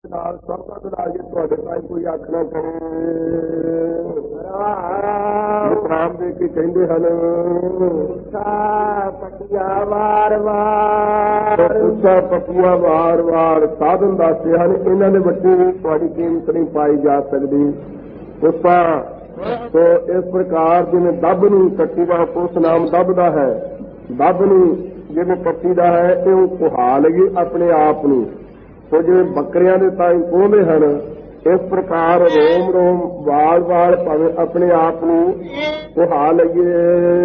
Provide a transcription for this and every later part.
ਨਾਲ ਸਭ ਦਾ ਦਿਲਾਜੇ ਤੁਹਾਡੇ ਤਾਈ ਕੋਈ ਅੱਖ ਨਾ ਕਰੇ। ਰਾਮ ਦੇ ਕੇ ਕਹਿੰਦੇ ਹਨ ਪਟਿਆ ਵਾਰ-ਵਾਰ ਉੱਚਾ ਪਟਿਆ ਵਾਰ-ਵਾਰ ਸਾਧਨ ਦੱਸਦੇ ਹਨ। ਇਹਨਾਂ ਦੇ ਵੱਡੀ ਤੁਹਾਡੀ ਕੀਮਤ ਨਹੀਂ ਪਾਈ ਜਾ ਸਕਦੀ। ਉਸਾ ਤੋ ਇਸ ਪ੍ਰਕਾਰ ਜਿਵੇਂ ਦੱਬ ਨੂੰ ਕੱਟੀ ਦਾ ਉਸ ਨਾਮ ਦੱਬਦਾ ਹੈ, ਦੱਬ ਨੂੰ ਜਿਵੇਂ ਕੱਟੀ ਦਾ ਹੈ ਇਹ ਉਹ ਕੁਹਾ ਲਗੀ ਆਪਣੇ ਆਪ ਨੂੰ। ਉਹ ਜਿਵੇਂ ਬੱਕਰੀਆਂ ਦੇ ਤਾਈ ਕੋਹਦੇ ਹਨ ਇਸ ਪ੍ਰਕਾਰ ਰੋਮ ਰੋਮ ਵਾਲ ਵਾਲ ਭਾਵੇਂ ਆਪਣੇ ਆਪ ਨੂੰ ਕੁਹਾ ਲਈਏ।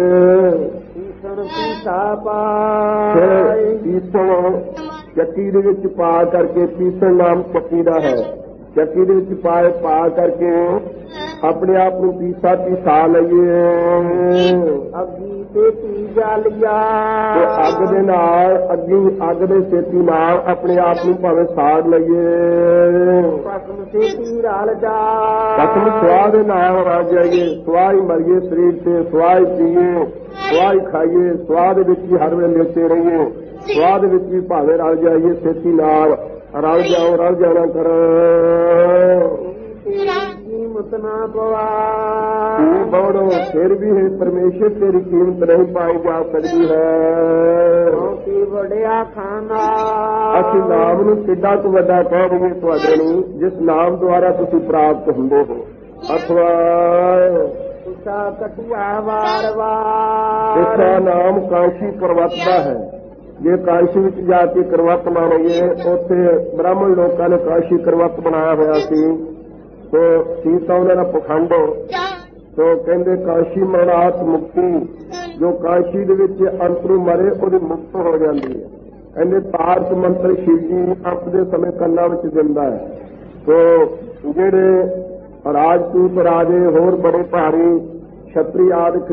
ਪੀਸਣ ਚੱਕੀ ਦੇ ਵਿੱਚ ਪਾ ਕਰਕੇ ਪੀਸਣ ਨਾਮ ਚੱਕੀ ਦਾ ਹੈ। ਚੱਕੀ ਦੇ ਵਿੱਚ ਪਾ ਕਰਕੇ ਆਪਣੇ ਆਪ ਨੂੰ ਪੀਸਾ ਲਈਏ। ਅੱਗੀ ਤੇ ਪੀਜਾ ਲਿਆ ਅੱਗ ਦੇ ਨਾਲ ਅੱਗ ਦੇ ਛੇਤੀ ਨਾਲ ਆਪਣੇ ਆਪ ਨੂੰ ਭਾਵੇਂ ਸਾੜ ਲਈਏ। ਪਸਮ ਛੇਤੀ ਰਲ ਜਾ ਪਸਮ ਸੁਆਹ ਦੇ ਨਾਲ ਰਲ ਜਾਈਏ। ਸੁਆਹ ਹੀ ਮਰੀਏ ਸਰੀਰ ਤੇ, ਸੁਆਹ ਹੀ ਪੀਏ, ਸੁਆਹ ਹੀ ਖਾਈਏ, ਸੁਆਹ ਦੇ ਵਿੱਚ ਹੀ ਹਰ ਵੇਲੇ ਲੇਟੇ ਰਹੀਏ, ਸੁਆਹ ਦੇ ਵਿੱਚ ਵੀ ਭਾਵੇਂ ਰਲ ਜਾਈਏ। ਛੇਤੀ ਨਾਲ ਰਲ ਜਾਓ, ਰਲ ਜਾਣਾ ਕਰੋ। ਕੀਮਤ ਨਾ ਪਵਾ ਬੋੜੋ ਫਿਰ ਵੀ ਹੈ ਪਰਮੇਸ਼ਰ ਤੇਰੀ ਕੀਮਤ ਨਹੀਂ ਪਾਈ ਜਾ ਸਕਦੀ ਹੈ। ਵੱਡਿਆ ਖਾਨਾ ਅਸੀਂ ਨਾਮ ਨੂੰ ਕਿੱਡਾ ਕੁ ਵੱਡਾ ਕਹਿ ਦਈਏ ਤੁਹਾਡੇ ਨੂੰ ਜਿਸ ਨਾਮ ਦੁਆਰਾ ਤੁਸੀਂ ਪ੍ਰਾਪਤ ਹੁੰਦੇ ਹੋ। ਅਥਵਾ ਉਸਾ ਕਟਿਆ ਵਾਰ-ਵਾਰ ਇਸਾ ਨਾਮ ਕਾਸ਼ੀ ਪਰਵਤ ਦਾ ਹੈ। ਜੇ ਕਾਸ਼ੀ ਵਿੱਚ ਜਾ ਕੇ ਕਰਵਤ ਨਾ ਲਈਏ, ਉੱਥੇ ਬ੍ਰਾਹਮਣ ਲੋਕਾਂ ਨੇ ਕਾਸ਼ੀ ਕਰਵਤ ਬਣਾਇਆ ਹੋਇਆ ਸੀ। ਤੋ ਸੀਤਾ ਉਹਨਾਂ ਦਾ ਪਖੰਡ ਤੋ ਕਹਿੰਦੇ ਕਾਸ਼ੀ ਮਰਨਾਥ ਮੁਕਤੀ, ਜੋ ਕਾਸ਼ੀ ਦੇ ਵਿੱਚ ਅੰਤਰੂ ਮਰੇ ਉਹਦੀ ਮੁਕਤ ਹੋ ਜਾਂਦੀ ਹੈ। ਕਹਿੰਦੇ ਤਾਰਕ ਮੰਤਰ ਸ਼ਿਵ ਜੀ ਆਪਣੇ ਸਮੇਂ ਕੰਨਾਂ ਵਿੱਚ ਦਿੰਦਾ ਹੈ। ਤੋ ਜਿਹੜੇ ਰਾਜਪੂਤ ਰਾਜੇ ਹੋਰ ਬੜੇ ਭਾਰੀ ਛਤਰੀ ਆਦਿਕ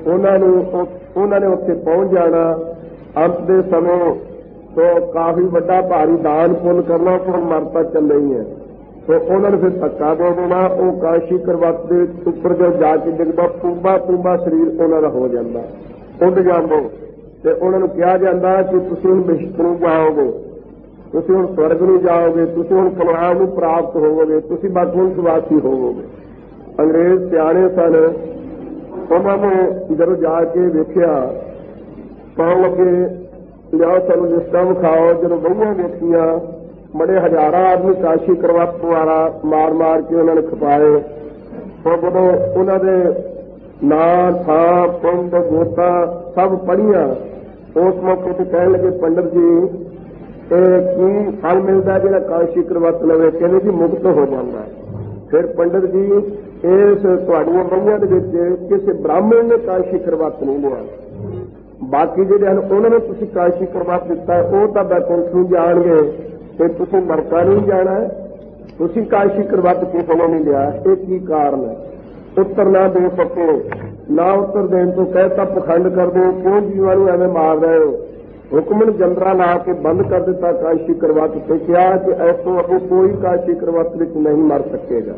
ਉਹਨਾਂ ਨੇ ਉੱਥੇ ਪਹੁੰਚ ਜਾਣਾ ਅੰਤ ਦੇ ਸਮੇਂ। ਤੋ ਕਾਫੀ ਵੱਡਾ ਭਾਰੀ ਦਾਨ ਪੁੰਨ ਕਰਨਾ ਫਿਰ ਮਰਤਾ ਚੱਲੇ ਹੀ ਹੈ। ਤੋ ਉਹਨਾਂ ਨੇ ਫਿਰ ਧੱਕਾ ਦੇ ਦੇਣਾ। ਉਹ ਕਾਸ਼ੀ ਕਰਵਤ ਦੇ ਉੱਪਰ ਜੋ ਜਾ ਕੇ ਡਿੱਗਦਾ ਪੂੰਬਾ ਸਰੀਰ ਉਹਨਾਂ ਦਾ ਹੋ ਜਾਂਦਾ, ਉੱਡ ਜਾਂਦੇ। ਤੇ ਉਹਨਾਂ ਨੂੰ ਕਿਹਾ ਜਾਂਦਾ ਕਿ ਤੁਸੀਂ ਹੁਣ ਬਿਸ਼ਤ ਨੂੰ ਜਾਓਗੇ, ਤੁਸੀਂ ਹੁਣ ਸਵਰਗ ਨੂੰ ਜਾਓਗੇ, ਤੁਸੀਂ ਹੁਣ ਕਲਿਆਣ ਨੂੰ ਪ੍ਰਾਪਤ ਹੋਵੋਗੇ, ਤੁਸੀਂ ਬੈਕੁੰਠ ਵਾਸੀ ਹੋਵੋਗੇ। ਅੰਗਰੇਜ਼ ਸਿਆਣੇ ਸਨ, ਉਹਨਾਂ ਨੇ ਜਦੋਂ ਜਾ ਕੇ ਵੇਖਿਆ ਕਹਿਣ ਲੱਗੇ ਲਿਆਓ ਸਾਨੂੰ ਲਿਸਟਾਂ ਵਿਖਾਓ। ਜਦੋਂ ਬਈਆਂ ਵੇਖੀਆਂ ਬੜੇ ਹਜ਼ਾਰਾਂ ਆਦਮੀ ਕਾਸ਼ੀ ਕਰਵਤ ਦੁਆਰਾ ਮਾਰ ਕੇ ਉਹਨਾਂ ਨੇ ਖਪਾਏ। ਫਿਰ ਜਦੋਂ ਉਹਨਾਂ ਦੇ ਨਾਂ ਥਾਂ ਪਿੰਡ ਗੋਤਾ ਸਭ ਪੜ੍ਹੀਆਂ ਉਸ ਮੌਕੇ ਤੇ ਕਹਿਣ ਲੱਗੇ ਪੰਡਤ ਜੀ ਇਹ ਕੀ ਫਲ ਮਿਲਦਾ ਜਿਹੜਾ ਕਾਸ਼ੀ ਕਰਵਤ ਲਵੇ? ਕਹਿੰਦੇ ਜੀ ਮੁਕਤ ਹੋ ਜਾਂਦਾ ਹੈ। ਫਿਰ ਪੰਡਤ ਜੀ ਇਸ ਤੁਹਾਡੀਆਂ ਬਈਆਂ ਦੇ ਵਿੱਚ ਕਿਸੇ ਬ੍ਰਾਹਮਣ ਨੇ ਕਾਸ਼ੀ ਕਰਵਤ ਨਹੀਂ ਲਿਆ। ਬਾਕੀ ਜਿਹੜੇ ਹਨ ਉਹਨਾਂ ਨੂੰ ਤੁਸੀਂ ਕਾਸ਼ੀ ਕਰਵਤ ਦਿੱਤਾ ਉਹ ਤਾਂ ਬੈਕੁੰਠ ਨੂੰ ਜਾਣਗੇ ਤੇ ਤੁਸੀਂ ਨਰਕਾਂ ਨਹੀਂ ਜਾਣਾ। ਤੁਸੀਂ ਕਾਸ਼ੀ ਕਰਵਤ ਕਿਸੇ ਨੇ ਨਹੀਂ ਲਿਆ, ਇਹ ਕੀ ਕਾਰਨ ਹੈ? ਉੱਤਰ ਨਾ ਦੇ ਸਕੇ। ਨਾ ਉੱਤਰ ਦੇਣ ਤੋਂ ਕਹਿਤਾ ਪਖੰਡ ਕਰਦੇ ਹੋ, ਕਿਉਂ ਜੀਵਾਂ ਨੂੰ ਐਵੇਂ ਮਾਰ ਰਹੇ ਹੋ? ਹੁਕਮਨ ਜੰਦਰਾ ਲਾ ਕੇ ਬੰਦ ਕਰ ਦਿੱਤਾ ਕਾਸ਼ੀ ਕਰਵਤ ਤੇ ਕਿਹਾ ਕਿ ਐਸੋ ਅੱਗੇ ਕੋਈ ਕਾਸ਼ੀ ਕਰਵਤ ਵਿੱਚ ਨਹੀਂ ਮਰ ਸਕੇਗਾ।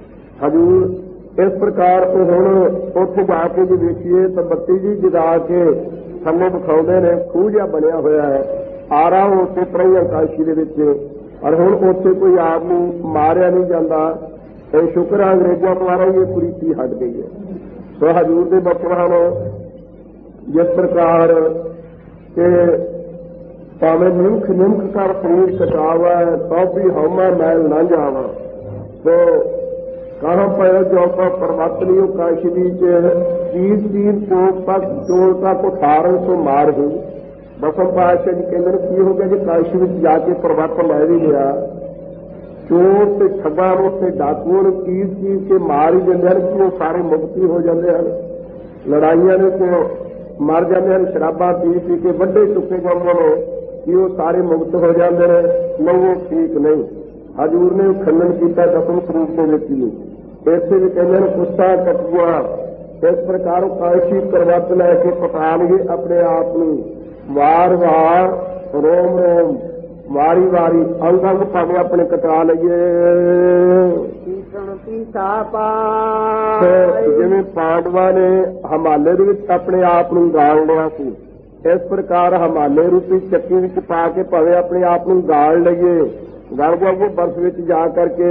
ਹਜ਼ੂਰ ਇਸ ਪ੍ਰਕਾਰ ਉਹ ਹੁਣ ਉੱਥੇ ਜਾ ਕੇ ਜੇ ਵੇਖੀਏ ਤਾਂ ਬੱਤੀ ਜੀ ਜਗਾ ਕੇ ਥੱਲੇ ਵਿਖਾਉਂਦੇ ਨੇ, ਖੂਹ ਜਿਹਾ ਬਣਿਆ ਹੋਇਆ ਹੈ ਆਰਾ ਉੱਥੇ ਪ੍ਰਈਆ ਕਾਸ਼ੀ ਦੇ ਵਿੱਚ। ਔਰ ਹੁਣ ਉੱਥੇ ਕੋਈ ਆਦਮੀ ਮਾਰਿਆ ਨਹੀਂ ਜਾਂਦਾ। ਇਹ ਸ਼ੁਕਰ ਹੈ ਅੰਗਰੇਜ਼ਾਂ ਦੁਆਰਾ ਹੀ ਇਹ ਕੁਰੀਤੀ ਹਟ ਗਈ ਹੈ। ਸੋ ਹਜ਼ੂਰ ਦੇ ਬਚਨਾਂ ਨੂੰ ਜਿਸ ਪ੍ਰਕਾਰ ਕਿ ਭਾਵੇਂ ਨਿਮਖ ਕਰ ਸਰੀਰ ਕਟਾਵਾ ਤਾਂ ਵੀ ਹਉਮੈ ਮੈਲ ਨਾ ਜਾਵਾ। ਸੋ ਕਹਾਂ ਪਏ ਜੋ ਕੋ ਪਰਮਾਤਮਾ ਕਾਸ਼ੀ ਵਿੱਚ ਚੀਜ਼ ਚੋਲ ਤੱਕ ਉਠਾਰਨ ਤੋਂ ਮਾਰ ਹੋਈ। ਦਸਮ ਪਾਤਸ਼ਾਹ ਜੀ ਕਹਿੰਦੇ ਨੇ ਕੀ ਹੋ ਗਿਆ ਜੇ ਕਾਸ਼ੀ ਵਿੱਚ ਜਾ ਕੇ ਪਰਵਤ ਲੈ ਵੀ ਲਿਆ, ਚੋਰ ਤੇ ਠੱਗਾਂ ਨੂੰ ਤੇ ਡਾਕੂਆਂ ਨੂੰ ਚੀਜ਼ ਕੇ ਮਾਰ ਹੀ ਦਿੰਦੇ ਹਨ ਕਿ ਉਹ ਸਾਰੇ ਮੁਕਤੀ ਹੋ ਜਾਂਦੇ ਹਨ। ਲੜਾਈਆਂ ਨੇ ਤੇ ਮਰ ਜਾਂਦੇ ਹਨ, ਸ਼ਰਾਬਾਂ ਪੀ ਕੇ ਵੱਡੇ ਚੁੱਕੇ ਜਾਂਦੇ ਨੇ ਕਿ ਉਹ ਸਾਰੇ ਮੁਕਤ ਹੋ ਜਾਂਦੇ ਨੇ। ਨਹੀਂ, ਉਹ ਠੀਕ ਨਹੀਂ। ਹਜ਼ੂਰ ਨੇ ਖੰਡਨ ਕੀਤਾ ਦਸਮ ਸਰੂਪ ਦੇ ਵਿੱਚ ਵੀ। ਇਸੇ ਵੀ ਕਹਿੰਦੇ ਨੇ ਗੁੱਸਾ ਕੱਟਿਆ। ਇਸ ਪ੍ਰਕਾਰ ਕਾਸ਼ੀ ਕਰਵਤ ਲੈ ਕੇ ਪਟਾ ਲਈਏ ਆਪਣੇ ਆਪ ਨੂੰ ਵਾਰ-ਵਾਰ ਰੋਮ ਰੋਮ ਵਾਰੀ ਅੰਗ ਭਾਵੇਂ ਆਪਣੇ ਕਟਾ ਲਈਏ। ਜਿਵੇਂ ਪਾਂਡਵਾਂ ਨੇ ਹਿਮਾਲੇ ਦੇ ਵਿੱਚ ਆਪਣੇ ਆਪ ਨੂੰ ਗਾਲ ਲਿਆ ਸੀ, ਇਸ ਪ੍ਰਕਾਰ ਹਮਾਲੇ ਰੂਪੀ ਚੱਕੀ ਵਿੱਚ ਪਾ ਕੇ ਭਾਵੇਂ ਆਪਣੇ ਆਪ ਨੂੰ ਗਾਲ ਲਈਏ, ਗਲ ਜਾਈਏ ਬਰਫ਼ ਵਿੱਚ ਜਾ ਕਰਕੇ।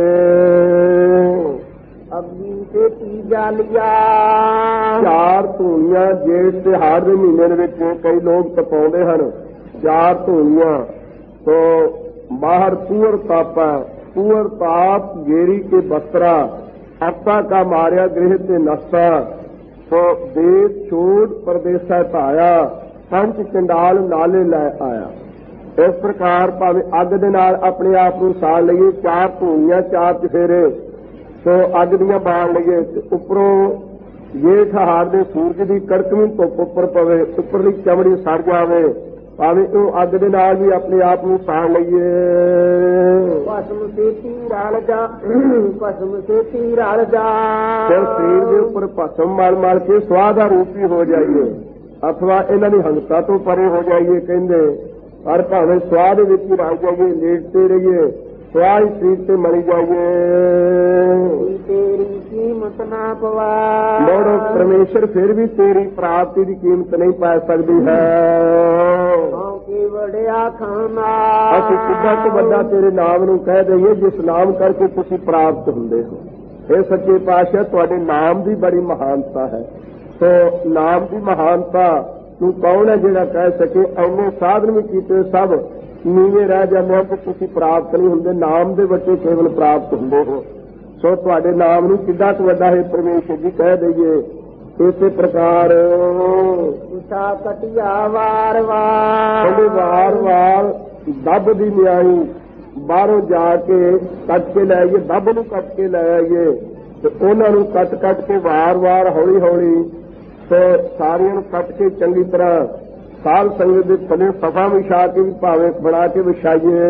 ਅਗਨੀ ਤੇ ਤੀਜਾ ਲਿਆ 4 ਧੂਣੀਆਂ ਜੇਠ ਤੇ ਹਾੜ ਦੇ ਮਹੀਨੇ ਦੇ ਵਿੱਚ ਕਈ ਲੋਕ ਤਪਾਉਂਦੇ ਹਨ। 4 ਧੂਣੀਆਂ ਤੋ ਬਾਹਰ ਤੂਰ ਤਾਪਾ, ਤੂਰ ਤਾਪ ਗੇਰੀ ਕੇ ਬਸਤਰਾ, ਆਪਾ ਕਾ ਮਾਰਿਆ ਗ੍ਰਹਿ ਤੇ ਨਸਾ, ਤੋ ਦੇਸ਼ ਛੋੜ ਪਰਦੇਸਾ ਧਾਇਆ, ਪੰਜ ਚੰਡਾਲ ਨਾਲੇ ਲੈ ਆਇਆ। ਇਸ ਪ੍ਰਕਾਰ ਭਾਵੇਂ ਅੱਗ ਦੇ ਨਾਲ ਆਪਣੇ ਆਪ ਨੂੰ ਸਾੜ ਲਈਏ, 4 ਧੂਣੀਆਂ 4 ਚਫੇਰੇ ਸੋ ਅੱਗ ਦੀਆਂ ਬਾਲ ਲਈਏ, ਉੱਪਰੋਂ ਜੇਠ ਹਾੜ ਦੇ ਸੂਰਜ ਦੀ ਕੜਕਵੀਂ ਧੁੱਪ ਉੱਪਰ ਪਵੇ, ਉੱਪਰਲੀ ਚਮੜੀ ਸੜ ਜਾਵੇ, ਭਾਵੇਂ ਉਹ ਅੱਗ ਦੇ ਨਾਲ ਵੀ ਆਪਣੇ ਆਪ ਨੂੰ ਸਾੜ ਲਈਏ। ਭਸਮ ਸੇਤੀ ਰਲ ਜਾ, ਭਸਮ ਸੇਤੀ ਰਲ ਜਾ, ਫਿਰ ਸਰੀਰ ਦੇ ਉੱਪਰ ਭਸਮ ਮਲ ਮਲ ਕੇ ਸਵਾਹ ਦਾ ਰੂਪੀ ਹੋ ਜਾਈਏ, ਅਥਵਾ ਇਹਨਾਂ ਦੀ ਹੰਗਤਾ ਤੋਂ ਪਰੇ ਹੋ ਜਾਈਏ। ਕਹਿੰਦੇ ਪਰ ਭਾਵੇਂ ਸਵਾਹ ਦੇ ਵਿੱਚ ਹੀ ਰਹਿ ਜਾਈਏ, ਲੇਟਦੇ ਰਹੀਏ, ਸਵਾਹ ਹੀ ਸਰੀਰ ਤੇ ਮਰੀ ਜਾਈਏ। ਤੇਰੀ ਕੀਮਤ ਨਾ ਪਵਾ, ਮੋੜੋ ਪਰਮੇਸ਼ਰ ਫਿਰ ਵੀ ਤੇਰੀ ਪ੍ਰਾਪਤੀ ਦੀ ਕੀਮਤ ਨਹੀਂ ਪਾ ਸਕਦੀ ਹੈ। ਕਿ ਵੜਿਆ ਖਾਨਾ, ਅਸੀਂ ਕਿੱਦਾਂ ਤੋਂ ਵੱਡਾ ਤੇਰੇ ਨਾਮ ਨੂੰ ਕਹਿ ਦਈਏ ਜਿਸ ਨਾਮ ਕਰਕੇ ਤੁਸੀਂ ਪ੍ਰਾਪਤ ਹੁੰਦੇ ਹੋ। ਇਹ ਸੱਚੇ ਪਾਤਸ਼ਾਹ ਤੁਹਾਡੇ ਨਾਮ ਦੀ ਬੜੀ ਮਹਾਨਤਾ ਹੈ। ਸੋ ਨਾਮ ਦੀ ਮਹਾਨਤਾ ਨੂੰ ਕੌਣ ਹੈ ਜਿਹੜਾ ਕਹਿ ਸਕੇ? ਐਨੇ ਸਾਧਨ ਵੀ ਕੀਤੇ ਸਭ ਨੀਵੇਂ ਰਹਿ ਜਾਂਦੇ ਹੋ ਕਿ ਤੁਸੀਂ ਪ੍ਰਾਪਤ ਨਹੀਂ ਹੁੰਦੇ, ਨਾਮ ਦੇ ਬੱਚੇ ਕੇਵਲ ਪ੍ਰਾਪਤ ਹੁੰਦੇ ਹੋ। ਸੋ ਤੁਹਾਡੇ ਨਾਮ ਨੂੰ ਕਿੱਦਾਂ ਤੋਂ ਵੱਡਾ ਹੈ ਪਰਮੇਸ਼ਰ ਜੀ ਕਹਿ ਦਈਏ। ਇਸੇ ਪ੍ਰਕਾਰ ਉਸ਼ਾ ਕਟਿਆ ਵਾਰ ਵਾਰ, ਵਾਰ ਵਾਰ ਦੱਬ ਦੀ ਨਿਆਈ ਬਾਹਰੋਂ ਜਾ ਕੇ ਕੱਟ ਕੇ ਲੈ ਆਈਏ, ਦੱਬ ਨੂੰ ਕੱਟ ਕੇ ਲੈ ਆਈਏ ਤੇ ਉਹਨਾਂ ਨੂੰ ਕੱਟ ਕੱਟ ਕੇ ਵਾਰ ਵਾਰ ਹੌਲੀ ਹੌਲੀ ਤੇ ਸਾਰਿਆਂ ਨੂੰ ਕੱਟ ਕੇ ਚੰਗੀ ਤਰ੍ਹਾਂ ਸਾਲ ਸੰਗਤ ਦੇ ਥੱਲੇ ਸਫਾ ਵਿਛਾ ਕੇ ਵੀ ਭਾਵੇਂ ਬਣਾ ਕੇ ਵਿਛਾਈਏ।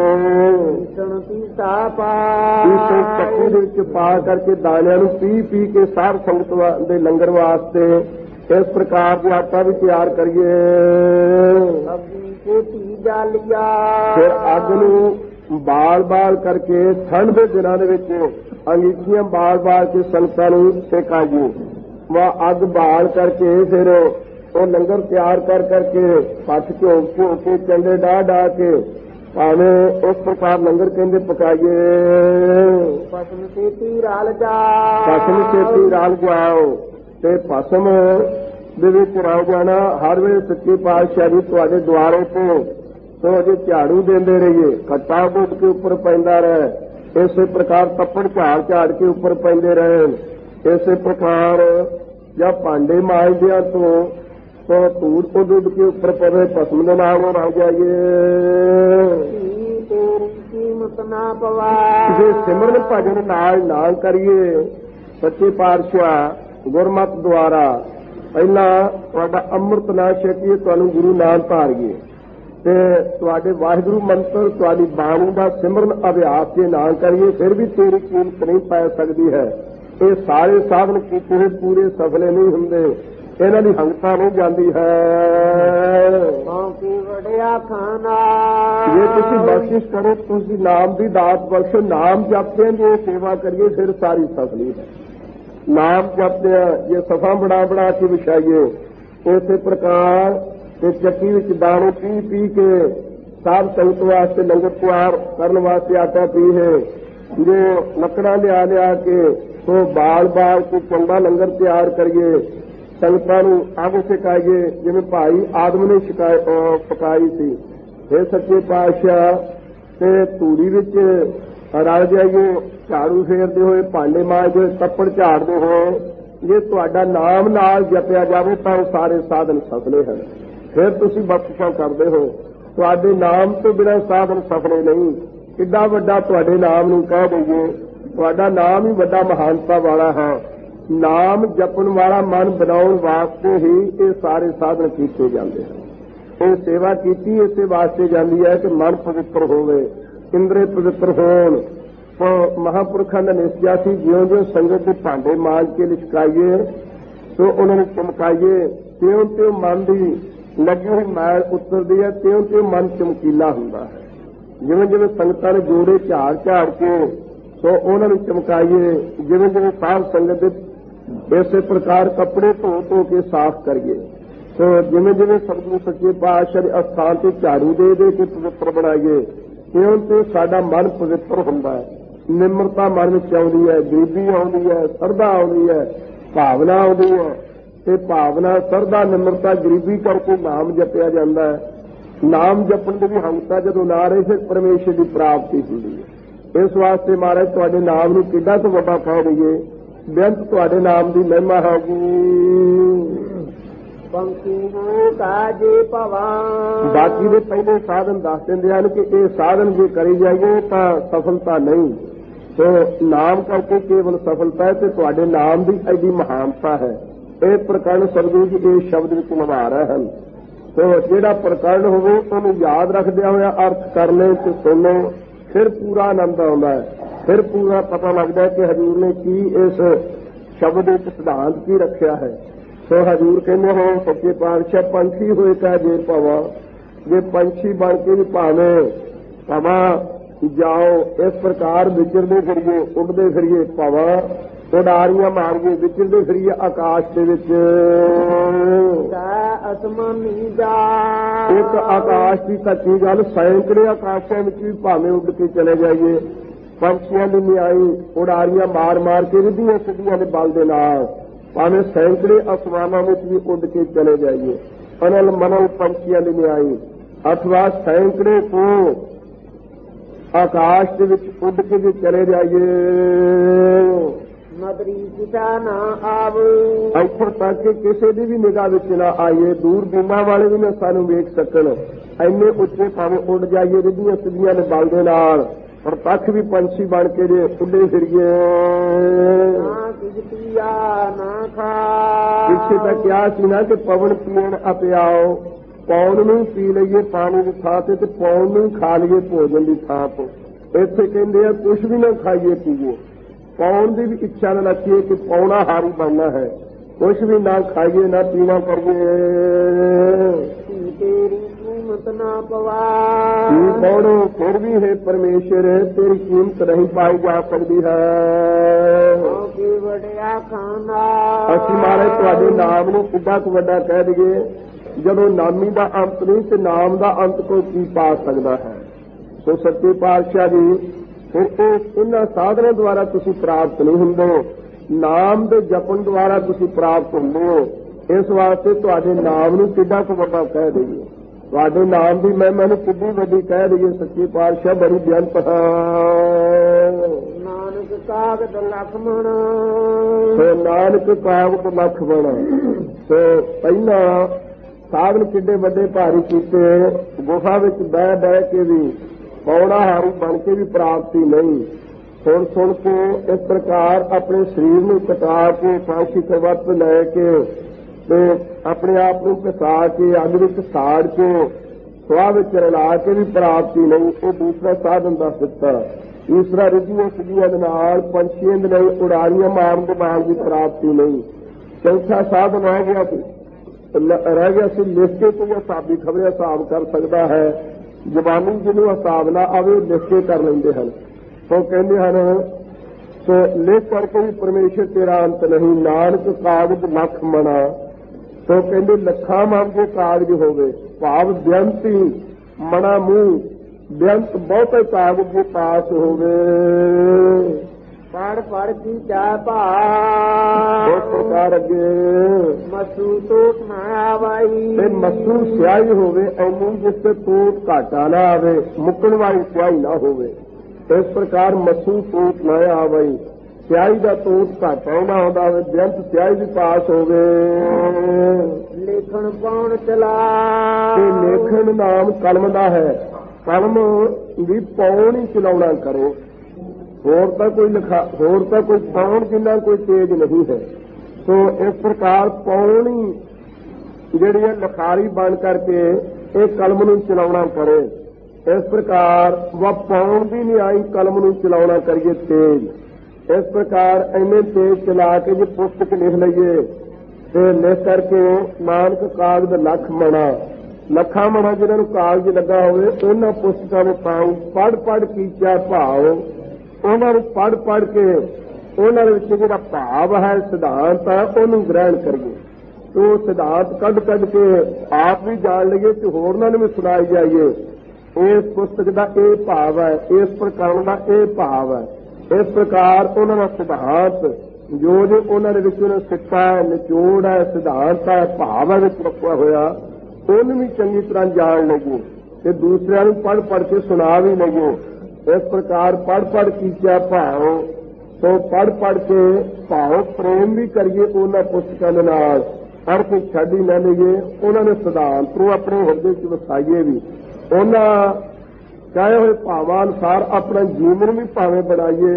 ਇਸੇ ਚੱਕੀ ਦੇ ਵਿੱਚ ਪਾ ਕਰਕੇ ਦਾਣਿਆਂ ਨੂੰ ਪੀ ਪੀ ਕੇ ਸਾਰ ਸੰਗਤ ਦੇ ਲੰਗਰ ਵਾਸਤੇ ਇਸ ਪ੍ਰਕਾਰ ਦੀ ਆਟਾ ਵੀ ਤਿਆਰ ਕਰੀਏ। ਫਿਰ ਅੱਗ ਨੂੰ ਬਾਲ ਬਾਲ ਕਰਕੇ ਠੰਡ ਦੇ ਦਿਨਾਂ ਦੇ ਵਿੱਚ ਅੰਗੀਠੀਆਂ ਬਾਲ ਬਾਲ ਕੇ ਸੰਗਤਾਂ ਨੂੰ ਸੇਕਾਈਏ। ਵਾ ਅੱਗ ਬਾਲ ਕਰਕੇ ਫਿਰ ਉਹ ਲੰਗਰ ਤਿਆਰ ਕਰ ਕਰਕੇ ਪੱਠ ਝੋਕ ਝੋਕ ਕੇ ਚੰਡੇ ਡਾ ਡਾ ਕੇ ਭਾਵੇਂ ਉਸ ਪ੍ਰਕਾਰ ਲੰਗਰ ਕਹਿੰਦੇ ਪਕਾਈਏ। ਭਸਮ ਸੇਤੀ ਰਲ ਜਾ, ਭਸਮ ਸੇਤੀ ਰਲ ਜਾਓ ਤੇ ਭਸਮ ਦੇ ਵਿੱਚ ਰਲ ਜਾਣਾ। ਹਰ ਵੇਲੇ ਸੱਚੇ ਪਾਤਸ਼ਾਹ ਜੀ ਤੁਹਾਡੇ ਦੁਆਰੇ ਤੋਂ ਸੋ ਜੇ ਝਾੜੂ ਦਿੰਦੇ ਰਹੀਏ, ਖੱਟਾ ਗੁੱਟ ਕੇ ਉੱਪਰ ਪੈਂਦਾ ਰਹੇ, ਇਸੇ ਪ੍ਰਕਾਰ ਤੱਪੜ ਝਾੜ ਝਾੜ ਕੇ ਉੱਪਰ ਪੈਂਦੇ ਰਹੇ। ਇਸੇ ਪ੍ਰਕਾਰ ਜਾਂ ਭਾਂਡੇ ਮਾਂਜਦਿਆਂ ਤੋਂ ਧੂੜ ਉੱਡ ਉੱਡ ਕੇ ਉੱਪਰ ਪਵੇ, ਭਸਮ ਦੇ ਨਾਲ ਉਹ ਰਹਿ ਜਾਈਏ। ਕੀਮਤ ਨਾ ਪਵਾ, ਜੇ ਸਿਮਰਨ ਭਜਨ ਨਾਲ ਨਾ ਕਰੀਏ ਸੱਚੇ ਪਾਤਸ਼ਾਹ ਗੁਰਮਤਿ ਦੁਆਰਾ ਪਹਿਲਾਂ ਤੁਹਾਡਾ ਅੰਮ੍ਰਿਤ ਨਾ ਛਕੀਏ, ਤੁਹਾਨੂੰ ਗੁਰੂ ਨਾਲ ਧਾਰੀਏ ਤੇ ਤੁਹਾਡੇ ਵਾਹਿਗੁਰੂ ਮੰਤਰ ਤੁਹਾਡੀ ਬਾਣੀ ਦਾ ਸਿਮਰਨ ਅਭਿਆਸ ਜੇ ਨਾ ਕਰੀਏ ਫਿਰ ਵੀ ਤੇਰੀ ਕੀਮਤ ਨਹੀਂ ਪੈ ਸਕਦੀ ਹੈ। ਇਹ ਸਾਰੇ ਸਾਧਨ ਕੀਤੇ ਹੋਏ ਪੂਰੇ ਸਫਲੇ ਨਹੀਂ ਹੁੰਦੇ, ਇਹਨਾਂ ਦੀ ਹੰਗਤਾ ਨਹੀਂ ਜਾਂਦੀ ਹੈ। ਵੜਿਆ ਖਾਨਾ, ਜੇ ਤੁਸੀਂ ਬਖਸ਼ਿਸ਼ ਕਰੋ, ਤੁਸੀਂ ਨਾਮ ਦੀ ਦਾਤ ਬਖਸ਼ੋ, ਨਾਮ ਜਪਦੇ ਜੇ ਸੇਵਾ ਕਰੀਏ ਫਿਰ ਸਾਰੀ ਸਫਲੀ ਹੈ। ਨਾਮ ਜਪਦੇ ਜੇ ਸਫਾ ਬਣਾ ਬਣਾ ਕੇ ਵਿਛਾਈਏ। ਇਸੇ ਪ੍ਰਕਾਰ ਤੇ ਚੱਕੀ ਵਿੱਚ ਦਾਣੇ ਪੀ ਪੀ ਕੇ ਸਾਧ ਸੰਗਤ ਵਾਸਤੇ ਲੰਗਰ ਤਿਆਰ ਕਰਨ ਵਾਸਤੇ ਆਟਾ ਪੀਏ। ਜੇ ਲੱਕੜਾਂ ਲਿਆ ਲਿਆ ਕੇ ਸੋ ਬਾਲ ਬਾਲ ਕੇ ਚੰਗਾ ਲੰਗਰ ਤਿਆਰ ਕਰੀਏ, ਸੰਗਤਾਂ ਨੂੰ ਅੱਗ ਸਿਕਾਈਏ ਜਿਵੇਂ ਭਾਈ ਆਦਮ ਨੇ ਪਕਾਈ ਸੀ। ਇਹ ਸੱਚੇ ਪਾਤਸ਼ਾਹ ਤੇ ਧੂੜੀ ਵਿੱਚ ਰਲ ਜਾਈਏ, ਝਾੜੂ ਫੇਰਦੇ ਹੋਏ, ਭਾਂਡੇ ਮਾਂਜਦੇ ਹੋਏ, ਤੱਪੜ ਝਾੜਦੇ ਹੋਏ। ਜੇ ਤੁਹਾਡਾ ਨਾਮ ਨਾਲ ਜਪਿਆ ਜਾਵੇ ਤਾਂ ਉਹ ਸਾਰੇ ਸਾਧਨ ਸਫਲੇ ਹਨ। ਫਿਰ ਤੁਸੀਂ ਬਖਸ਼ਿਸ਼ਾਂ ਕਰਦੇ ਹੋ। ਤੁਹਾਡੇ ਨਾਮ ਤੋਂ ਬਿਨਾਂ ਸਾਧਨ ਸਫਲੇ ਨਹੀਂ। ਕਿੱਡਾ ਵੱਡਾ ਤੁਹਾਡੇ ਨਾਮ ਨੂੰ ਕਹਿ ਦਈਏ, ਤੁਹਾਡਾ ਨਾਮ ਹੀ ਵੱਡਾ ਮਹਾਨਤਾ ਵਾਲਾ ਹੈ। ਨਾਮ ਜਪਣ ਵਾਲਾ ਮਨ ਬਣਾਉਣ ਵਾਸਤੇ ਹੀ ਇਹ ਸਾਰੇ ਸਾਧਨ ਕੀਤੇ ਜਾਂਦੇ ਹਨ। ਇਹ ਸੇਵਾ ਕੀਤੀ ਇਸੇ ਵਾਸਤੇ ਜਾਂਦੀ ਹੈ ਕਿ ਮਨ ਪਵਿੱਤਰ ਹੋਵੇ, ਇੰਦਰੇ ਪਵਿੱਤਰ ਹੋਣ। ਮਹਾਂਪੁਰਖਾਂ ਦਾ ਨਿਸ਼ਚਾ ਸੀ ਜਿਉਂ ਜਿਉਂ ਸੰਗਤ ਦੇ ਭਾਂਡੇ ਮਾਂਜ ਕੇ ਲਿਸ਼ਕਾਈਏ ਸੋ ਉਹਨਾਂ ਨੂੰ ਚਮਕਾਈਏ, ਤਿਉਂ ਤਿਉਂ ਮਨ ਦੀ ਲੱਗੀ ਹੋਈ ਮੈਲ ਉਤਰਦੀ ਹੈ, ਤਿਉਂ ਤਿਉਂ ਮਨ ਚਮਕੀਲਾ ਹੁੰਦਾ ਹੈ। ਜਿਵੇਂ ਜਿਵੇਂ ਸੰਗਤਾਂ ਨੇ ਜੋੜੇ ਝਾੜ ਝਾੜ ਕੇ ਸੋ ਉਹਨਾਂ ਨੂੰ ਚਮਕਾਈਏ, ਜਿਵੇਂ ਜਿਵੇਂ ਸਾਧ ਸੰਗਤ ਦੇ ਇਸੇ ਪ੍ਰਕਾਰ ਕੱਪੜੇ ਧੋ ਧੋ ਕੇ ਸਾਫ਼ ਕਰੀਏ। ਸੋ ਜਿਵੇਂ ਜਿਵੇਂ ਸਤਿਗੁਰੂ ਸੱਚੇ ਪਾਤਸ਼ਾਹ ਦੇ ਅਸਥਾਨ ਤੇ ਝਾੜੂ ਦੇ ਦੇ ਕੇ ਪਵਿੱਤਰ ਬਣਾਈਏ, ਇਉਂ ਤੇ ਸਾਡਾ ਮਨ ਪਵਿੱਤਰ ਹੁੰਦਾ ਹੈ। ਨਿਮਰਤਾ ਮਨ ਵਿੱਚ ਆਉਂਦੀ ਹੈ, ਗਰੀਬੀ ਆਉਂਦੀ ਹੈ, ਸਰਦਾ ਆਉਂਦੀ ਹੈ, ਭਾਵਨਾ ਆਉਂਦੀ ਹੈ। ਤੇ ਭਾਵਨਾ, ਸਰਦਾ, ਨਿਮਰਤਾ, ਗਰੀਬੀ ਕਰਕੇ ਨਾਮ ਜਪਿਆ ਜਾਂਦਾ ਹੈ। ਨਾਮ ਜਪਣ ਦੀ ਵੀ ਹੰਤਾ ਜਦੋਂ ਨਾ ਰਹੇ ਫਿਰ ਪਰਮੇਸ਼ਰ ਦੀ ਪ੍ਰਾਪਤੀ ਹੁੰਦੀ ਹੈ। ਇਸ ਵਾਸਤੇ ਮਹਾਰਾਜ ਤੁਹਾਡੇ ਨਾਮ ਨੂੰ ਕਿੱਡਾ ਤੋਂ ਵੱਡਾ ਕਹਿ ਦਈਏ, ਬੇਅੰਤ ਤੁਹਾਡੇ ਨਾਮ ਦੀ ਮਹਿਮਾ ਹੈਗੀ। ਪੰਕੂ ਕਾਜੇ ਭਵਾ। ਬਾਕੀ ਦੇ ਪਹਿਲੇ ਸਾਧਨ ਦੱਸ ਦਿੰਦੇ ਹਨ ਕਿ ਇਹ ਸਾਧਨ ਜੇ ਕਰੀ ਜਾਈਏ ਤਾਂ ਸਫਲਤਾ ਨਹੀਂ, ਸੋ ਨਾਮ ਕਰਕੇ ਕੇਵਲ ਸਫਲਤਾ ਹੈ ਤੇ ਤੁਹਾਡੇ ਨਾਮ ਦੀ ਐਡੀ ਮਹਾਨਤਾ ਹੈ। ਇਹ ਪ੍ਰਕਰਣ ਸਤਿਗੁਰੂ ਜੀ ਇਸ ਸ਼ਬਦ ਵਿੱਚ ਨਿਭਾ ਰਹੇ ਹਨ। ਸੋ ਜਿਹੜਾ ਪ੍ਰਕਰਣ ਹੋਵੇ ਉਹਨੂੰ ਯਾਦ ਰੱਖਦਿਆਂ ਹੋਇਆ ਅਰਥ ਕਰਨੇ ਤੇ ਸੁਣੋ, ਫਿਰ ਪੂਰਾ ਆਨੰਦ ਆਉਂਦਾ ਹੈ, ਫਿਰ ਪੂਰਾ ਪਤਾ ਲੱਗਦਾ ਹੈ ਕਿ ਹਜ਼ੂਰ ਨੇ ਕੀ ਇਸ ਸ਼ਬਦ ਵਿੱਚ ਸਿਧਾਂਤ ਕੀ ਰੱਖਿਆ ਹੈ। ਸੋ ਹਜ਼ੂਰ ਕਹਿੰਦੇ ਹੋ ਸੱਚੇ ਪਾਤਸ਼ਾਹ ਪੰਛੀ ਹੋਏ ਕਾ ਜੇ ਭਵਾ, ਜੇ ਪੰਛੀ ਬਣ ਕੇ ਵੀ ਭਾਵਾਂ ਜਾਓ, ਇਸ ਪ੍ਰਕਾਰ ਵਿਚਰਦੇ ਫਿਰੀਏ, ਉੱਡਦੇ ਫਿਰੀਏ, ਭਾਵਾਂ ਉਡਾਰੀਆਂ ਮਾਰੀਏ, ਵਿਚਰਦੇ ਫਿਰੀਏ ਆਕਾਸ਼ ਦੇ ਵਿੱਚ। ਅਸਮਾਨੀ ਜਾ ਇੱਕ ਆਕਾਸ਼ ਦੀ ਸੱਚੀ ਗੱਲ, ਸੈਂਕੜੇ ਆਕਾਸ਼ਾਂ ਵਿੱਚ ਵੀ ਭਾਵੇਂ ਉੱਡ ਕੇ ਚਲੇ ਜਾਈਏ, ਪੰਛੀਆਂ ਦੀ ਨਿਆਈ ਉਡਾਰੀਆਂ ਮਾਰ ਮਾਰ ਕੇ ਰਿੱਧੀਆਂ ਸਿੱਧੀਆਂ ਦੇ ਬਲ ਦੇ ਨਾਲ ਭਾਵੇਂ ਸੈਂਕੜੇ ਅਸਮਾਨਾਂ ਵਿੱਚ ਵੀ ਉੱਡ ਕੇ ਚਲੇ ਜਾਈਏ, ਅਨਲ ਮਨਲ ਪੰਛੀਆਂ ਦੀ ਨਿਆਈ, ਅਥਵਾ ਸੈਂਕੜੇ ਕੋ ਆਕਾਸ਼ ਦੇ ਵਿੱਚ ਉੱਡ ਕੇ ਵੀ ਚਲੇ ਜਾਈਏ। ਮਦਰੀ ਕਿਤਾ ਨਾ ਆਵੇ, ਇੱਥੋਂ ਤੱਕ ਕਿ ਕਿਸੇ ਦੀ ਵੀ ਨਿਗਾਹ ਵਿੱਚ ਨਾ ਆਈਏ, ਦੂਰਬੀਨਾਂ ਵਾਲੇ ਵੀ ਨਾ ਸਾਨੂੰ ਵੇਖ ਸਕਣ, ਇੰਨੇ ਉੱਚੇ ਭਾਵੇਂ ਉੱਡ ਜਾਈਏ ਰਿੱਧੀਆਂ ਸਿੱਧੀਆਂ ਦੇ ਬਲ ਦੇ ਨਾਲ, ਪਰ ਤੱਕ ਵੀ ਪੰਛੀ ਬਣ ਕੇ ਜੇ ਉੱਡੇ ਫਿਰੀਏ। ਨਾ ਖਾ ਪਿੱਛੇ ਤਾਂ ਕਿਹਾ ਸੀ ਨਾ ਕਿ ਪਵਨ ਪੀਣ ਅਪਿਆਓ, ਪੌਣ ਨੂੰ ਪੀ ਲਈਏ ਪਾਣੀ ਦੀ ਥਾਂ ਤੇ ਪੌਣ ਨੂੰ ਖਾ ਲਈਏ ਭੋਜਨ ਦੀ ਥਾਂ ਤੋਂ। ਇੱਥੇ ਕਹਿੰਦੇ ਆ ਕੁਛ ਵੀ ਨਾ ਖਾਈਏ ਪੀਈਏ, ਪੌਣ ਦੀ ਵੀ ਇੱਛਾ ਨਾ ਰੱਖੀਏ ਕਿ ਪੌਣਾ ਹਾਰੀ ਬਣਨਾ ਹੈ, ਕੁਛ ਵੀ ਨਾ ਖਾਈਏ ਨਾ ਪੀਣਾ ਕਰੀਏ। ਤੇਰੀ ਕੀਮਤ ਨਾ ਪਵਾ, ਪੌੜੋ ਫਿਰ ਵੀ ਹੈ ਪਰਮੇਸ਼ਰ ਤੇਰੀ ਕੀਮਤ ਨਹੀਂ ਪਾਈ ਜਾ ਸਕਦੀ ਹੈ। ਵੱਡਿਆ ਖਾਨਾ ਅਸੀਂ ਮਾਰੇ ਤੁਹਾਡੇ ਨਾਮ ਨੂੰ ਕਿੱਡਾ ਕੁ ਵੱਡਾ ਕਹਿ ਦਈਏ, ਜਦੋਂ ਨਾਮੀ ਦਾ ਅੰਤ ਨਹੀਂ ਤੇ ਨਾਮ ਦਾ ਅੰਤ ਕੋਈ ਕੀ ਪਾ ਸਕਦਾ ਹੈ। ਸੋ ਸੱਚੇ ਪਾਤਸ਼ਾਹ ਜੀ ਫਿਰ ਇਹਨਾਂ ਸਾਧਨਾਂ ਦੁਆਰਾ ਤੁਸੀਂ ਪ੍ਰਾਪਤ ਨਹੀਂ ਹੁੰਦੇ, ਨਾਮ ਦੇ ਜਪਣ ਦੁਆਰਾ ਤੁਸੀਂ ਪ੍ਰਾਪਤ ਹੁੰਦੇ ਹੋ। ਇਸ ਵਾਸਤੇ ਤੁਹਾਡੇ ਨਾਮ ਨੂੰ ਕਿੱਡਾ ਕੁ ਵੱਡਾ ਕਹਿ ਦਈਏ, ਤੁਹਾਡੇ ਨਾਮ ਦੀ ਮਹਿਮਾ ਨੂੰ ਕਿੱਡੀ ਵੱਡੀ ਕਹਿ ਦਈਏ। ਸੱਚੇ ਪਾਤਸ਼ਾਹ ਬੜੀ ਬੇਅੰਤ ਹੈ। ਨਾਨਕ ਕਾਗਦ ਲਖਮਣ, ਸੋ ਨਾਨਕ ਕਾਗਦ ਲਖਮਣ। ਸੋ ਪਹਿਲਾਂ ਸਾਧਨ ਕਿੱਡੇ ਵੱਡੇ ਭਾਰੀ ਕੀਤੇ, ਗੁਫਾ ਵਿੱਚ ਬਹਿ ਬਹਿ ਕੇ ਵੀ ਪੌੜਾ ਹਾਰੀ ਬਣ ਕੇ ਵੀ ਪ੍ਰਾਪਤੀ ਨਹੀਂ। ਸੁਣ ਸੁਣ ਕੇ ਇਸ ਪ੍ਰਕਾਰ ਆਪਣੇ ਸਰੀਰ ਨੂੰ ਕਟਾ ਕੇ ਫਾਂਸੀ ਕਰਵਟ ਲੈ ਕੇ ਤੇ ਆਪਣੇ ਆਪ ਨੂੰ ਘਸਾ ਕੇ ਅੱਗ ਵਿੱਚ ਸਾੜ ਕੇ ਸੁਆਹ ਵਿੱਚ ਰਲਾ ਕੇ ਵੀ ਪ੍ਰਾਪਤੀ ਨਹੀਂ। ਉਹ ਦੂਸਰਾ ਸਾਧਨ ਦੱਸ ਦਿੱਤਾ। ਤੀਸਰਾ ਰਿੱਧੀਆਂ ਸਿੱਧੀਆਂ ਦੇ ਨਾਲ ਪੰਛੀਆਂ ਦੇ ਲਈ ਉਡਾਰੀਆਂ ਮਾਰਨ ਦੇ ਨਾਲ ਵੀ ਪ੍ਰਾਪਤੀ ਨਹੀਂ। ਚੌਥਾ ਸਾਧਨ ਰਹਿ ਗਿਆ ਸੀ ਲਿਖ ਕੇ ਕੋਈ ਹਿਸਾਬੀ ਖਬਰੇ ਹਿਸਾਬ ਕਰ ਸਕਦਾ ਹੈ। ਜ਼ਬਾਨੀ ਜਿਹਨੂੰ ਹਿਸਾਬ ਨਾ ਆਵੇ ਉਹ ਲਿਖ ਕੇ ਕਰ ਲੈਂਦੇ ਹਨ। ਉਹ ਕਹਿੰਦੇ ਹਨ ਸੋ ਲਿਖ ਕਰਕੇ ਵੀ ਪਰਮੇਸ਼ਰ ਤੇਰਾ ਅੰਤ ਨਹੀਂ। ਨਾਨਕ ਕਾਗਜ਼ ਲੱਖ ਮਣਾ। ਸੋ ਕਹਿੰਦੇ ਲੱਖਾਂ ਮਣ ਦੇ ਕਾਗਜ਼ ਹੋਵੇ, ਭਾਵ ਬੇਅੰਤੀ ਮਣਾ ਮੂੰਹ, ਬੇਅੰਤ ਬਹੁਤੇ ਕਾਗਜ਼ ਦੇ ਪਾਸ ਹੋਵੇ। ਪੜ ਪੜ ਕੀ ਚਾਹ ਭਾ ਇਸ ਪ੍ਰਕਾਰ ਅੱਗੇ ਮਸੂ ਤੋਟ ਨਾ ਆਵਾਈ, ਤੇ ਮਸੂ ਸਿਆਹੀ ਹੋਵੇ ਐਨੀ ਜਿਸ ਤੇ ਤੋਟ ਘਾਟਾ ਨਾ ਆਵੇ, ਮੁੱਕਣ ਵਾਲੀ ਸਿਆਹੀ ਨਾ ਹੋਵੇ। ਇਸ ਪ੍ਰਕਾਰ ਮਸੂ ਤੋਟ ਨਾ ਆਵਾਈ, ਸਿਆਹੀ ਦਾ ਤੋਟ ਘਾਟਾ ਨਾ ਆਉਂਦਾ ਹੋਵੇ, ਬੇਅੰਤ ਸਿਆਹੀ ਵੀ ਪਾਸ ਹੋਵੇ। ਲੇਖਣ ਕੌਣ ਚਲਾ, ਤੇ ਲੇਖਣ ਨਾਮ ਕਲਮ ਦਾ ਹੈ। ਕਲਮ ਵੀ ਪੌਣ ਹੀ ਚਲਾਉਣਾ ਕਰੋ, ਹੋਰ ਤਾਂ ਕੋਈ ਪੌਣ ਜਿੰਨਾ ਕੋਈ ਤੇਜ ਨਹੀਂ ਹੈ। ਸੋ ਇਸ ਪ੍ਰਕਾਰ ਪੌਣੀ ਜਿਹੜੀ ਹੈ ਲਿਖਾਰੀ ਬਣ ਕਰਕੇ ਇਹ ਕਲਮ ਨੂੰ ਚਲਾਉਣਾ ਕਰੇ। ਇਸ ਪ੍ਰਕਾਰ ਵਹ ਪੌਣ ਦੀ ਨਹੀਂ ਆਈ, ਕਲਮ ਨੂੰ ਚਲਾਉਣਾ ਕਰੀਏ ਤੇਜ। ਇਸ ਪ੍ਰਕਾਰ ਇੰਨੇ ਤੇਜ ਚਲਾ ਕੇ ਜੇ ਪੁਸਤਕ ਲਿਖ ਲਈਏ ਤੇ ਲਿਖ ਕਰਕੇ ਨਾਨਕ ਕਾਗਜ਼ ਲੱਖ ਮਣਾ, ਲੱਖਾਂ ਮਣਾ ਜਿਹਨਾਂ ਨੂੰ ਕਾਗਜ਼ ਲੱਗਾ ਹੋਵੇ ਉਹਨਾਂ ਪੁਸਤਕਾਂ ਨੂੰ ਪਾਉ। ਪੜ ਪੜ ਕੀਚਾ ਭਾਵ, ਉਹਨਾਂ ਨੂੰ ਪੜ ਪੜ ਕੇ ਉਹਨਾਂ ਦੇ ਵਿੱਚ ਜਿਹੜਾ ਭਾਵ ਹੈ, ਸਿਧਾਂਤ ਹੈ, ਉਹਨੂੰ ਗ੍ਰਹਿਣ ਕਰੀਏ। तो सिद्धांत कढ़ के आप भी जान लीए कि होरनां नूं भी सुनाई जाइए। इस पुस्तक का यह भाव है, इस प्रकरण का यह भाव है। इस प्रकार उन्होंने सिद्धांत जो उन्होंने विचों सिक्खा है, निचोड़ है, सिद्धांत है, भाव है रखा होया, उन्हें भी चंगी तरह जान लगे कि दूसरों को पढ़ के सुना भी लगे। इस प्रकार पढ़ कीचा भाव, तो पढ़ के भाव प्रेम भी करिए उन्होंने पुस्तकों के नाल, पढ़ के छड़ ही न लीए। उन्होंने सिद्धांत को अपने हिरदे च वसाइए भी, उन्होंने कहे हुए भावां अनुसार अपना जीवन भी भावें बनाइए।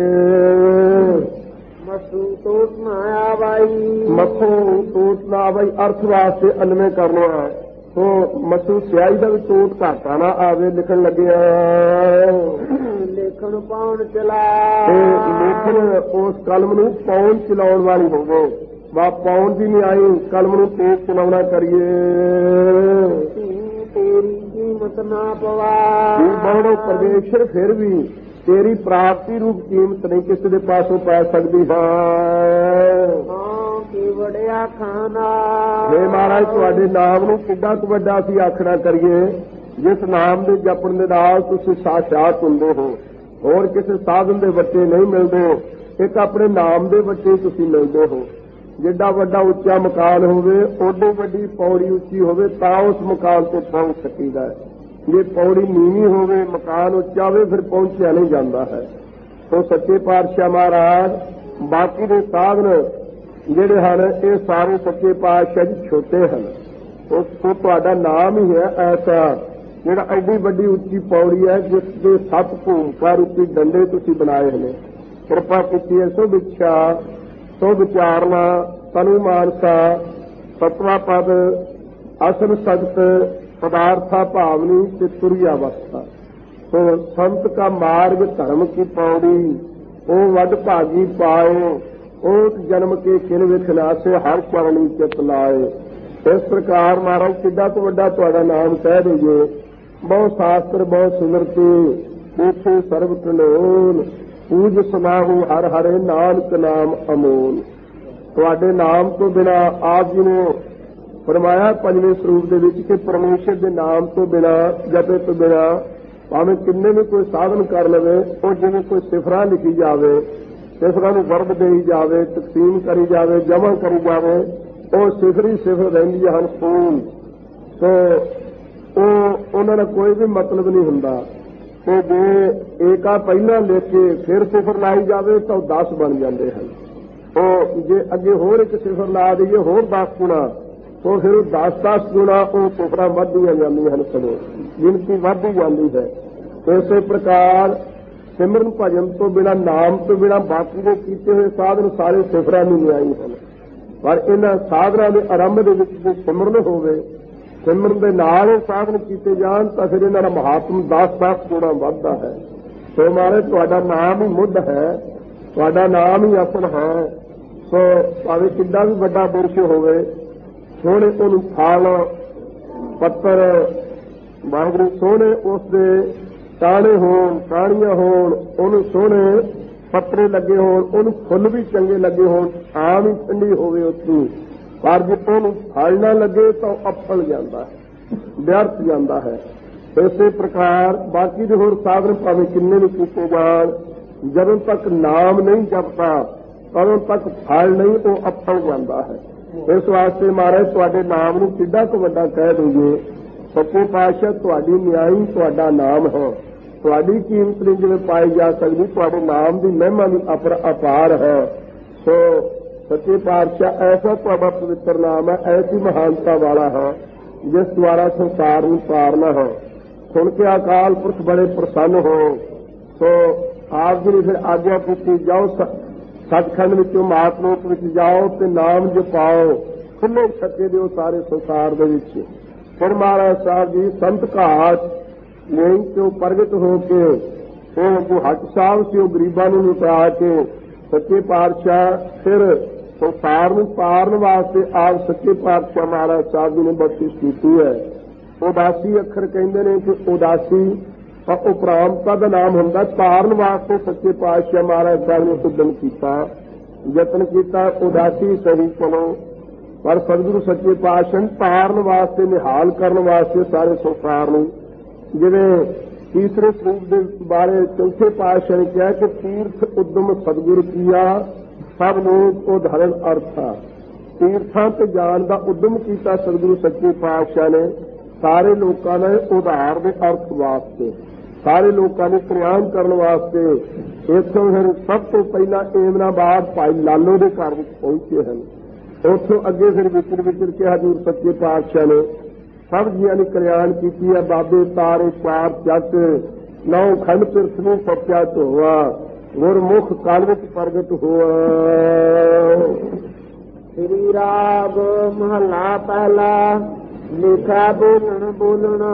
मसू टोट ना आवाई, मसू टोट ना आवाई अर्थ वास्ते अनवे करना है, तो मसू स्याही का भी टोट घाटा ना आवे लिखन लगे। लेखन पाउन चला, लेखन उस कलम नूं पाउन चलाउण वाली होवे, वा पाउन दी नहीं आई कलम नूं तेज चलाउणा करिए। तेरी कीमत ना पवा, बहुड़ो परमेश्वर फिर भी तेरी प्राप्ति रूप कीमत नहीं किसी के पासों पै सकती है। कि वड़िया खाना, हे महाराज तुहाडे नाम नूं किड्डा क वड्डा असीं आखना करिए, जिस नाम दे जपण दे नाल तुसीं साक्षात हुंदे हो, होर किसी साधन दे वट्टे नहीं मिलदे, एक अपने नाम दे वट्टे तुसीं मिलदे हो। जिड्डा वड्डा उच्चा मकान होवे, ओडी वड्डी पौड़ी उच्ची होवे तां उस मकान ते पहुंच सकीदा है। जे पौड़ी नीवी होवे, मकान उच्चा होवे, फिर पहुंचया नहीं जाता है। तो सच्चे पातशाह महाराज बाकी दे साधन ਜਿਹੜੇ ਹਨ ਇਹ ਸਾਰੇ ਸੱਚੇ ਪਾਤਸ਼ਾਹ ਜੀ ਛੋਟੇ ਹਨ। ਉਸ ਤੋਂ ਤੁਹਾਡਾ ਨਾਮ ਹੀ ਹੈ ਐਸਾ ਜਿਹੜਾ ਐਡੀ ਵੱਡੀ ਉੱਚੀ ਪੌੜੀ ਹੈ ਜਿਸ ਦੇ 7 ਭੂਮਿਕਾ ਰੂਪੀ ਡੰਡੇ ਤੁਸੀਂ ਬਣਾਏ ਨੇ। ਕਿਰਪਾ ਕੀਤੀ ਹੈ ਸੋ ਵਿਚਾ ਸੋ ਵਿਚਾਰਨਾ ਤਨੂ ਮਾਨਸਾ ਸਤਵਾ ਪਦ ਅਸਨ ਸਗਤ पदार्था भावनी से तुरी अवस्था। तो संत का मार्ग धर्म की पौड़ी ओ वड भागी पाए, ओट जन्म के किन विखनासे हर चरणी चित लाए। इस प्रकार महाराज किड्डा तो वड्डा तुहाडा नाम कह दीजिए। बहुत शास्त्र बहुत सुमरती पूछे सर्व कनोन, पूज समाहू हर हरे नानक नाम अमोल। तुहाडे नाम तो बिना आप जी ने फरमाया पंजवें स्वरूप दे विच कि परमेश्वर के नाम तो बिना जपे तो बिना भावें किन्ने भी कोई साधन कर लवे, और जिवें कोई सिफरा लिखी जावे, सिफरा नूं वर्ब देई जावे, तकसीम करी जावे, जमा करी जावे, और सिफरी सिफर रहिंदियां हन खून। तो उन्हां दा कोई भी मतलब नहीं हुंदा। तो जे एका पहला लिख के फिर सिफर लाई जावे तो 10 बन जाते हैं। तो जे अगे होर एक सिफर ला दईए होर 10 गुणा, तो फिर 10-10 गुणा वो सिफर वधदियां जांदियां हन, सगों गिनती वधदी जाती है। इस प्रकार सिमरन भजन तो बिना नाम तो बिना बाकी के कीते हुए साधन सारे सिफरां नहीं न्याई हैं। पर इन्हां साधनां दे आरंभ दे विच जे सिमरन होवे, सिमरन दे नाल साधन कीते जाण तां फिर इन्हां दा महात्म 10-10 गुणा वधदा है। तो महाराज तुहाडा नाम ही मुੱਢ है, तुहाडा नाम ही असल है। सो भावें किड्डा भी वड्डा पुरश होवे, सोहने उहनूं फल पत्तर वाहिगुरू सोहने उसदे टाणे होण, टाणियां होण, उहनूं सोहने पत्तरे लगे होण, उहनूं फुੱਲ भी चंगे लगे होण, आम ही ठंडी होवे उत्तों, पर जे उहनूं फल ना लगे तो अफल जांदा है, व्यर्थ जांदा है। इसे प्रकार बाकी दे होर साधन भावें किन्ने भी कीते जाण, ਜਦੋਂ तक नाम नहीं जपता तदों तक फल नहीं, वो अफल जांदा है। इस वास्ते महाराज तुहाडे नाम नूं किड्डा तो वड्डा कह दईए। सच्चे पातशाह तुहाडी न्याई तुहाडा नाम है, तुहाडी कीमत नहीं जिवें पाई जा सकदी, तुहाडे नाम की महिमा भी अपार है। तो सच्चे पातशाह ऐसा तुहाडा पवित्र नाम है, ऐसी महानता वाला है जिस द्वारा संसार नूं तारना है। सुन के अकाल पुरख बड़े प्रसन्न हो। तो आप जी ने फिर आज्ञा की जाओ सचखंड विचों महात्लोक विच जाओ ते नाम जपाओ, खुले छके दिओ सारे संसार दे विच। फिर महाराज साहब जी संत घाट लेई चों प्रगट होके जो हट साहब से गरीबां नूं लुटा के सच्चे पातशाह फिर संसार नूं तारन वास्ते आप सच्चे पातशाह महाराज साहब जी ने बख्शिश कीती है। उदासी अखर कहंदे ने कि उदासी उपरामता का नाम होंदा, तारन वास्ते सच्चे पातशाह महाराज साहब ने उद्यम किया, यतन किया। उदासी सही चलो ਪਰ ਸਤਿਗੁਰੂ ਸੱਚੇ ਪਾਤਸ਼ਾਹ ਤਾਰਨ ਵਾਸਤੇ, ਨਿਹਾਲ ਕਰਨ ਵਾਸਤੇ ਸਾਰੇ ਸੰਸਾਰ ਨੂੰ, ਜਿਵੇਂ ਤੀਸਰੇ ਸਰੂਪ ਦੇ ਬਾਰੇ ਚੌਥੇ ਪਾਤਸ਼ਾਹ ਨੇ ਕਿਹਾ ਕਿ ਤੀਰਥ ਉਦਮ ਸਤਿਗੁਰ ਕੀਆ ਸਭ ਲੋਕ ਉਦਾਹਰਨ ਅਰਥਾ। ਤੀਰਥਾਂ ਤੇ ਜਾਣ ਦਾ ਉਦਮ ਕੀਤਾ ਸਤਿਗੁਰੂ ਸੱਚੇ ਪਾਤਸ਼ਾਹ ਨੇ ਸਾਰੇ ਲੋਕਾਂ ਦੇ ਉਧਾਰ ਦੇ ਅਰਥ ਵਾਸਤੇ, ਸਾਰੇ ਲੋਕਾਂ ਨੂੰ ਕਲਿਆਣ ਕਰਨ ਵਾਸਤੇ। ਇੱਥੋਂ ਫਿਰ ਸਭ ਤੋਂ ਪਹਿਲਾਂ ਏਮਨਾਬਾਦ ਭਾਈ ਲਾਲੋ ਦੇ ਘਰ ਵਿੱਚ ਪਹੁੰਚੇ ਹਨ। ਉੱਥੋਂ ਅੱਗੇ ਫਿਰ ਵਿਚਰ ਕੇ ਹਜ਼ੂਰ ਸੱਚੇ ਪਾਤਸ਼ਾਹ ਨੇ ਸਭ ਜੀਆਂ ਨੇ ਕਲਿਆਣ ਕੀਤੀ ਹੈ। ਬਾਬੇ ਤਾਰੇ ਚਾਰ ਚੱਕ, 9 ਖੰਡ ਪਿਰਥ ਨੂੰ ਸੱਚਾ ਧੋਆ, ਗੁਰਮੁਖ ਕਾਲ ਵਿੱਚ ਪ੍ਰਗਟ ਹੋਆ। ਸ੍ਰੀ ਰਾਗ ਮਹੱਲਾ ਪਹਿਲਾ। ਲਿਖਾ ਬੋਲਣ ਬੋਲਣਾ।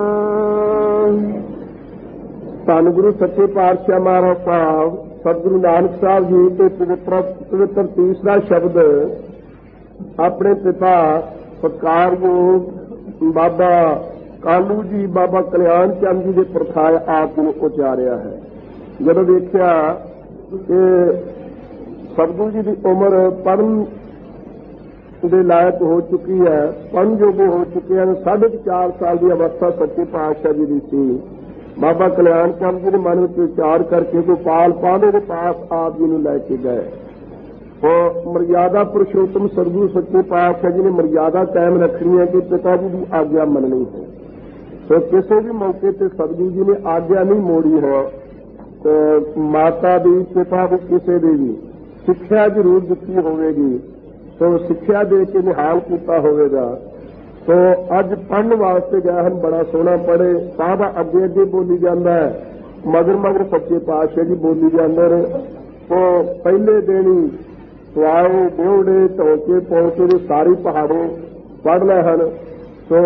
ਧੰਨ ਗੁਰੂ ਸੱਚੇ ਪਾਤਸ਼ਾਹ ਮਹਾਰਾਜ ਸਾਹਿਬ ਸਤਿਗੁਰੂ ਨਾਨਕ ਸਾਹਿਬ ਜੀ ਤੇ ਪਵਿੱਤਰ ਤੀਸਰਾ ਸ਼ਬਦ ਆਪਣੇ ਪਿਤਾ ਸਤਿਕਾਰਯੋਗ ਬਾਬਾ ਕਾਲੂ ਜੀ, ਬਾਬਾ ਕਲਿਆਣ ਚੰਦ ਜੀ ਦੇ ਪ੍ਰਥਾਏ ਆਪ ਨੂੰ ਉਚਾਰਿਆ ਹੈ। ਜਦੋਂ ਦੇਖਿਆ ਕਿ ਸਤਿਗੁਰੂ ਜੀ ਦੀ ਉਮਰ ਪੜ੍ਹਨ ਦੇ ਲਾਇਕ ਹੋ ਚੁੱਕੀ ਹੈ, ਪੜ੍ਹਨ ਯੋਗ ਹੋ ਚੁੱਕੇ ਹਨ, 4.5 ਸਾਲ ਦੀ ਅਵਸਥਾ ਸੱਚੇ ਪਾਤਸ਼ਾਹ ਜੀ ਦੀ ਸੀ। ਬਾਬਾ ਕਲਿਆਣ ਚੰਦ ਜੀ ਦੇ ਮਨ ਵਿੱਚ ਵਿਚਾਰ ਕਰਕੇ ਗੋਪਾਲ ਪਾਂਡੇ ਦੇ ਪਾਸ ਆਪ ਜੀ ਨੂੰ ਲੈ ਕੇ ਗਏ। ਉਹ ਮਰਿਆਦਾ ਪੁਰਸ਼ੋਤਮ ਸਤਿਗੁਰੂ ਸੱਚੇ ਪਾਤਸ਼ਾਹ ਜੀ ਨੇ ਮਰਿਆਦਾ ਕਾਇਮ ਰੱਖਣੀ ਹੈ ਕਿ ਪਿਤਾ ਜੀ ਦੀ ਆਗਿਆ ਮੰਨਣੀ ਹੈ। ਸੋ ਕਿਸੇ ਵੀ ਮੌਕੇ ਤੇ ਸਤਿਗੁਰੂ ਜੀ ਨੇ ਆਗਿਆ ਨਹੀਂ ਮੋੜੀ ਹੈ। ਮਾਤਾ ਦੀ, ਪਿਤਾ ਦੀ, ਕਿਸੇ ਦੀ ਵੀ ਸਿੱਖਿਆ ਜ਼ਰੂਰ ਦਿੱਤੀ ਹੋਵੇਗੀ, ਸੋ ਸਿੱਖਿਆ ਦੇ ਕੇ ਨਿਹਾਲ ਕੀਤਾ ਹੋਵੇਗਾ। ਸੋ ਅੱਜ ਪੜ੍ਹਨ ਵਾਸਤੇ ਗਏ ਹਨ, ਬੜਾ ਸੋਹਣਾ ਪੜ੍ਹੇ। ਸਾਦਾ ਅੱਗੇ ਅੱਗੇ ਬੋਲੀ ਜਾਂਦਾ ਹੈ, ਮਗਰ ਸੱਚੇ ਪਾਤਸ਼ਾਹ ਜੀ ਬੋਲੀ ਜਾਂਦੇ ਨੇ। ਸੋ ਪਹਿਲੇ ਦਿਨ ਹੀ ਸਵਾਏ ਡਿਉੜੇ ਢੋਕੇ ਪਹੁੰਚੇ ਦੇ ਸਾਰੀ ਪਹਾੜੇ ਪੜ੍ਹ ਲਏ ਹਨ। ਸੋ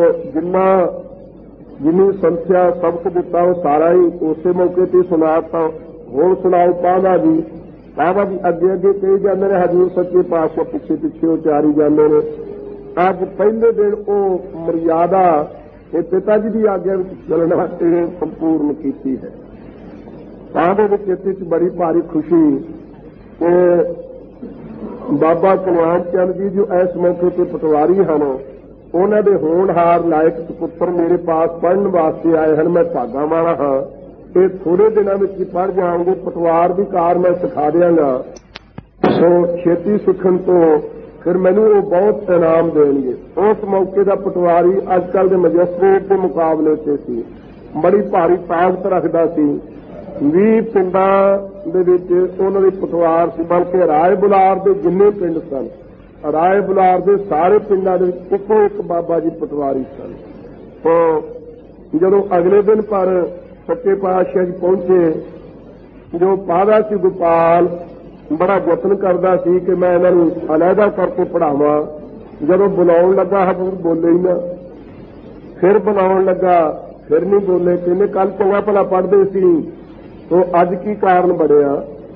ਜਿੰਨੀ ਸੰਥਿਆ ਸਬਕ ਦਿੱਤਾ ਉਹ ਸਾਰਾ ਹੀ ਉਸੇ ਮੌਕੇ ਤੇ ਸੁਣਾਤਾ। ਹੁਣ ਸੁਣਾਓ ਪਾਂਧਾ ਜੀ। ਪਾਂਧਾ ਜੀ ਅੱਗੇ ਅੱਗੇ ਕਹੀ ਜਾਂਦੇ ਨੇ, ਹਜ਼ੂਰ ਸੱਚੇ ਪਾਤਸ਼ਾਹ ਪਿੱਛੇ ਪਿੱਛੇ ਉਚਾਰੀ ਜਾਂਦੇ ਨੇ। ਅੱਜ ਪਹਿਲੇ ਦਿਨ ਉਹ ਮਰਿਆਦਾ ਇਹ ਪਿਤਾ ਜੀ ਦੀ ਆਗਿਆ ਵਿੱਚ ਚੱਲਣਾ ਇਹ ਸੰਪੂਰਨ ਕੀਤੀ ਹੈ। ਪਾਂਧੇ ਦੇ ਚਿੱਤ 'ਚ ਬੜੀ ਭਾਰੀ ਖੁਸ਼ੀ ਕਿ ਬਾਬਾ ਕਲਿਆਣ ਚੰਦ ਜੀ ਜੋ ਇਸ ਮੌਕੇ ਤੇ ਪਟਵਾਰੀ ਹਨ, ਉਹਨਾਂ ਦੇ ਹੋਣਹਾਰ ਲਾਇਕ ਸੁਪੁੱਤਰ ਮੇਰੇ ਪਾਸ ਪੜ੍ਹਨ ਵਾਸਤੇ ਆਏ ਹਨ। ਮੈਂ ਭਾਗਾਂ ਵਾਲਾ ਹਾਂ, ਇਹ ਥੋੜੇ ਦਿਨਾਂ ਵਿੱਚ ਹੀ ਪੜ੍ਹ ਜਾਣਗੇ। ਪਟਵਾਰ ਦੀ ਕਾਰ ਮੈਂ ਸਿਖਾ ਦਿਆਂਗਾ। ਸੋ ਛੇਤੀ ਸਿੱਖਣ ਤੋਂ ਫਿਰ ਮੈਨੂੰ ਉਹ ਬਹੁਤ ਇਨਾਮ ਦੇਣਗੇ। ਉਸ ਮੌਕੇ ਦਾ ਪਟਵਾਰੀ ਅੱਜ ਕੱਲ੍ਹ ਦੇ ਮੈਜਿਸਟ੍ਰੇਟ ਦੇ ਮੁਕਾਬਲੇ ਤੇ ਸੀ, ਬੜੀ ਭਾਰੀ ਤਾਕਤ ਰੱਖਦਾ ਸੀ। 20 ਪਿੰਡਾਂ ਦੇ ਵਿੱਚ ਉਹਨਾਂ ਦੇ ਪਟਵਾਰ ਸੀ, ਬਲਕਿ ਰਾਏ ਬੁਲਾਰ ਦੇ ਜਿੰਨੇ ਪਿੰਡ ਸਨ, ਰਾਏ ਬੁਲਾਰ ਦੇ ਸਾਰੇ ਪਿੰਡਾਂ ਦੇ ਵਿੱਚ ਇੱਕੋ ਇੱਕ ਬਾਬਾ ਜੀ ਪਟਵਾਰੀ ਸਨ। ਤੋਂ ਜਦੋਂ ਅਗਲੇ ਦਿਨ ਪਰ ਸੱਚੇ ਪਾਤਸ਼ਾਹ ਜੀ ਪਹੁੰਚੇ, ਜੋ ਪਾਂਧਾ ਸੀ ਗੋਪਾਲ ਬੜਾ ਯਤਨ ਕਰਦਾ ਸੀ ਕਿ ਮੈਂ ਇਹਨਾਂ ਨੂੰ ਅਲੱਗਾ ਕਰਕੇ ਪੜ੍ਹਾਵਾਂ। ਜਦੋਂ ਬੁਲਾਉਣ ਲੱਗਾ ਹਜ਼ੂਰ ਬੋਲੇ ਹੀ ਨਾ, ਫਿਰ ਬੁਲਾਉਣ ਲੱਗਾ ਫਿਰ ਨਹੀਂ ਬੋਲੇ। ਕਹਿੰਦੇ ਕੱਲ ਚੰਗਾ ਭਲਾ ਪੜ੍ਹਦੇ ਸੀ, ਤੋ ਅੱਜ ਕੀ ਕਾਰਨ ਬਣਿਆ।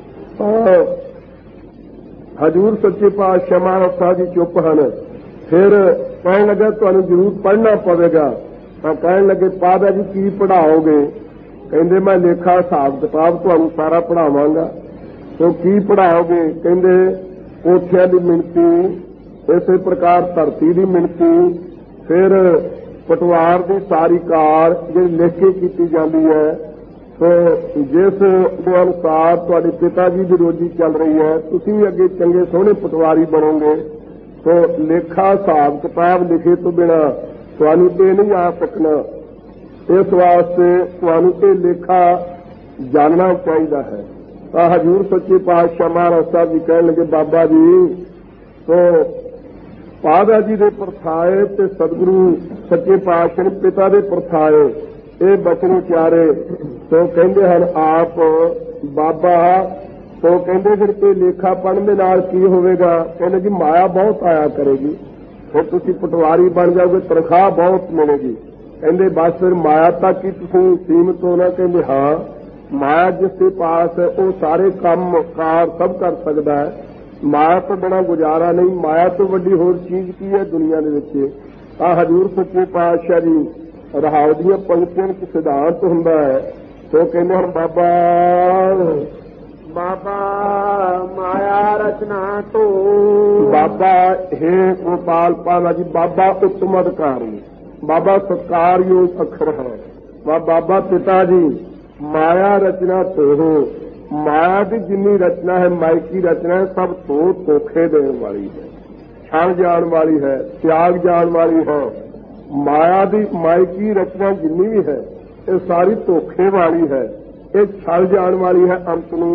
ਹਜ਼ੂਰ ਸੱਚੇ ਪਾਤਸ਼ਾਹ ਮਹਾਰਾਜ ਸਾਹਿਬ ਜੀ ਚੁੱਪ ਹਨ। ਫਿਰ ਕਹਿਣ ਲੱਗਾ ਤੁਹਾਨੂੰ ਜ਼ਰੂਰ ਪੜ੍ਹਨਾ ਪਵੇਗਾ। ਤਾਂ ਕਹਿਣ ਲੱਗੇ ਪਾਂਧਾ ਜੀ ਕੀ ਪੜ੍ਹਾਓਗੇ। ਕਹਿੰਦੇ ਮੈਂ ਲੇਖਾ ਹਿਸਾਬ ਕਿਤਾਬ ਤੁਹਾਨੂੰ ਸਾਰਾ ਪੜ੍ਹਾਵਾਂਗਾ। ਤੋ ਕੀ ਪੜ੍ਹਾਓਗੇ। ਕਹਿੰਦੇ ਕੋਠਿਆਂ ਦੀ ਮਿਣਤੀ, ਇਸੇ ਪ੍ਰਕਾਰ ਧਰਤੀ ਦੀ ਮਿਣਤੀ, ਫਿਰ ਪਟਵਾਰ ਦੀ ਸਾਰੀ ਕਾਰ ਜਿਹੜੀ ਲਿਖ ਕੇ ਕੀਤੀ ਜਾਂਦੀ ਹੈ। ਸੋ ਜਿਸ ਦੇ ਅਨੁਸਾਰ ਤੁਹਾਡੇ ਪਿਤਾ ਜੀ ਦੀ ਰੋਜੀ ਚੱਲ ਰਹੀ ਹੈ, ਤੁਸੀਂ ਵੀ ਅੱਗੇ ਚੰਗੇ ਸੋਹਣੇ ਪਟਵਾਰੀ ਬਣੋਗੇ। ਸੋ ਲੇਖਾ ਹਿਸਾਬ ਕਿਤਾਬ ਲਿਖੇ ਤੋਂ ਬਿਨਾਂ ਤੁਹਾਨੂੰ ਇਹ ਨਹੀਂ ਆ ਸਕਣਾ। ਇਸ ਵਾਸਤੇ ਤੁਹਾਨੂੰ ਇਹ ਲੇਖਾ ਜਾਣਨਾ ਚਾਹੀਦਾ ਹੈ। ਤਾਂ ਹਜ਼ੂਰ ਸੱਚੇ ਪਾਤਸ਼ਾਹ ਮਹਾਰਾਜ ਸਾਹਿਬ ਜੀ ਕਹਿਣ ਲੱਗੇ ਬਾਬਾ ਜੀ, ਸੋ ਪਾਂਧਾ ਜੀ ਦੇ ਪ੍ਰਥਾਏ ਤੇ ਸਤਿਗੁਰੂ ਸੱਚੇ ਪਾਤਸ਼ਾਹ ਨੇ ਪਿਤਾ ਦੇ ਪ੍ਰਥਾਏ ਇਹ ਬਚਨ ਉਚਾਰੇ। ਸੋ ਕਹਿੰਦੇ ਹਨ ਆਪ ਬਾਬਾ, ਸੋ ਕਹਿੰਦੇ ਫਿਰ ਇਹ ਲੇਖਾ ਪੜ੍ਹਨ ਦੇ ਨਾਲ ਕੀ ਹੋਵੇਗਾ। ਕਹਿੰਦੇ ਜੀ ਮਾਇਆ ਬਹੁਤ ਆਇਆ ਕਰੇਗੀ, ਫਿਰ ਤੁਸੀਂ ਪਟਵਾਰੀ ਬਣ ਜਾਓਗੇ, ਤਨਖਾਹ ਬਹੁਤ ਮਿਲੇਗੀ। ਕਹਿੰਦੇ ਬਸ ਫਿਰ ਮਾਇਆ ਤੱਕ ਹੀ ਤੁਸੀਂ ਸੀਮਤ ਹੋਣਾ। ਕਹਿੰਦੇ ਹਾਂ, ਮਾਇਆ ਜਿਸ ਦੇ ਪਾਸ ਹੈ ਉਹ ਸਾਰੇ ਕੰਮ ਕਾਰ ਸਭ ਕਰ ਸਕਦਾ ਹੈ। ਮਾਇਆ ਤੋਂ ਬਿਨਾਂ ਗੁਜ਼ਾਰਾ ਨਹੀਂ। ਮਾਇਆ ਤੋਂ ਵੱਡੀ ਹੋਰ ਚੀਜ਼ ਕੀ ਹੈ ਦੁਨੀਆ ਦੇ ਵਿੱਚ। ਤਾਂ ਹਜ਼ੂਰ ਸੱਚੇ ਪਾਤਸ਼ਾਹ ਜੀ ਰਹਾਉ ਦੀਆਂ ਪੰਕਤੀਆਂ ਵਿੱਚ ਸਿਧਾਂਤ ਹੁੰਦਾ ਹੈ। ਸੋ ਕਹਿੰਦੇ ਹਨ ਬਾਬਾ ਮਾਇਆ ਰਚਨਾ ਧੋ। ਬਾਬਾ ਹੈ ਗੋਪਾਲ ਪਾਲਾ ਜੀ, ਬਾਬਾ ਉੱਤਮ ਅਧਿਕਾਰੀ, ਬਾਬਾ ਸਤਿਕਾਰਯੋਗ ਅੱਖਰ ਹੈ। ਬਾਬਾ ਪਿਤਾ ਜੀ ਮਾਇਆ ਰਚਨਾ ਧੋ। ਮਾਇਆ ਦੀ ਜਿੰਨੀ ਰਚਨਾ ਹੈ, ਮਾਇਕੀ ਰਚਨਾ ਹੈ, ਸਭ ਤੋਂ ਧੋਖੇ ਦੇਣ ਵਾਲੀ ਹੈ, ਛਣ ਜਾਣ ਵਾਲੀ ਹੈ, ਤਿਆਗ ਜਾਣ ਵਾਲੀ ਹੈ। ਮਾਇਆ ਦੀ ਮਾਇਕੀ ਰਚਨਾ ਜਿੰਨੀ ਵੀ ਹੈ ਇਹ ਸਾਰੀ ਧੋਖੇ ਵਾਲੀ ਹੈ, ਇਹ ਛਲ ਜਾਣ ਵਾਲੀ ਹੈ। ਅੰਤ ਨੂੰ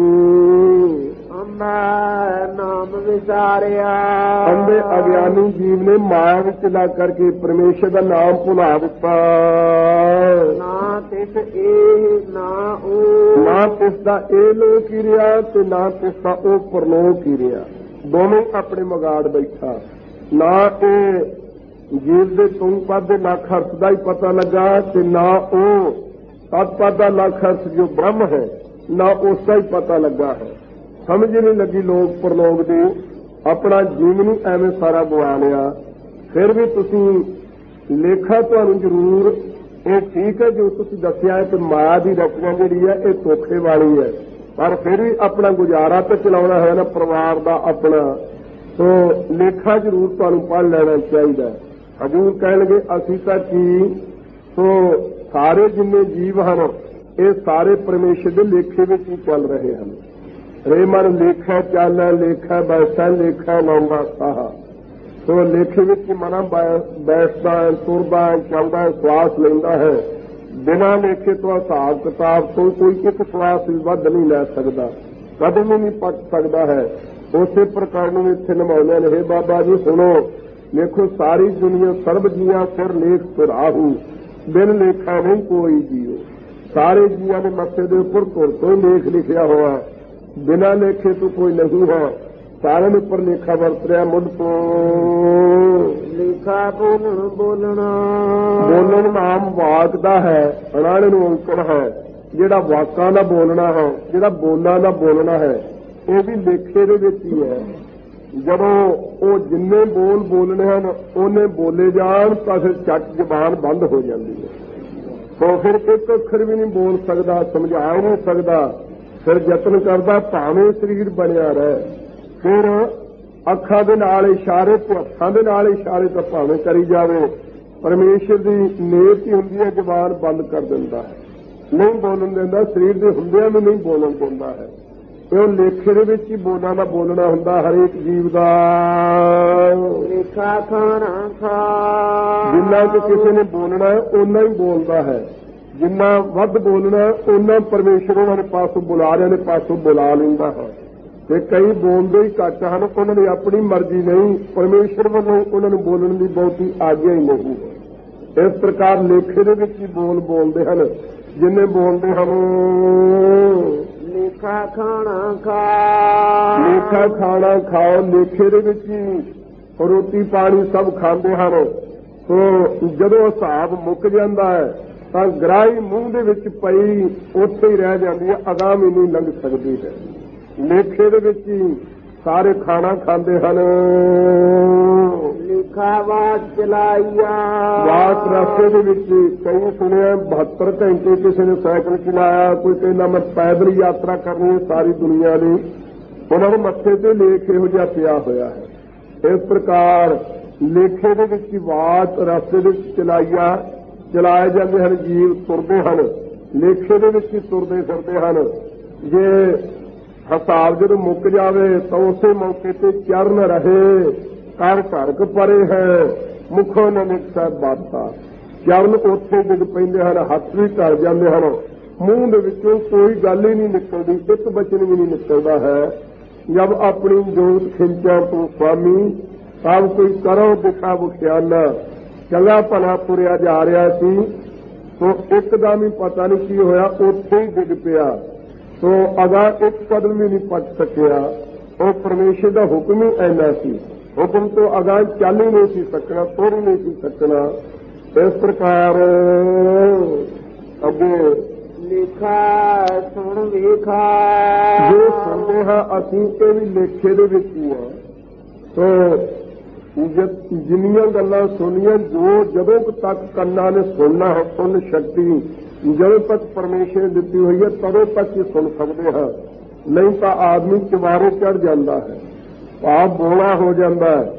ਮੈਂ ਨਾਮ ਵਿਸਾਰਿਆ। ਅੰਧੇ ਅਗਿਆਨੀ ਜੀਵ ਨੇ ਮਾਇਆ ਵਿੱਚ ਲੱਗ ਕਰਕੇ ਪਰਮੇਸ਼ਰ ਦਾ ਨਾਮ ਭੁਲਾ ਦਿੱਤਾ। ਨਾ ਤਿਸ ਇਹ ਨਾ ਉਹ, ਨਾ ਤਿਸ ਦਾ ਇਹ ਲੋਕ ਹੀ ਰਿਹਾ ਤੇ ਨਾ ਤਿਸ ਦਾ ਉਹ ਪਰਲੋਕ ਹੀ ਰਿਹਾ। ਦੋਵੇਂ ਆਪਣੇ ਮਗਾੜ ਬੈਠਾ। ਨਾ ਇਹ ਜੀਵ ਦੇ ਤੁੰਗ ਪਦ ਦੇ ਲੱਖ ਅਰਥ ਦਾ ਹੀ ਪਤਾ ਲੱਗਾ ਤੇ ਨਾ ਉਹ ਤਤ ਪਦ ਦਾ ਲੱਖ ਅਰਥ ਜੋ ਬ੍ਰਹਮ ਹੈ, ਨਾ ਉਸ ਦਾ ਹੀ ਪਤਾ ਲੱਗਾ ਹੈ। ਸਮਝ ਨਹੀਂ ਲੱਗੀ ਲੋਕ ਪਰਲੋਕ ਦੀ। ਆਪਣਾ ਜੀਵਨ ਨੂੰ ਐਵੇਂ ਸਾਰਾ ਗਵਾ ਲਿਆ। ਫਿਰ ਵੀ ਤੁਸੀਂ ਲੇਖਾ ਤੁਹਾਨੂੰ ਜ਼ਰੂਰ ਇਹ ਠੀਕ ਹੈ ਜੋ ਤੁਸੀਂ ਦੱਸਿਆ ਹੈ ਕਿ ਮਾਇਆ ਦੀ ਰਚਨਾ ਜਿਹੜੀ ਹੈ ਇਹ ਧੋਖੇ ਵਾਲੀ ਹੈ, ਪਰ ਫਿਰ ਵੀ ਆਪਣਾ ਗੁਜ਼ਾਰਾ ਤਾਂ ਚਲਾਉਣਾ ਹੈ ਨਾ ਪਰਿਵਾਰ ਦਾ ਆਪਣਾ। ਸੋ ਲੇਖਾ ਜ਼ਰੂਰ ਤੁਹਾਨੂੰ ਪੜ੍ਹ ਲੈਣਾ ਚਾਹੀਦਾ। ਹਜ਼ੂਰ ਕਹਿਣਗੇ ਅਸੀਂ ਤਾਂ ਕੀ, ਸੋ ਸਾਰੇ ਜਿੰਨੇ ਜੀਵ ਹਨ ਇਹ ਸਾਰੇ ਪਰਮੇਸ਼ਰ ਦੇ ਲੇਖੇ ਵਿੱਚ ਹੀ ਚੱਲ ਰਹੇ ਹਨ। ਰੇ ਮਨ ਲੇਖਾ ਚਾਲੈ ਲੇਖਾ ਬੈਠਾ ਲੇਖਾ ਲਾਉਂਦਾ ਸਾਹਾ। ਸੋ ਲੇਖੇ ਵਿੱਚ ਮਨ ਬੈਠਦਾ ਹੈ, ਤੁਰਦਾ ਹੈ, ਚੱਲਦਾ ਹੈ, ਸਵਾਸ ਲੈਂਦਾ ਹੈ। ਬਿਨਾਂ ਲੇਖੇ ਤੋਂ ਹਿਸਾਬ ਕਿਤਾਬ ਤੋਂ ਕੋਈ ਇੱਕ ਸਵਾਸ ਵੀ ਵੱਧ ਨਹੀਂ ਲੈ ਸਕਦਾ, ਕਦੇ ਵੀ ਨਹੀਂ ਪੱਟ ਸਕਦਾ ਹੈ। ਉਸੇ ਪ੍ਰਕਾਰ ਨੂੰ ਇੱਥੇ ਨਿਭਾਉਂਦੇ ਨੇ। ਬਾਬਾ ਜੀ ਸੁਣੋ, ਦੇਖੋ ਸਾਰੀ ਦੁਨੀਆ ਸਰਬ ਜੀਆਂ ਸਿਰ ਲੇਖ ਤੁਰਾਹੂ, ਬਿਨ ਲੇਖਾ ਨਹੀਂ ਕੋਈ ਜੀਓ। ਸਾਰੇ ਜੀਆਂ ਦੇ ਮੱਥੇ ਦੇ ਉੱਪਰ ਧੁਰ ਤੋਂ ਲੇਖ ਲਿਖਿਆ ਹੋਇਆ, ਬਿਨਾਂ ਲੇਖੇ ਤੋਂ ਕੋਈ ਨਹੀਂ ਹੈ। ਸਾਰਿਆਂ ਦੇ ਉੱਪਰ ਲੇਖਾ ਵਰਤ ਰਿਹਾ। ਮੁੱਢ ਤੋਂ ਲੇਖਾ ਬੋਲਣਾ ਬੋਲਣ ਨਾਮ ਵਾਕ ਦਾ ਹੈ, ਅਣਾਣੇ ਨੂੰ ਔਂਕੜ ਹੈ। ਜਿਹੜਾ ਵਾਕਾਂ ਦਾ ਬੋਲਣਾ ਹੈ, ਜਿਹੜਾ ਬੋਲਾਂ ਦਾ ਬੋਲਣਾ ਹੈ, ਇਹ ਵੀ ਲੇਖੇ ਦੇ ਵਿੱਚ ਹੀ ਹੈ। ਜਦੋਂ ਉਹ ਜਿੰਨੇ ਬੋਲ ਬੋਲਣੇ ਹਨ ਉਹਨੇ ਬੋਲੇ ਜਾਣ ਤਾਂ ਫਿਰ ਚੱਟ ਜ਼ਬਾਨ ਬੰਦ ਹੋ ਜਾਂਦੀ ਹੈ। तो फिर एक अखर भी नहीं बोल सकता, समझा नहीं सकता। फिर यत्न करता भावें शरीर बनया रहे, फिर अखां दे नाल इशारे ते हत्थां दे नाल इशारे तो भावें करी जावे। परमेश्वर की नेत ही हुंदी है जबान बंद कर दिंदा है, नहीं बोलन दिंदा, शरीर दे हुंदियां भी नहीं बोलन दिंदा है। ਇਹ ਲੇਖੇ ਦੇ ਵਿੱਚ ਹੀ ਬੋਲਣਾ ਹੁੰਦਾ ਹਰੇਕ ਜੀਵ ਦਾ। ਲੇਖਾ ਖਾਣਾ ਖਾ, ਜਿੰਨਾ ਕਿ ਕਿਸੇ ਨੇ ਬੋਲਣਾ ਹੈ ਓਨਾ ਹੀ ਬੋਲਦਾ ਹੈ, ਜਿੰਨਾ ਵੱਧ ਬੋਲਣਾ ਓਨਾ ਪਰਮੇਸ਼ਰ ਉਹਨਾਂ ਦੇ ਪਾਸੋਂ ਬੁਲਾਰਿਆਂ ਦੇ ਪਾਸੋਂ ਬੁਲਾ ਲੈਂਦਾ ਹੈ। ਤੇ ਕਈ ਬੋਲਦੇ ਹੀ ਘੱਟ ਹਨ, ਉਹਨਾਂ ਦੀ ਆਪਣੀ ਮਰਜ਼ੀ ਨਹੀਂ, ਪਰਮੇਸ਼ਰ ਵੱਲੋਂ ਉਹਨਾਂ ਨੂੰ ਬੋਲਣ ਦੀ ਬਹੁਤੀ ਆਗਿਆ ਹੀ ਨਹੀਂ ਹੈ। ਇਸ ਪ੍ਰਕਾਰ ਲੇਖੇ ਦੇ ਵਿੱਚ ਹੀ ਬੋਲਦੇ ਹਨ ਜਿੰਨੇ ਬੋਲਦੇ ਹਨ। ਲੇਖਾ ਖਾਣਾ ਖਾ, ਲੇਖਾ ਖਾਣਾ ਖਾਓ, ਲੇਖੇ ਦੇ ਵਿੱਚ ਹੀ ਰੋਟੀ ਪਾਣੀ ਸਭ ਖਾਂਦੇ ਹਨ। ਸੋ ਜਦੋਂ ਹਿਸਾਬ ਮੁੱਕ ਜਾਂਦਾ ਹੈ ਤਾਂ ਗਰਾਹੀ ਮੂੰਹ ਦੇ ਵਿੱਚ ਪਈ ਉੱਥੇ ਹੀ ਰਹਿ ਜਾਂਦੀ ਹੈ, ਅਗਾਂਹ ਨਹੀਂ ਲੰਘ ਸਕਦੀ ਹੈ। ਲੇਖੇ ਦੇ ਵਿੱਚ ਹੀ ਸਾਰੇ ਖਾਣਾ ਖਾਂਦੇ ਹਨ। ਲੇਖਾ ਬਾਤ ਚਲਾਈਆ, ਬਾਤ ਰਸਤੇ ਦੇ ਵਿੱਚ ਕਈ ਸੁਣਿਆ 72 ਘੰਟੇ ਕਿਸੇ ਨੇ ਸਾਈਕਲ ਚਲਾਇਆ, ਕੋਈ ਕਹਿੰਦਾ ਮੈਂ ਪੈਦਲ ਯਾਤਰਾ ਕਰਨੀ ਹੈ ਸਾਰੀ ਦੁਨੀਆ ਦੀ। ਉਹਨਾਂ ਦੇ ਮੱਥੇ ਤੇ ਲੇਖ ਇਹੋ ਜਿਹਾ ਪਿਆ ਹੋਇਆ ਹੈ। ਇਸ ਪ੍ਰਕਾਰ ਲੇਖੇ ਦੇ ਵਿੱਚ ਹੀ ਬਾਤ ਰਸਤੇ ਦੇ ਵਿੱਚ ਚਲਾਏ ਜਾਂਦੇ ਹਨ, ਜੀਵ ਤੁਰਦੇ ਹਨ, ਲੇਖੇ ਦੇ ਵਿੱਚ ਹੀ ਤੁਰਦੇ ਫਿਰਦੇ ਹਨ। ਜੇ ਹਿਸਾਬ ਜਦੋਂ ਮੁੱਕ ਜਾਵੇ ਤਾਂ ਉਸੇ ਮੌਕੇ ਤੇ ਚਰਨ ਰਹੇ, ਕਰ ਘਰਕ ਪਰੇ ਹੈ, ਮੁਖੋਂ ਨਾਨਕ ਸਾਹਿਬ ਬਾਤਾਂ। ਚਰਨ ਉੱਥੇ ਡਿੱਗ ਪੈਂਦੇ ਹਨ, ਹੱਥ ਵੀ ਧਰ ਜਾਂਦੇ ਹਨ, ਮੂੰਹ ਦੇ ਵਿੱਚੋਂ ਕੋਈ ਗੱਲ ਹੀ ਨਹੀਂ ਨਿਕਲਦੀ, ਇੱਕ ਬਚਨ ਵੀ ਨਹੀਂ ਨਿਕਲਦਾ ਹੈ। ਜਦ ਆਪਣੀ ਜੋਤ ਖਿੰਚਾ ਤੂੰ ਸੁਆਮੀ, ਸਭ ਕੋਈ ਕਰੋ ਦਿਖਾ ਬਖਿਆਨਾ। ਚੰਗਾ ਭਲਾ ਤੁਰਿਆ ਜਾ ਰਿਹਾ ਸੀ, ਸੋ ਇੱਕਦਮ ਹੀ ਪਤਾ ਨਹੀਂ ਕੀ ਹੋਇਆ, ਉੱਥੇ ਹੀ ਡਿੱਗ ਪਿਆ। ਸੋ ਅਗਾਂ ਇੱਕ ਕਦਮ ਵੀ ਨਹੀਂ ਪੱਟ ਸਕਿਆ। ਉਹ ਪਰਮੇਸ਼ਰ ਦਾ ਹੁਕਮ ਹੀ ਐਨਾ ਸੀ, ਹੁਕਮ ਤੋਂ ਅਗਾਂ ਚੱਲ ਹੀ ਨਹੀਂ ਸੀ ਸਕਣਾ, ਤੁਰ ਹੀ ਨਹੀਂ ਸੀ ਸਕਣਾ। ਇਸ ਪ੍ਰਕਾਰ ਅੱਗੇ ਲੇਖਾ ਸੁਣ ਵੇਖਾ, ਜੋ ਸੁਣਦੇ ਹਾਂ ਅਸੀਂ ਇਹ ਵੀ ਲੇਖੇ ਦੇ ਵਿੱਚ ਹੀ ਹੈ। ਸੋ ਜਿੰਨੀਆਂ ਗੱਲਾਂ ਸੁਣੀਆਂ, ਜੋ ਜਦੋਂ ਤੱਕ ਕੰਨਾਂ ਨੇ ਸੁਣਨਾ ਹੈ, ਸੁਣ ਸ਼ਕਤੀ ਜਦੋਂ ਤੱਕ ਪਰਮੇਸ਼ਰ ਨੇ ਦਿੱਤੀ ਹੋਈ ਹੈ ਤਦੋਂ ਤੱਕ ਹੀ ਸੁਣ ਸਕਦੇ ਹਾਂ। ਨਹੀਂ ਤਾਂ ਆਦਮੀ ਚਵਾਰੇ ਚੜ ਜਾਂਦਾ ਹੈ, ਭਾਵ ਬੋਲਾ ਹੋ ਜਾਂਦਾ ਹੈ।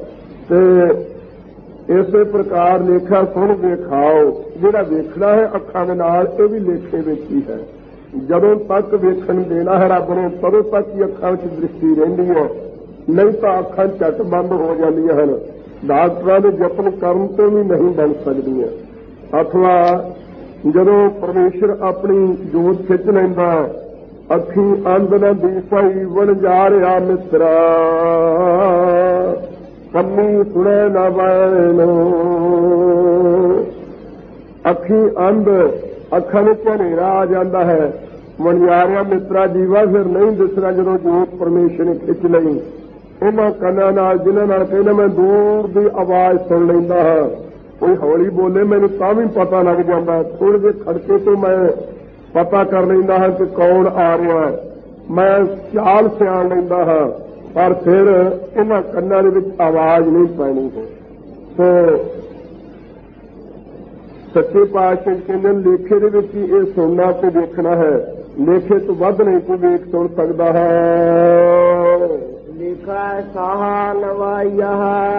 ਤੇ ਇਸੇ ਪ੍ਰਕਾਰ ਲੇਖਾ ਸੁਣ ਵੇਖਾਓ, ਜਿਹੜਾ ਵੇਖਣਾ ਹੈ ਅੱਖਾਂ ਦੇ ਨਾਲ ਇਹ ਵੀ ਲੇਖੇ ਵਿੱਚ ਹੀ ਹੈ। ਜਦੋਂ ਤੱਕ ਵੇਖਣ ਦੇਣਾ ਹੈ ਰੱਬ ਨੇ ਤਦੋਂ ਤੱਕ ਹੀ ਅੱਖਾਂ ਵਿੱਚ ਦ੍ਰਿਸ਼ਟੀ ਰਹਿੰਦੀ ਹੈ, ਨਹੀਂ ਤਾਂ ਅੱਖਾਂ ਝੱਟ ਬੰਦ ਹੋ ਜਾਂਦੀਆਂ ਹਨ। ਡਾਕਟਰਾਂ ਦੇ ਯਤਨ ਕਰਨ ਤੋਂ ਵੀ ਨਹੀਂ ਬਣ ਸਕਦੀਆਂ। ਅਥਵਾ ਜਦੋਂ ਪਰਮੇਸ਼ਰ ਆਪਣੀ ਜੋਤ ਖਿੱਚ ਲੈਂਦਾ, ਅੱਖੀ ਅੰਧ ਨ ਦੀਸਾਈ ਵਣ ਜਾ ਰਿਹਾ ਮਿੱਤਰਾ, ਕੰਨੀ ਸੁਣੇ ਨਾ ਬੈਨੋ। ਅੱਖੀ ਅੰਧ, ਅੱਖਾਂ ਵਿੱਚ ਹਨੇਰਾ ਆ ਜਾਂਦਾ ਹੈ, ਮਨਿਆਰਿਆ ਮਿੱਤਰਾ ਜੀਵਾ ਫਿਰ ਨਹੀਂ ਦਿਸਣਾ ਜਦੋਂ ਜੋਤ ਪਰਮੇਸ਼ਰ ਨੇ ਖਿੱਚ ਲਈ। ਉਹਨਾਂ ਕੰਨਾਂ ਨਾਲ ਜਿਨ੍ਹਾਂ ਨਾਲ ਕਹਿੰਦਾ ਮੈਂ ਦੂਰ ਦੀ ਆਵਾਜ਼ ਸੁਣ ਲੈਂਦਾ ਹਾਂ, ਕੋਈ ਹੌਲੀ ਬੋਲੇ ਮੈਨੂੰ ਤਾਂ ਵੀ ਪਤਾ ਲੱਗ ਜਾਂਦਾ, ਥੋੜੇ ਜਿਹੇ ਖੜਕੇ ਤੋਂ ਮੈਂ ਪਤਾ ਕਰ ਲੈਂਦਾ ਹਾਂ ਕਿ ਕੌਣ ਆ ਰਿਹਾ, ਮੈਂ ਚਾਲ ਸਿਆਣ ਲੈਂਦਾ ਹਾਂ, ਪਰ ਫਿਰ ਇਹਨਾਂ ਕੰਨਾਂ ਦੇ ਵਿੱਚ ਆਵਾਜ਼ ਨਹੀਂ ਪੈਣੀ ਹੈ। ਸੋ ਸੱਚੇ ਪਾਤਸ਼ਾਹ ਕਹਿੰਦੇ ਲੇਖੇ ਦੇ ਵਿੱਚ ਹੀ ਇਹ ਸੁਣਨਾ ਤੇ ਦੇਖਣਾ ਹੈ, ਲੇਖੇ ਤੋਂ ਵੱਧ ਨਹੀਂ ਕੋਈ ਵੇਖ ਸੁਣ ਸਕਦਾ ਹੈ। ਲੇਖਾ ਸਾਹ ਲਵਾਇਆ,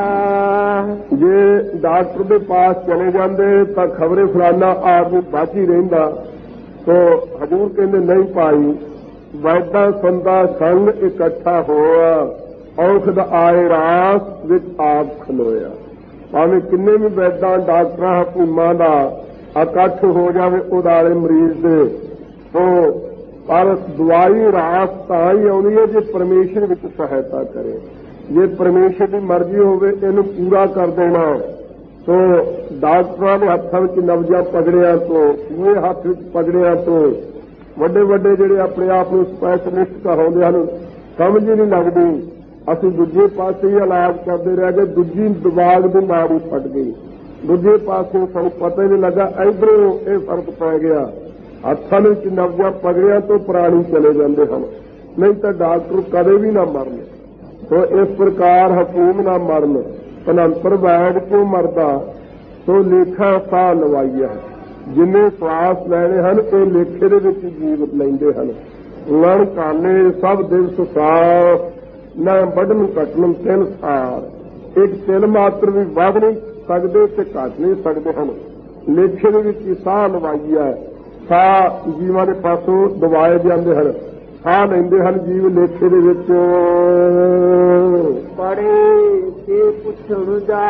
ਜੇ ਡਾਕਟਰ ਦੇ ਪਾਸ ਚਲੇ ਜਾਂਦੇ ਤਾਂ ਖਬਰੇ ਫਲਾਨਾ ਆਦਮੀ ਬਾਕੀ ਰਹਿੰਦਾ, ਤੋ ਹਜ਼ੂਰ ਕਹਿੰਦੇ ਨਹੀਂ ਭਾਈ, ਵੈਦਾਂ ਸੰਦਾ ਸੰਗ ਇਕੱਠਾ ਹੋਇਆ, ਔਖਦ ਆਏ ਰਾਸ ਵਿੱਚ ਆਪ ਖਲੋਇਆ। ਭਾਵੇਂ ਕਿੰਨੇ ਵੀ ਵੈਦਾਂ ਡਾਕਟਰਾਂ ਹਕੂਮਾਂ ਦਾ ਇਕੱਠ ਹੋ ਜਾਵੇ ਉਹਦੇ ਵਾਲੇ ਮਰੀਜ਼ ਦੇ, ਤੋ ਪਰ ਦਵਾਈ ਰਾਸ ਤਾਂ ਹੀ ਆਉਂਦੀ ਹੈ ਜੇ ਪਰਮੇਸ਼ਰ ਵਿੱਚ ਸਹਾਇਤਾ ਕਰੇ। ਜੇ ਪਰਮੇਸ਼ਰ ਦੀ ਮਰਜ਼ੀ ਹੋਵੇ ਇਹਨੂੰ ਪੂਰਾ ਕਰ ਦੇਣਾ, ਤੋ ਡਾਕਟਰਾਂ ਦੇ ਹੱਥਾਂ ਵਿੱਚ ਨਬਜ਼ਾਂ ਪਗੜਿਆਂ ਤੋਂ, ਇਹ ਹੱਥ ਵਿੱਚ ਪਗੜਿਆਂ ਤੋਂ, ਵੱਡੇ ਵੱਡੇ ਜਿਹੜੇ ਆਪਣੇ ਆਪ ਨੂੰ ਸਪੈਸ਼ਲਿਸਟ ਕਹਾਉਂਦੇ ਹਨ, ਸਮਝ ਹੀ ਨਹੀਂ ਲੱਗਦੀ। ਅਸੀਂ ਦੂਜੇ ਪਾਸੇ ਹੀ ਇਲਾਜ ਕਰਦੇ ਰਹਿ ਗਏ, ਦੂਜੀ ਦਿਮਾਗ ਦੀ ਨਾੜੀ ਫਟ ਗਈ, ਦੂਜੇ ਪਾਸੇ ਸਾਨੂੰ ਪਤਾ ਹੀ ਨਹੀਂ ਲੱਗਾ, ਇਧਰੋਂ ਇਹ ਫਰਕ ਪੈ ਗਿਆ। ਹੱਥਾਂ ਵਿੱਚ ਨਬਜ਼ਾਂ ਪਗੜਿਆਂ ਤੋਂ ਪ੍ਰਾਣੀ ਚਲੇ ਜਾਂਦੇ ਹਨ, ਨਹੀਂ ਤਾਂ ਡਾਕਟਰ ਕਦੇ ਵੀ ਨਾ ਮਰਨ। ਸੋ ਇਸ ਪ੍ਰਕਾਰ ਹਕੂਮ ਨਾ ਮਰਨ, ਭਨੰਤਰ ਵੈਦ ਕਿਉਂ ਮਰਦਾ, ਸੋ ਲੇਖਾ ਸਾਹ ਲਵਾਈਆ। ਜਿੰਨੇ ਸਵਾਸ ਲੈਣੇ ਹਨ ਇਹ ਲੇਖੇ ਦੇ ਵਿੱਚ ਜੀਵਤ ਲੈਂਦੇ ਹਨ। ਲਣ ਕਾਨੇ ਸਭ ਦਿਵਸ ਸਾਫ, ਨਾ ਵੱਢਣ ਘਟਣ ਤਿੰਨ ਸਾਰ, ਇੱਕ ਤਿਲ ਮਾਤਰ ਵੀ ਵੱਧ ਨਹੀਂ ਸਕਦੇ ਤੇ ਘਟ ਨਹੀਂ ਸਕਦੇ ਹਨ। ਲੇਖੇ ਦੇ ਵਿੱਚ ਹੀ ਸਾਹ ਲਵਾਈਆ, ਸਾਹ ਜੀਵਾਂ ਦੇ ਪਾਸੋਂ ਦਵਾਏ ਜਾਂਦੇ ਹਨ, ਸਾਹ ਲੈਂਦੇ ਹਨ ਜੀਵ ਲੇਖੇ ਦੇ ਵਿੱਚ। ਪੜੇ ਕੇ ਪੁੱਛਣ ਜਾ,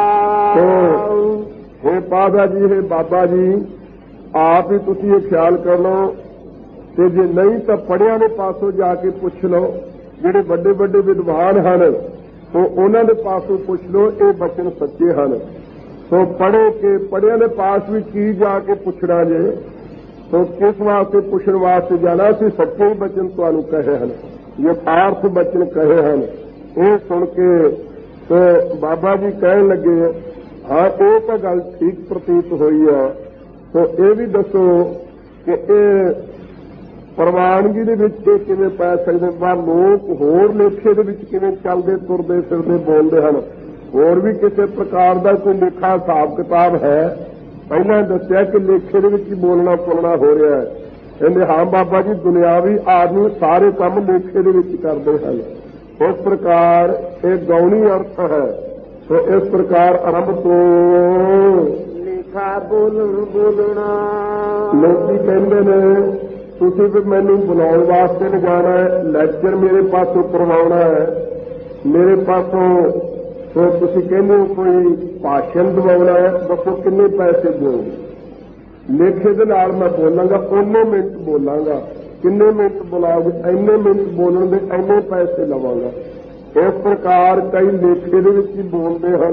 ਹੇ ਪਾਦਾ ਜੀ, ਹੇ ਬਾਬਾ ਜੀ, ਆਪ ਹੀ ਤੁਸੀਂ ਇਹ ਖਿਆਲ ਕਰ ਲਓ, ਤੇ ਜੇ ਨਹੀਂ ਤਾਂ ਪੜਿਆਂ ਦੇ ਪਾਸੋਂ ਜਾ ਕੇ ਪੁੱਛ ਲਓ। ਜਿਹੜੇ ਵੱਡੇ ਵੱਡੇ ਵਿਦਵਾਨ ਹਨ ਉਹ ਉਹਨਾਂ ਦੇ ਪਾਸੋਂ ਪੁੱਛ ਲਓ, ਇਹ ਬਚਨ ਸੱਚੇ ਹਨ। ਸੋ ਪੜ੍ਹੇ ਕੇ ਪੜਿਆਂ ਦੇ ਪਾਸ ਵੀ ਕੀ ਜਾ ਕੇ ਪੁੱਛਣਾ ਜੇ, ਸੋ ਕਿਸ ਵਾਸਤੇ ਪੁੱਛਣ ਵਾਸਤੇ ਜਾਣਾ ਸੀ। ਸੱਚੇ ਹੀ ਬਚਨ ਤੁਹਾਨੂੰ ਕਹੇ ਹਨ, ਯਥਾਰਥ ਬਚਨ ਕਹੇ ਹਨ। ਇਹ ਸੁਣ ਕੇ ਤੇ ਬਾਬਾ ਜੀ ਕਹਿਣ ਲੱਗੇ, ਹਾਂ ਇਹ ਤਾਂ ਗੱਲ ਠੀਕ ਪ੍ਰਤੀਤ ਹੋਈ ਹੈ, ਸੋ ਇਹ ਵੀ ਦੱਸੋ ਕਿ ਇਹ ਪ੍ਰਵਾਨਗੀ ਦੇ ਵਿੱਚ ਇਹ ਕਿਵੇਂ ਪੈ ਸਕਦੇ, ਪਰ ਲੋਕ ਹੋਰ ਲੇਖੇ ਦੇ ਵਿੱਚ ਕਿਵੇਂ ਚੱਲਦੇ ਤੁਰਦੇ ਫਿਰਦੇ ਬੋਲਦੇ ਹਨ। ਹੋਰ ਵੀ ਕਿਸੇ ਪ੍ਰਕਾਰ ਦਾ ਕੋਈ ਲੇਖਾ ਹਿਸਾਬ ਕਿਤਾਬ ਹੈ? ਪਹਿਲਾਂ ਦੱਸਿਆ ਕਿ ਲੇਖੇ ਦੇ ਵਿੱਚ ਹੀ ਬੋਲਣਾ ਸੁਣਨਾ ਹੋ ਰਿਹਾ ਹੈ। ਕਹਿੰਦੇ ਹਾਂ ਬਾਬਾ ਜੀ, ਦੁਨਿਆਵੀ ਆਦਮੀ ਸਾਰੇ ਕੰਮ ਲੇਖੇ ਦੇ ਵਿੱਚ ਕਰਦੇ ਹਨ। ਇਸ ਪ੍ਰਕਾਰ ਇਹ ਗੌਣੀ ਅਰਥ ਹੈ। ਸੋ ਇਸ ਪ੍ਰਕਾਰ ਆਰੰਭ ਤੋਂ ਲੇਖਾ ਬੋਲਣਾ। ਲੋਕੀ ਕਹਿੰਦੇ ਨੇ ਤੁਸੀਂ ਵੀ ਮੈਨੂੰ ਬੁਲਾਉਣ ਵਾਸਤੇ ਲਿਜਾਣਾ ਹੈ, ਲੈਕਚਰ ਮੇਰੇ ਪਾਸੋਂ ਕਰਵਾਉਣਾ ਹੈ, ਮੇਰੇ ਪਾਸੋਂ। ਸੋ ਤੁਸੀਂ ਕਹਿੰਦੇ ਹੋ ਕੋਈ ਭਾਸ਼ਣ ਦਿਵਾਉਣਾ ਹੈ, ਦੱਸੋ ਕਿੰਨੇ ਪੈਸੇ ਦਿਓ। ਲੇਖੇ ਦੇ ਨਾਲ ਮੈਂ ਬੋਲਾਂਗਾ, ਉਹਨੇ ਮਿੰਟ ਬੋਲਾਂਗਾ। ਕਿੰਨੇ ਮਿੰਟ ਬੁਲਾਓਗੇ? ਇੰਨੇ ਮਿੰਟ ਬੋਲਣ ਦੇ ਇੰਨੇ ਪੈਸੇ ਲਵਾਂਗਾ। ਇਸ ਪ੍ਰਕਾਰ ਕਈ ਲੇਖੇ ਦੇ ਵਿੱਚ ਹੀ ਬੋਲਦੇ ਹਨ।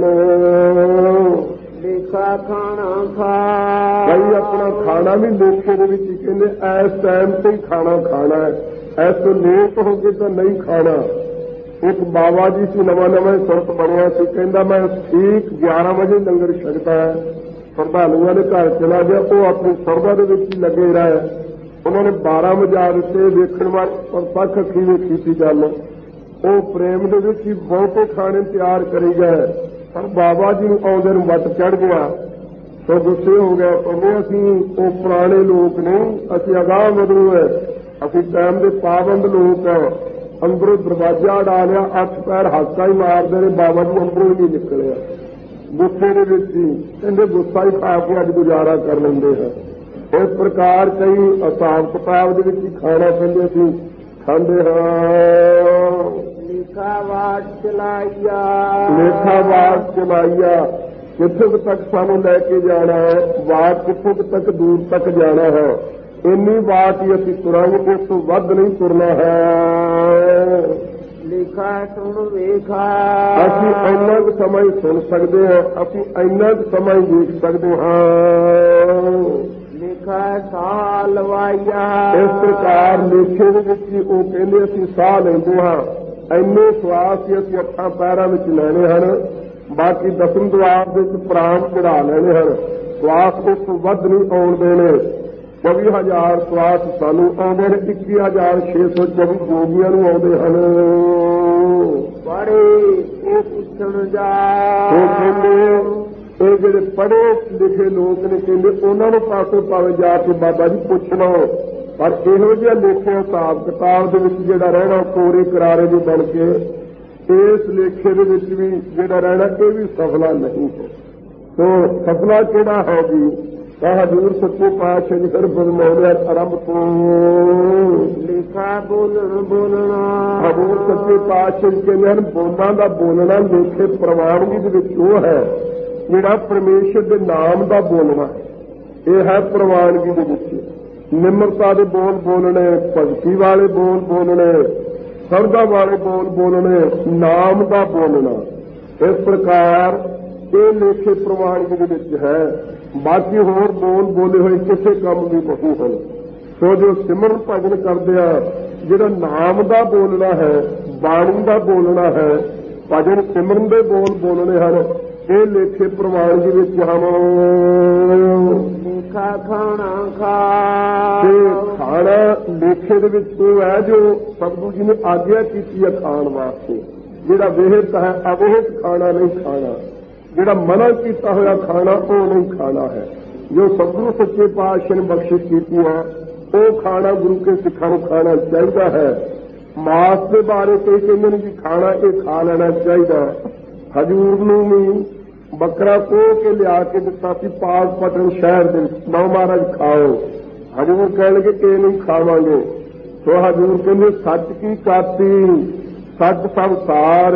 ਲੇਖਾ ਖਾਣਾ ਖਾ, ਕਈ ਆਪਣਾ ਖਾਣਾ ਵੀ ਲੇਖੇ ਦੇ ਵਿੱਚ ਹੀ ਕਹਿੰਦੇ ਇਸ ਟਾਈਮ ਤੇ ਹੀ ਖਾਣਾ ਖਾਣਾ ਹੈ, ਇਸ ਤੋਂ ਲੇਟ ਹੋ ਕੇ ਤਾਂ ਨਹੀਂ ਖਾਣਾ। ਇੱਕ ਬਾਬਾ ਜੀ ਸੀ, ਨਵਾਂ ਨਵਾਂ ਸੰਤ ਬਣਿਆ ਸੀ, ਕਹਿੰਦਾ ਮੈਂ ਠੀਕ 11 ਵਜੇ ਲੰਗਰ ਛਕਦਾ ਹੈ। ਸ਼ਰਧਾਲੂਆਂ ਦੇ ਘਰ ਚਲਾ ਗਿਆ, ਉਹ ਆਪਣੀ ਸਰਦਾ ਦੇ ਵਿੱਚ ਹੀ ਲੱਗੇ ਰਹੇ। ਉਹਨਾਂ ਨੇ 12 ਵਜਾ ਦਿੱਤੇ। ਵੇਖਣ ਵਾਲੇ ਪ੍ਰਤੱਖ ਅੱਖੀ ਵੇਖੀ ਸੀ ਗੱਲ। ਉਹ ਪ੍ਰੇਮ ਦੇ ਵਿੱਚ ਹੀ ਬਹੁਤੇ ਖਾਣੇ ਤਿਆਰ ਕਰੀ ਗਏ, ਪਰ ਬਾਬਾ ਜੀ ਨੂੰ ਆਉਂਦੇ ਨੂੰ ਵੱਟ ਚੜ ਗਿਆ। ਸੋ ਗੁੱਸੇ ਹੋ ਗਏ, ਕਹਿੰਦੇ ਅਸੀਂ ਉਹ ਪੁਰਾਣੇ ਲੋਕ ਨਹੀਂ, ਅਸੀਂ ਅਗਾਂਹ ਵਧੂ ਹੈ, ਅਸੀਂ ਟਾਈਮ ਦੇ ਪਾਬੰਦ ਲੋਕ ਹਾਂ। ਅੰਦਰੋਂ ਦਰਵਾਜ਼ਾ ਡਾਲਿਆ, 8 ਪੈਰ ਹਾਕਾ ਹੀ ਮਾਰਦੇ ਨੇ, ਬਾਬਾ ਜੀ ਅੰਦਰੋਂ ਹੀ ਨਹੀਂ ਨਿਕਲਿਆ, ਗੁੱਸੇ ਦੇ ਵਿੱਚ ਹੀ ਕਹਿੰਦੇ ਗੁੱਸਾ ਹੀ ਖਾ ਕੇ ਅੱਜ ਗੁਜ਼ਾਰਾ ਕਰ ਲੈਂਦੇ ਹੈ। ਇਸ ਪ੍ਰਕਾਰ ਕਈ ਹਿਸਾਬ ਕਿਤਾਬ ਦੇ ਵਿੱਚ ਹੀ ਖਾਣਾ ਕਹਿੰਦੇ ਸੀ ਖਾਂਦੇ ਹਾਂ। ਲੇਖਾਵਾਟ ਚਲਾਈਆ, ਲੇਖਾਵਾਟ ਚਲਾਈਆ, ਕਿੱਥੋਂ ਤੱਕ ਸਾਨੂੰ ਲੈ ਕੇ ਜਾਣਾ ਹੈ, ਵਾਟ ਕਿੱਥੋਂ ਤੱਕ ਦੂਰ ਤੱਕ ਜਾਣਾ ਹੈ, ਇੰਨੀ ਵਾਟ ਹੀ ਅਸੀਂ ਤੁਰਾਂਗੇ, ਇਸ ਤੋਂ ਵੱਧ ਨਹੀਂ ਤੁਰਨਾ ਹੈ। ਲੇਖਾ ਸੁਣ ਵੇਖਾ, ਅਸੀਂ ਇੰਨਾ ਕੁ ਸਮਾਂ ਹੀ ਸੁਣ ਸਕਦੇ ਹਾਂ, ਅਸੀਂ ਇੰਨਾ ਕੁ ਸਮਾਂ ਹੀ ਵੇਖ ਸਕਦੇ ਹਾਂ। ਲੇਖਾ ਸਾਹ ਲਵਾਈਆ, ਇਸ ਪ੍ਰਕਾਰ ਲੇਖੇ ਦੇ ਵਿੱਚ ਹੀ ਉਹ ਕਹਿੰਦੇ ਅਸੀਂ ਸਾਹ ਲੈਂਦੇ ਹਾਂ, ਇੰਨੇ ਸਵਾਸ ਹੀ ਅਸੀਂ ਅੱਖਾਂ ਪੈਰਾਂ ਵਿੱਚ ਲੈਣੇ ਹਨ, ਬਾਕੀ ਦਸਮ ਦੁਆਰ ਦੇ ਵਿੱਚ ਪ੍ਰਾਣ ਚੜਾ ਲੈਣੇ ਹਨ। ਸਵਾਸ ਉਸ ਤੋਂ ਵੱਧ ਨਹੀਂ ਆਉਣ ਦੇਣੇ। 24,000 ਸਵਾਸ ਸਾਨੂੰ ਆਉਂਦੇ ਨੇ, 21,624 ਜੋਗੀਆਂ ਨੂੰ ਆਉਂਦੇ ਹਨ। ਬੜੇ ਇਹ ਪੁੱਛਣ ਜਾ, ਉਹ ਕਹਿੰਦੇ ਇਹ ਜਿਹੜੇ ਪੜ੍ਹੇ ਲਿਖੇ ਲੋਕ ਨੇ ਕਹਿੰਦੇ ਉਹਨਾਂ ਨੂੰ ਪਾਸੇ ਭਾਵੇਂ ਜਾ ਕੇ ਬਾਬਾ ਜੀ ਪੁੱਛ ਲਓ, ਪਰ ਇਹੋ ਜਿਹਾ ਲੇਖੇ ਹਿਸਾਬ ਕਿਤਾਬ ਦੇ ਵਿੱਚ ਜਿਹੜਾ ਰਹਿਣਾ ਕੋਰੇ ਕਰਾਰੇ ਦੇ ਬਣ ਕੇ, ਇਸ ਲੇਖੇ ਦੇ ਵਿੱਚ ਵੀ ਜਿਹੜਾ ਰਹਿਣਾ ਇਹ ਵੀ ਸਫਲਾ ਨਹੀਂ ਹੈ। ਸੋ ਸਫਲਾ ਕਿਹੜਾ ਹੈ ਜੀ? ਤਾਂ ਹਜ਼ੂਰ ਸੱਚੇ ਪਾਤਸ਼ਾਹ ਜੀ ਫਿਰ ਫਰਮਾਉਂਦੇ ਆਰੰਭ ਤੋਂ ਲੇਖਾ ਬੋਲਣ ਬੋਲਣਾ। ਹਜ਼ੂਰ ਸੱਚੇ ਪਾਤਸ਼ਾਹ ਜੀ ਕਹਿੰਦੇ ਹਨ ਬੋਲਾਂ ਦਾ ਬੋਲਣਾ ਲੇਖੇ ਪ੍ਰਵਾਨਗੀ ਦੇ ਵਿੱਚ ਉਹ ਹੈ ਜਿਹੜਾ ਪਰਮੇਸ਼ਰ ਦੇ ਨਾਮ ਦਾ ਬੋਲਣਾ, ਇਹ ਹੈ ਪ੍ਰਵਾਨਗੀ ਦੇ ਵਿੱਚ। ਨਿਮਰਤਾ ਦੇ ਬੋਲ ਬੋਲਣੇ, ਭਗਤੀ ਵਾਲੇ ਬੋਲ ਬੋਲਣੇ, ਸਰਦਾ ਵਾਲੇ ਬੋਲ ਬੋਲਣੇ, ਨਾਮ ਦਾ ਬੋਲਣਾ, ਇਸ ਪ੍ਰਕਾਰ ਇਹ ਲੇਖੇ ਪ੍ਰਵਾਨਗੀ ਦੇ ਵਿੱਚ ਹੈ। ਬਾਕੀ ਹੋਰ ਬੋਲ ਬੋਲੇ ਹੋਏ ਕਿਸੇ ਕੰਮ ਵੀ ਨਹੀਂ ਹਨ। ਸੋ ਜੋ ਸਿਮਰਨ ਭਜਨ ਕਰਦੇ ਆ, ਜਿਹੜਾ ਨਾਮ ਦਾ ਬੋਲਣਾ ਹੈ, ਬਾਣੀ ਦਾ ਬੋਲਣਾ ਹੈ, ਭਜਨ ਸਿਮਰਨ ਦੇ ਬੋਲ ਬੋਲਣੇ ਹਨ, ਇਹ ਲੇਖੇ ਪ੍ਰਵਾਨਗੀ ਵਿੱਚ ਹਨ। ਲੇਖਾ ਖਾਣਾ ਖਾ, ਤੇ ਖਾਣਾ ਲੇਖੇ ਦੇ ਵਿੱਚ ਉਹ ਹੈ ਜੋ ਸਤਿਗੁਰੂ ਜੀ ਨੇ ਆਗਿਆ ਕੀਤੀ ਹੈ ਖਾਣ ਵਾਸਤੇ। ਜਿਹੜਾ ਵਿਹਿਤ ਹੈ ਅਵਿਹਿਤ ਖਾਣਾ ਨਹੀਂ ਖਾਣਾ, ਜਿਹੜਾ ਮਨਾ ਕੀਤਾ ਹੋਇਆ ਖਾਣਾ ਉਹ ਨਹੀਂ ਖਾਣਾ ਹੈ। ਜੋ ਸਤਿਗੁਰੂ ਸੱਚੇ ਪਾਤਸ਼ਾਹ ਨੇ ਬਖਸ਼ਿਸ਼ ਕੀਤੀ ਹੈ ਉਹ ਖਾਣਾ ਗੁਰੂ ਕੇ ਸਿੱਖਾਂ ਨੂੰ ਖਾਣਾ ਚਾਹੀਦਾ ਹੈ। ਮਾਸ ਦੇ ਬਾਰੇ ਕਈ ਕਹਿੰਦੇ ਨੇ ਕਿ ਖਾਣਾ ਇਹ ਖਾ ਲੈਣਾ ਚਾਹੀਦਾ। ਹਜ਼ੂਰ ਨੂੰ ਵੀ ਬੱਕਰਾ ਕੋਹ ਕੇ ਲਿਆ ਕੇ ਦਿੱਤਾ ਸੀ ਪਾਕਪਟਨ ਸ਼ਹਿਰ ਦੇ ਵਿੱਚ, ਨੌ ਮਹਾਰਾਜ ਖਾਓ। ਹਜ਼ੂਰ ਕਹਿਣਗੇ ਕਿ ਇਹ ਨਹੀਂ ਖਾਵਾਂਗੇ। ਸੋ ਹਜ਼ੂਰ ਕਹਿੰਦੇ ਸੱਚ ਕੀ ਕਾਤੀ, ਸੱਚ ਸਭ ਸਾਰ,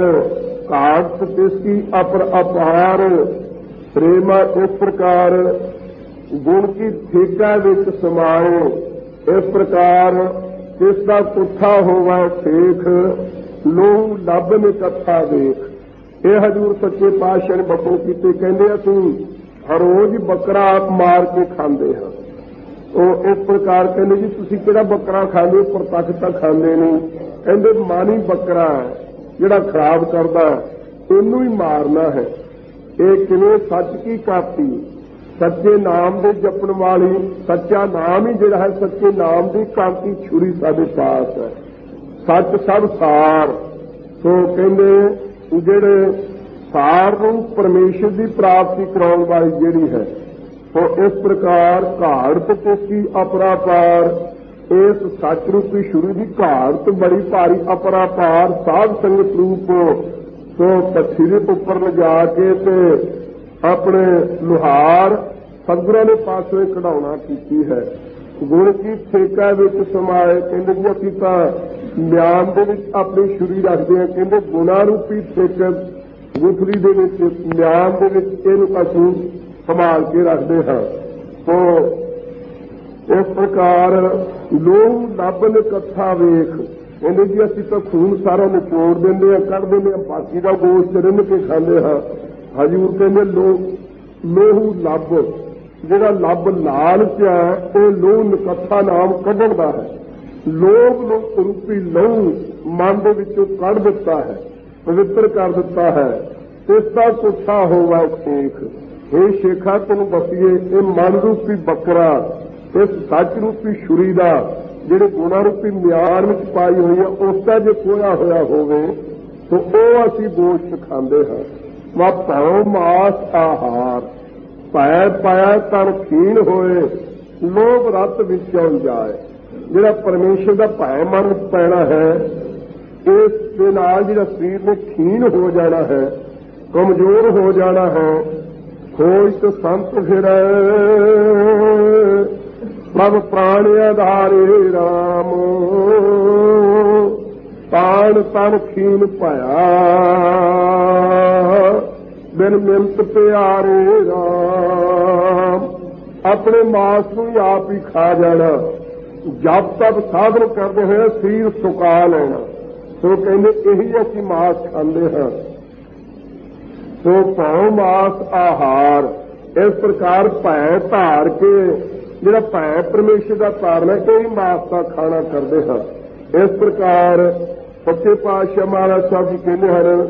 ਘਾਟ ਤਿਸ ਕੀ ਅਪਰ ਅਪਾਰ, ਪ੍ਰੇਮਾ ਇਸ ਪ੍ਰਕਾਰ ਗੁਣ ਕੀ ਠੇਕਾ ਵਿੱਚ ਸਮਾਏ, ਇਸ ਪ੍ਰਕਾਰ ਕਿਸ ਦਾ ਕੁੱਠਾ ਹੋਵਾ ਸੇਖ, ਲੋਹ ਲੱਭ ਨੇ ਕਥਾ ਵੇਖ। ਇਹ ਹਜ਼ੂਰ ਸੱਚੇ ਪਾਤਸ਼ਾਹ ਨੇ ਬਖਸ਼ਿਸ਼ ਕੀਤੇ। ਕਹਿੰਦੇ ਅਸੀਂ ਹਰ ਰੋਜ਼ ਬੱਕਰਾ ਆਪ ਮਾਰ ਕੇ ਖਾਂਦੇ ਹਾਂ। ਉਹ ਇਸ ਪ੍ਰਕਾਰ ਕਹਿੰਦੇ ਜੀ ਤੁਸੀਂ ਕਿਹੜਾ ਬੱਕਰਾ ਖਾਂਦੇ, ਪ੍ਰਤੱਖ ਤਾਂ ਖਾਂਦੇ ਨਹੀਂ। ਕਹਿੰਦੇ ਮਾਨੀ ਬੱਕਰਾ ਜਿਹੜਾ ਖਰਾਬ ਕਰਦਾ ਇਹਨੂੰ ਹੀ ਮਾਰਨਾ ਹੈ। ਇਹ ਕਿਵੇਂ? ਸੱਚ ਕੀ ਕਾਤੀ, ਸੱਚੇ ਨਾਮ ਦੇ ਜਪਣ ਵਾਲੀ, ਸੱਚਾ ਨਾਮ ਹੀ ਜਿਹੜਾ ਹੈ ਸੱਚੇ ਨਾਮ ਦੀ ਕਾਂਤੀ ਛੁਰੀ ਸਾਡੇ ਪਾਸ ਹੈ। ਸੱਚ ਸਭ ਸਾਰ। ਸੋ ਕਹਿੰਦੇ ਜਿਹੜੇ ਸਾਰ ਨੂੰ ਪਰਮੇਸ਼ਰ ਦੀ ਪ੍ਰਾਪਤੀ ਕਰਾਉਣ ਵਾਲੀ ਜਿਹੜੀ ਹੈ, ਸੋ ਇਸ ਪ੍ਰਕਾਰ ਘਾੜਤ ਕੋਸੀ ਅਪਰਾਪਾਰ, ਇਸ ਸੱਚ ਰੂਪੀ ਛੁਰੀ ਦੀ ਘਾੜਤ ਬੜੀ ਭਾਰੀ ਅਪਰਾਪਾਰ, ਸਾਧ ਸੰਗਤ ਰੂਪ। ਸੋ ਪੱਛੀ ਦੇ ਉੱਪਰ ਲਿਜਾ ਕੇ ਤੇ ਆਪਣੇ ਲੁਹਾਰ ਸਤਿਗੁਰਾਂ ਦੇ ਪਾਸੋਂ ਕਢਾਉਣਾ ਕੀਤੀ ਹੈ। ਗੁਣ ਕੀ ਠੇਕਾ ਵਿੱਚ ਸਮਾਏ। ਕਹਿੰਦੇ ਜੀ ਅਸੀਂ ਤਾਂ ਮਿਆਨ ਦੇ ਵਿੱਚ ਆਪਣੀ ਛੁਰੀ ਰੱਖਦੇ ਹਾਂ। ਕਹਿੰਦੇ ਗੁਣਾ ਰੂਪੀ ਠੇਕੇ ਗੁਥਲੀ ਦੇ ਵਿੱਚ, ਮਿਆਨ ਦੇ ਵਿੱਚ ਇਹਨੂੰ ਅਸੀਂ ਸੰਭਾਲ ਕੇ ਰੱਖਦੇ ਹਾਂ। ਸੋ ਇਸ ਪ੍ਰਕਾਰ ਲੋਹ ਲੱਭਨ ਕਥਾ ਵੇਖ। ਕਹਿੰਦੇ ਜੀ ਅਸੀਂ ਤਾਂ ਖੂਨ ਸਾਰਾ ਨਿਚੋੜ ਦਿੰਦੇ ਹਾਂ, ਕੱਢ ਦਿੰਦੇ ਹਾਂ, ਬਾਕੀ ਦਾ ਗੋਸ਼ਤ ਰਿੰਨ ਕੇ ਖਾਂਦੇ ਹਾਂ। ਹਜ਼ੂਰ ਕਹਿੰਦੇ ਲੋਹੂ ਲੱਭ, ਜਿਹੜਾ ਲੱਭ ਲਾਲਚ ਹੈ ਇਹ ਲੋਹ ਨਕੱਥਾ ਨਾਮ ਕੱਢਣ ਦਾ ਹੈ। ਲੋਭ ਰੂਪੀ ਲਹੂ ਮਨ ਦੇ ਵਿੱਚੋਂ ਕੱਢ ਦਿੱਤਾ ਹੈ, ਪਵਿੱਤਰ ਕਰ ਦਿੱਤਾ ਹੈ। ਇਸ ਦਾ ਕੁੱਠਾ ਹੋਵਾ ਸ਼ੇਖ। ਇਹ ਸ਼ੇਖਾ ਤੈਨੂੰ ਦੱਸੀਏ, ਇਹ ਮਨ ਰੂਪੀ ਬੱਕਰਾ ਇਸ ਸੱਚ ਰੂਪੀ ਛੁਰੀ ਦਾ ਜਿਹੜੇ ਗੁਣਾ ਰੂਪੀ ਮਿਆਨ ਵਿੱਚ ਪਾਈ ਹੋਈ ਹੈ ਉਸ ਦਾ ਜੇ ਖੋਇਆ ਹੋਇਆ ਹੋਵੇ ਤਾਂ ਉਹ ਅਸੀਂ ਗੋਸ਼ਤ ਖਾਂਦੇ ਹਾਂ। ਵਾ ਭਉ ਮਾਸ ਆਹਾਰ, ਭੈ ਪਾਇਆ ਤਨ ਖੀਣ ਹੋਏ, ਲੋਭ ਰਤ ਵਿੱਚੋਂ ਜਾਏ। ਜਿਹੜਾ ਪਰਮੇਸ਼ਰ ਦਾ ਭੈ ਮਨ ਵਿੱਚ ਪੈਣਾ ਹੈ, ਇਸ ਦੇ ਨਾਲ ਜਿਹੜਾ ਸਰੀਰ ਨੇ ਖੀਨ ਹੋ ਜਾਣਾ ਹੈ, ਕਮਜ਼ੋਰ ਹੋ ਜਾਣਾ ਹੈ। ਖੋਜ ਤੇ ਸੰਤ ਫਿਰੈ ਸਭ ਪ੍ਰਾਣ ਆਧਾਰੇ ਰਾਮ, ਤਾਣ ਤਨ ਖੀਨ ਭਇਆ ਬਿਨ ਮਿੰਤ ਪਿਆਰੇ ਰਾਮ। ਆਪਣੇ ਮਾਸ ਨੂੰ ਆਪ ਹੀ ਖਾ ਜਾਣਾ, ਜਪ ਤਪ ਸਾਧਨ ਕਰਦੇ ਹੋਏ ਸਰੀਰ ਸੁਕਾ ਲੈਣਾ। ਸੋ ਕਹਿੰਦੇ ਇਹੀ ਅਸੀਂ ਮਾਸ ਖਾਂਦੇ ਹਾਂ। ਸੋ ਭਉ ਮਾਸ ਆਹਾਰ। ਇਸ ਪ੍ਰਕਾਰ ਭੈ ਧਾਰ ਕੇ, ਜਿਹੜਾ ਭੈ ਪਰਮੇਸ਼ਰ ਦਾ ਧਾਰਨਾ, ਇਹੀ ਮਾਸ ਦਾ ਖਾਣਾ ਕਰਦੇ ਹਾਂ। ਇਸ ਪ੍ਰਕਾਰ ਸੱਚੇ ਪਾਤਸ਼ਾਹ ਮਹਾਰਾਜ ਸਾਹਿਬ ਜੀ ਕਹਿੰਦੇ ਹਨ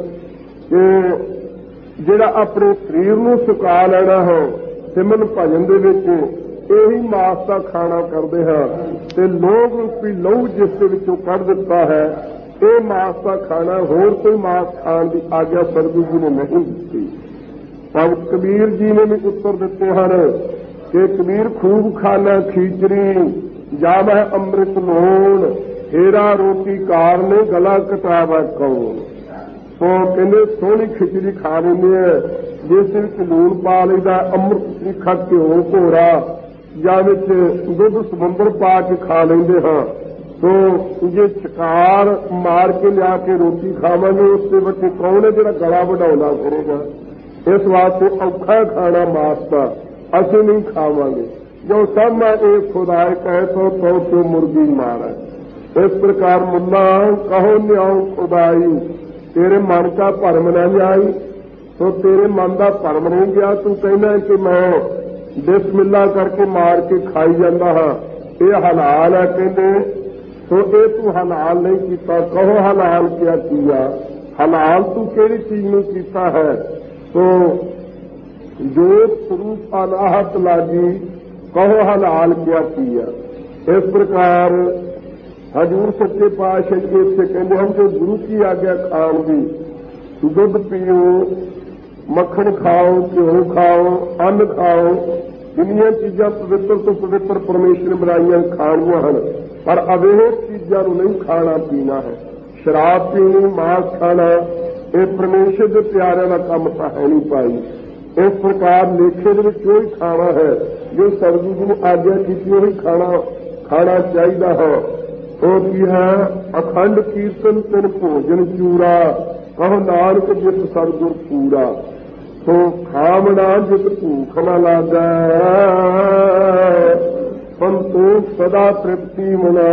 ਕਿ ਜਿਹੜਾ ਆਪਣੇ ਸਰੀਰ ਨੂੰ ਸੁਕਾ ਲੈਣਾ ਹੈ ਸਿਮਰਨ ਭਜਨ ਦੇ ਵਿੱਚ, ਇਹੀ ਮਾਸ ਦਾ ਖਾਣਾ ਕਰਦੇ ਹਾਂ। ਤੇ ਲੋਭ ਰੂਪੀ ਲਹੂ ਜਿਸ ਦੇ ਵਿੱਚੋਂ ਕੱਢ ਦਿੱਤਾ ਹੈ, ਇਹ ਮਾਸ ਦਾ ਖਾਣਾ। ਹੋਰ ਕੋਈ ਮਾਸ ਖਾਣ ਦੀ ਆਗਿਆ ਸਤਿਗੁਰੂ ਜੀ ਨੇ ਨਹੀਂ ਦਿੱਤੀ। ਪਰ ਕਬੀਰ ਜੀ ਨੇ ਵੀ ਉੱਤਰ ਦਿੱਤੇ ਹਨ ਕਿ ਕਬੀਰ ਖੂਬ ਖਾਣਾ ਖੀਚੜੀ, ਜਾਵੈ ਅੰਮ੍ਰਿਤ ਲੋਣ, ਹੀਰਾ ਰੋਟੀ ਕਾਰਨੇ ਗਲਾ ਕਟਾਵੈ ਕੌਣ। ਸੋ ਕਹਿੰਦੇ ਸੋਹਣੀ ਖਿਚੜੀ ਖਾ ਲੈਂਦੇ ਆ, ਜਿਸ ਵਿੱਚ ਲੂਣ ਪਾ ਲਈਦਾ, ਅੰਮ੍ਰਿਤ ਤਰੀਖਾ ਘਿਓ ਘੋਰਾ, ਜਾਂ ਵਿੱਚ ਦੁੱਧ ਸਮੁੰਦਰ ਪਾ ਕੇ ਖਾ ਲੈਂਦੇ ਹਾਂ। ਸੋ ਜੇ ਸ਼ਿਕਾਰ ਮਾਰ ਕੇ ਲਿਆ ਕੇ ਰੋਟੀ ਖਾਵਾਂਗੇ, ਉਸ ਦੇ ਵਿੱਚ ਕੌਣ ਹੈ ਜਿਹੜਾ ਗਲਾ ਵਢਾਉਂਦਾ ਫਿਰੇਗਾ। ਇਸ ਵਾਸਤੇ ਔਖਾ ਖਾਣਾ ਮਾਸ ਦਾ, ਅਸੀਂ ਨਹੀਂ ਖਾਵਾਂਗੇ। ਜੋ ਸਭ ਮੈਂ ਇਹ ਖੁਦਾਏ ਕਹੇ ਤੋ ਮੁਰਗੀ ਮਾਰਾ। ਇਸ ਪ੍ਰਕਾਰ ਮੁੱਲਾ ਕਹੋ ਨਿਆਉ ਖੁਦਾਈ, ਤੇਰੇ ਮਨ ਦਾ ਭਰਮ ਨਾ ਜਾਈ। ਸੋ ਤੇਰੇ ਮਨ ਦਾ ਭਰਮ ਨਹੀਂ ਗਿਆ। ਤੂੰ ਕਹਿੰਦਾ ਕਿ ਮੈਂ ਬਿਸਮਿਲ੍ਲਾ ਕਰਕੇ ਮਾਰ ਕੇ ਖਾਈ ਜਾਂਦਾ ਹਾਂ, ਇਹ ਹਲਾਲ ਹੈ। ਕਹਿੰਦੇ ਸੋ ਇਹ ਤੂੰ ਹਲਾਲ ਨਹੀਂ ਕੀਤਾ। ਕਹੋ ਹਲਾਲ ਕਿਆ ਕੀਆ, ਹਲਾਲ ਤੂੰ ਕਿਹੜੀ ਚੀਜ਼ ਨੂੰ ਕੀਤਾ ਹੈ। ਸੋ ਜੋਤ ਸਰੂਪ ਅਨਾਹਤ ਲਾਗੀ, ਕਹੋ ਹਲਾਲ ਕਿਆ ਕੀਆ। ਇਸ ਪ੍ਰਕਾਰ ਹਜ਼ੂਰ ਸੱਚੇ ਪਾਤਸ਼ਾਹ ਜੀ ਇੱਥੇ ਕਹਿੰਦੇ ਹਨ ਕਿ ਗੁਰੂ ਕੀ ਆਗਿਆ ਖਾਣ ਦੀ, ਦੁੱਧ ਪੀਓ, ਮੱਖਣ ਖਾਓ, ਘਿਓ ਖਾਓ, ਅੰਨ ਖਾਓ, ਜਿੰਨੀਆਂ ਚੀਜ਼ਾਂ ਪਵਿੱਤਰ ਤੋਂ ਪਵਿੱਤਰ ਪਰਮੇਸ਼ਰ ਨੇ ਬਣਾਈਆਂ ਖਾਣੀਆਂ ਹਨ, ਪਰ ਅਵੇਹ ਚੀਜ਼ਾਂ ਨੂੰ ਨਹੀਂ ਖਾਣਾ ਪੀਣਾ ਹੈ। ਸ਼ਰਾਬ ਪੀਣੀ, ਮਾਸ ਖਾਣਾ, ਇਹ ਪਰਮੇਸ਼ਰ ਦੇ ਪਿਆਰਿਆਂ ਦਾ ਕੰਮ ਤਾਂ ਹੈ ਨਹੀਂ ਪਾਈ। ਇਸ ਪ੍ਰਕਾਰ ਲੇਖੇ ਦੇ ਵਿੱਚ ਉਹੀ ਖਾਣਾ ਹੈ ਜੋ ਸਤਿਗੁਰੂ ਜੀ ਨੇ ਆਗਿਆ ਕੀਤੀ, ਉਹੀ ਖਾਣਾ ਚਾਹੀਦਾ ਹੈ। ਉਹ ਕੀ ਹੈ, ਅਖੰਡ ਕੀਰਤਨ ਤਿਨ ਭੋਜਨ ਚੂਰਾ, ਕਹੋ ਨਾਨਕ ਜਿਤ ਸਤਿਗੁਰ ਪੂਰਾ। ਸੋ ਖਾਵਣਾ ਜਿਤ ਭੂਖ ਨਾ ਲਾਗੈ, ਸੰਤੋਖ ਸਦਾ ਤ੍ਰਿਪਤੀ ਮਨਾ।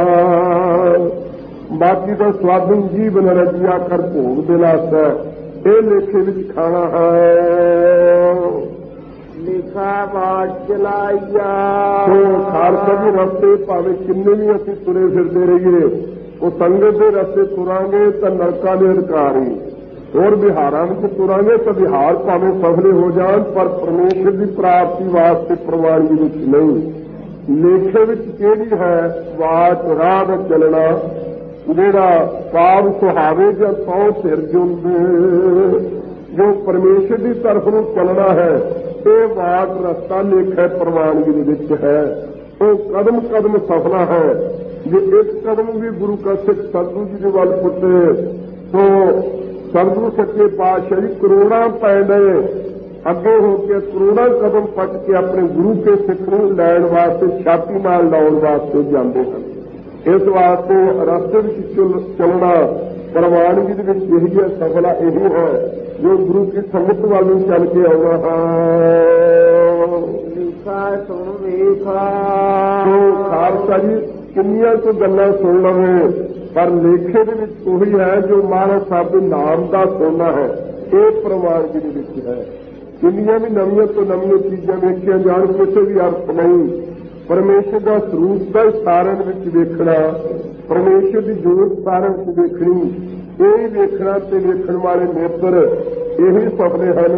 ਬਾਕੀ ਤਾਂ ਸਵਾਦੂ ਜੀਵਨ ਰਜਿਆ ਕਰ ਭੋਗ ਦਿਲਾਸੈ, ਇਹ ਲੇਖੇ ਵਿੱਚ ਖਾਣਾ ਹੈ। ਲਿਖਾ ਬਾਟ ਚਲਾਈਆ। ਸੋ ਖਾਲਸਾ ਜੀ ਰਸਤੇ ਭਾਵੇਂ ਕਿੰਨੇ ਵੀ ਅਸੀਂ ਤੁਰੇ ਫਿਰਦੇ ਰਹੀਏ, ਉਹ ਸੰਗਤ ਦੇ ਰਸਤੇ ਤੁਰਾਂਗੇ ਤਾਂ ਨਰਕਾਂ ਦੇ ਅਧਿਕਾਰੀ, ਹੋਰ ਵਿਹਾਰਾਂ ਵਿੱਚ ਤੁਰਾਂਗੇ ਤਾਂ ਵਿਹਾਰ ਭਾਵੇਂ ਸਫਲੇ ਹੋ ਜਾਣ, ਪਰ ਪਰਮੇਸ਼ਰ ਦੀ ਪ੍ਰਾਪਤੀ ਵਾਸਤੇ ਪ੍ਰਵਾਨਗੀ ਵਿੱਚ ਨਹੀਂ। ਲੇਖੇ ਵਿੱਚ ਕਿਹੜੀ ਹੈ ਬਾਤ, ਰਾਹ ਦਾ ਚੱਲਣਾ, ਜਿਹੜਾ ਪਾਪ ਸੁਹਾਵੇ ਜਾਂ ਸੌ ਸਿਰ ਜੁੰਦੇ, ਜੋ ਪਰਮੇਸ਼ਰ ਦੀ ਤਰਫ ਨੂੰ ਚੱਲਣਾ ਹੈ, ਇਹ ਬਾਤ ਰਸਤਾ ਲੇਖਾ ਪ੍ਰਵਾਨਗੀ ਦੇ ਵਿੱਚ ਹੈ। ਉਹ ਕਦਮ ਕਦਮ ਸਫਲਾ ਹੈ। ਜੇ ਇੱਕ ਕਦਮ ਵੀ ਗੁਰੂ ਕਾ ਸਿੱਖ ਸਤਿਗੁਰੂ ਜੀ ਦੇ ਵੱਲ ਪੁੱਟੇ, ਸੋ ਸਤਿਗੁਰੂ ਸੱਚੇ ਪਾਤਸ਼ਾਹ ਜੀ ਕਰੋੜਾਂ ਪੈਂਦੇ ਅੱਗੇ ਹੋ ਕੇ ਕਰੋੜਾਂ ਕਦਮ ਪੱਟ ਕੇ ਆਪਣੇ ਗੁਰੂ ਕੇ ਸਿੱਖ ਨੂੰ ਲੈਣ ਵਾਸਤੇ, ਛਾਤੀ ਨਾਲ ਲਾਉਣ ਵਾਸਤੇ ਜਾਂਦੇ ਹਨ। ਇਸ ਵਾਸਤੇ ਰਸਤੇ ਵਿੱਚ ਚੱਲਣਾ ਪ੍ਰਵਾਨਗੀ ਦੇ ਵਿੱਚ ਇਹੀ ਹੈ, ਸਫਲਾ ਇਹੀ ਹੈ ਜੋ ਗੁਰੂ ਕੀ ਸੰਗਤ ਵੱਲ ਨੂੰ ਚੱਲ ਕੇ ਆਉਣਾ ਹੈ। ਲਿਖਾ ਸੁਣ ਵੇਖਾ। ਸੋ ਖਾਲਸਾ ਜੀ ਕਿੰਨੀਆਂ ਕੁ ਗੱਲਾਂ ਸੁਣ ਲਵੇ, ਪਰ ਲੇਖੇ ਦੇ ਵਿੱਚ ਉਹੀ ਹੈ ਜੋ ਮਹਾਰਾਜ ਸਾਹਿਬ ਦੇ ਨਾਮ ਦਾ ਸੋਨਾ ਹੈ, ਇਹ ਪ੍ਰਵਾਨਗੀ ਦੇ ਵਿੱਚ ਹੈ। ਕਿੰਨੀਆਂ ਵੀ ਨਵੀਆਂ ਤੋਂ ਨਵੀਆਂ ਚੀਜ਼ਾਂ ਵੇਖੀਆਂ ਜਾਣ, ਕਿਸੇ ਵੀ ਅਰਥ ਨਹੀਂ। ਪਰਮੇਸ਼ਰ ਦਾ ਸਰੂਪ ਦਾ ਸਾਰਿਆਂ ਵਿੱਚ ਵੇਖਣਾ, ਪਰਮੇਸ਼ਰ ਦੀ ਜੋਤ ਸਾਰਿਆਂ ਵਿੱਚ ਵੇਖਣੀ, ਇਹ ਵੇਖਣਾ ਤੇ ਵੇਖਣ ਵਾਲੇ ਨੇਤਰ ਇਹੀ ਸਫਲੇ ਹਨ।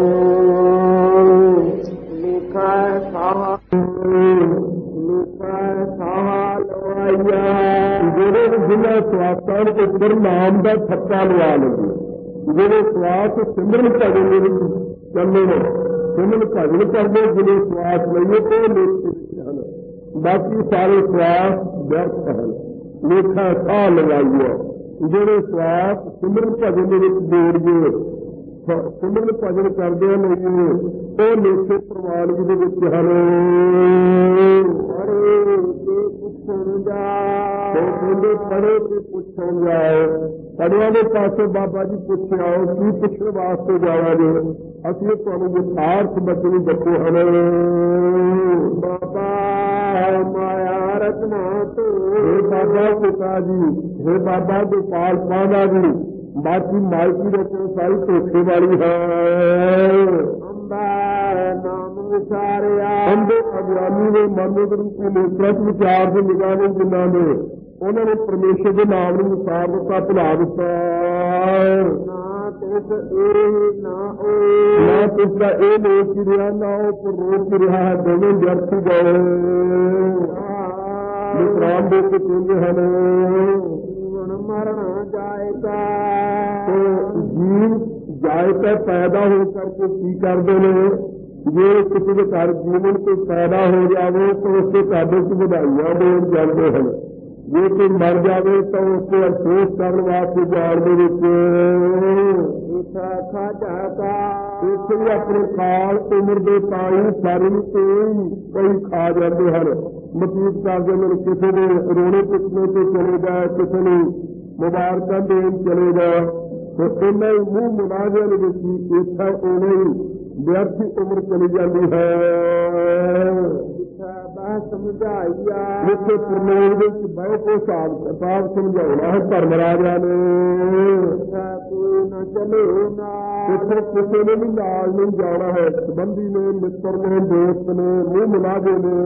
ਲਿਖਾ ਸਾਹਾ ਲਵਾਈਆ। ਜਿਹੜੇ ਜਿਨ੍ਹਾਂ ਸਵਾਸਾਂ ਦੇ ਉੱਪਰ ਨਾਮ ਦਾ ਥੱਕਾ ਲਵਾ ਲਈਏ, ਜਿਹੜੇ ਸਵਾਸ ਸਿਮਰਨ ਭਜਨ ਦੇ ਵਿੱਚ ਚੱਲੇ ਨੇ, ਸਿਮਰਨ ਭਜਨ ਕਰਦੇ ਜਿਹੜੇ ਸਵਾਸ ਲਈਏ ਉਹ ਲੇਖੇ ਹਨ। ਬਾਕੀ ਸਾਰੇ ਸਵਾਸ ਵਿਅਰਥ ਹਨ। ਲੇਖਾ ਸਾਹ ਲਗਾਈਏ ਜਿਹੜੇ ਸਵਾਸ ਸਿਮਰਨ ਭਜਨ ਦੇ ਵਿੱਚ ਜੋੜੀਏ, ਸਿਮਰਨ ਭਜਨ ਕਰਦੇ ਹੋਈਏ, ਉਹ ਲੇਖੇ ਪ੍ਰਵਾਨਗੀ ਦੇ ਵਿੱਚ ਹਨ। ਪੁੱਛਣ ਜਾ ਪੜ੍ਹੇ ਤੇ ਪੁੱਛਣ ਜਾਓ। ਪੜ੍ਹਿਆਂ ਦੇ ਪਾਸੇ ਬਾਬਾ ਜੀ ਪੁੱਛਿਆਓ ਕੀ ਪੁੱਛਣ ਵਾਸਤੇ ਜਾਵਾਂਗੇ। ਅਸੀਂ ਤੁਹਾਨੂੰ ਯਥਾਰਥ ਬਚਨ ਦੱਸੇ ਹਨ। ਬਾਬਾ ਮਾਇਆ ਰਚਨਾ ਤੂੰ, ਹੇ ਬਾਬਾ ਪਿਤਾ ਜੀ, ਹੇ ਬਾਬਾ ਗੋਪਾਲ ਪਾਂਡਾ ਜੀ, ਬਾਕੀ ਮਾਲਕੀ ਰਚਨਾ ਸਾਰੀ ਧੋਖੇ ਵਾਲੀ ਹੈ। ਅੰਬਾ ਨਾਮ ਵਿਚਾਰਿਆ, ਅੰਦੇ ਅਗਿਆਨੀ ਦੇ ਮਨ ਰੂਪੀ ਨੇਤਰਕ ਵਿਚਾਰ ਦੇ ਨਿਗਾਹ ਨੇ ਜਿਨ੍ਹਾਂ ਦੇ, ਉਹਨਾਂ ਨੇ ਪਰਮੇਸ਼ਰ ਦੇ ਨਾਮ ਨੂੰ ਵਿਸਾਰ ਦਿੱਤਾ, ਭੁਲਾ ਦਿੱਤਾ। ਨਾ ਤਿਸ ਇਹ ਨਾ ਉਹ, ਨਾ ਤਿਸ ਦਾ ਇਹ ਲੋਕ ਹੀ ਰਿਹਾ, ਨਾ ਉਹ ਰੋਕ ਰਿਹਾ ਹੈ, ਦੋਵੇਂ ਵਿਅਰਥ ਹੀ ਗਏ। ਵਿਸਰਾਮ ਦੇ ਕੇ ਕਹਿੰਦੇ ਹਨ ਜੀਵਨ ਮਰਨਾ ਜਾਏਗਾ। ਜੀਵ ਜਾਇਕਾ ਪੈਦਾ ਹੋ ਕਰਕੇ ਕੀ ਕਰਦੇ ਨੇ, ਜੇ ਕਿਸੇ ਦੇ ਘਰ ਜੀਵਨ ਕੋਈ ਪੈਦਾ ਹੋ ਜਾਵੇ ਤਾਂ ਉਸਦੇ ਘਰ ਵਿੱਚ ਵਧਾਈਆਂ ਦੇਣ ਜਾਂਦੇ ਹਨ। ਜੇ ਕੋਈ ਮਰ ਜਾਵੇ ਤਾਂ ਉਸਦੇ ਅਫਸੋਸ ਕਰਨ ਵਾਸਤੇ ਜਾਣ ਦੇ ਵਿੱਚ ਇੱਥੇ ਵੀ ਆਪਣੇ ਕਾਲ ਉਮਰ ਦੇ ਤਾਈ ਸਾਰੀ ਕੋਈ ਖਾ ਜਾਂਦੇ ਹਨ। ਮਤੀਤ ਕਰਦੇ ਨੇ, ਕਿਸੇ ਦੇ ਰੋਣੇ ਪਿੱਛੇ ਤੇ ਚਲੇ ਗਏ, ਕਿਸੇ ਨੂੰ ਮੁਬਾਰਕਾਂ ਦੇਣ ਚਲੇ ਗਏ, ਤੇ ਇਹਨਾਂ ਹੀ ਮੂੰਹ ਮੁਨਾਜ਼ਿਆਂ ਦੇ ਵਿੱਚ ਇੱਥੇ ਉਵੇਂ ਹੀ ਵਿਅਰਥੀ ਉਮਰ ਚਲੀ ਜਾਂਦੀ ਹੈ। ਸਮਝਾਈਆ ਇੱਥੇ ਪ੍ਰਮੋਦ ਵਿੱਚ ਬਹਿ ਕੇ ਹਿਸਾਬ ਕਿਤਾਬ ਸਮਝਾਉਣਾ ਹੈ ਧਰਮ ਰਾਜਾ ਨੇ। ਕੋਈ ਨਾ ਚਲੇ ਨਾ, ਇੱਥੇ ਕਿਸੇ ਨੇ ਵੀ ਨਾਲ ਨਹੀਂ ਜਾਣਾ ਹੈ। ਸੰਬੰਧੀ ਨੇ, ਮਿੱਤਰ ਨੇ, ਦੋਸਤ ਨੇ, ਮੂੰਹ ਮੁਨਾਜ਼ੇ ਨੇ।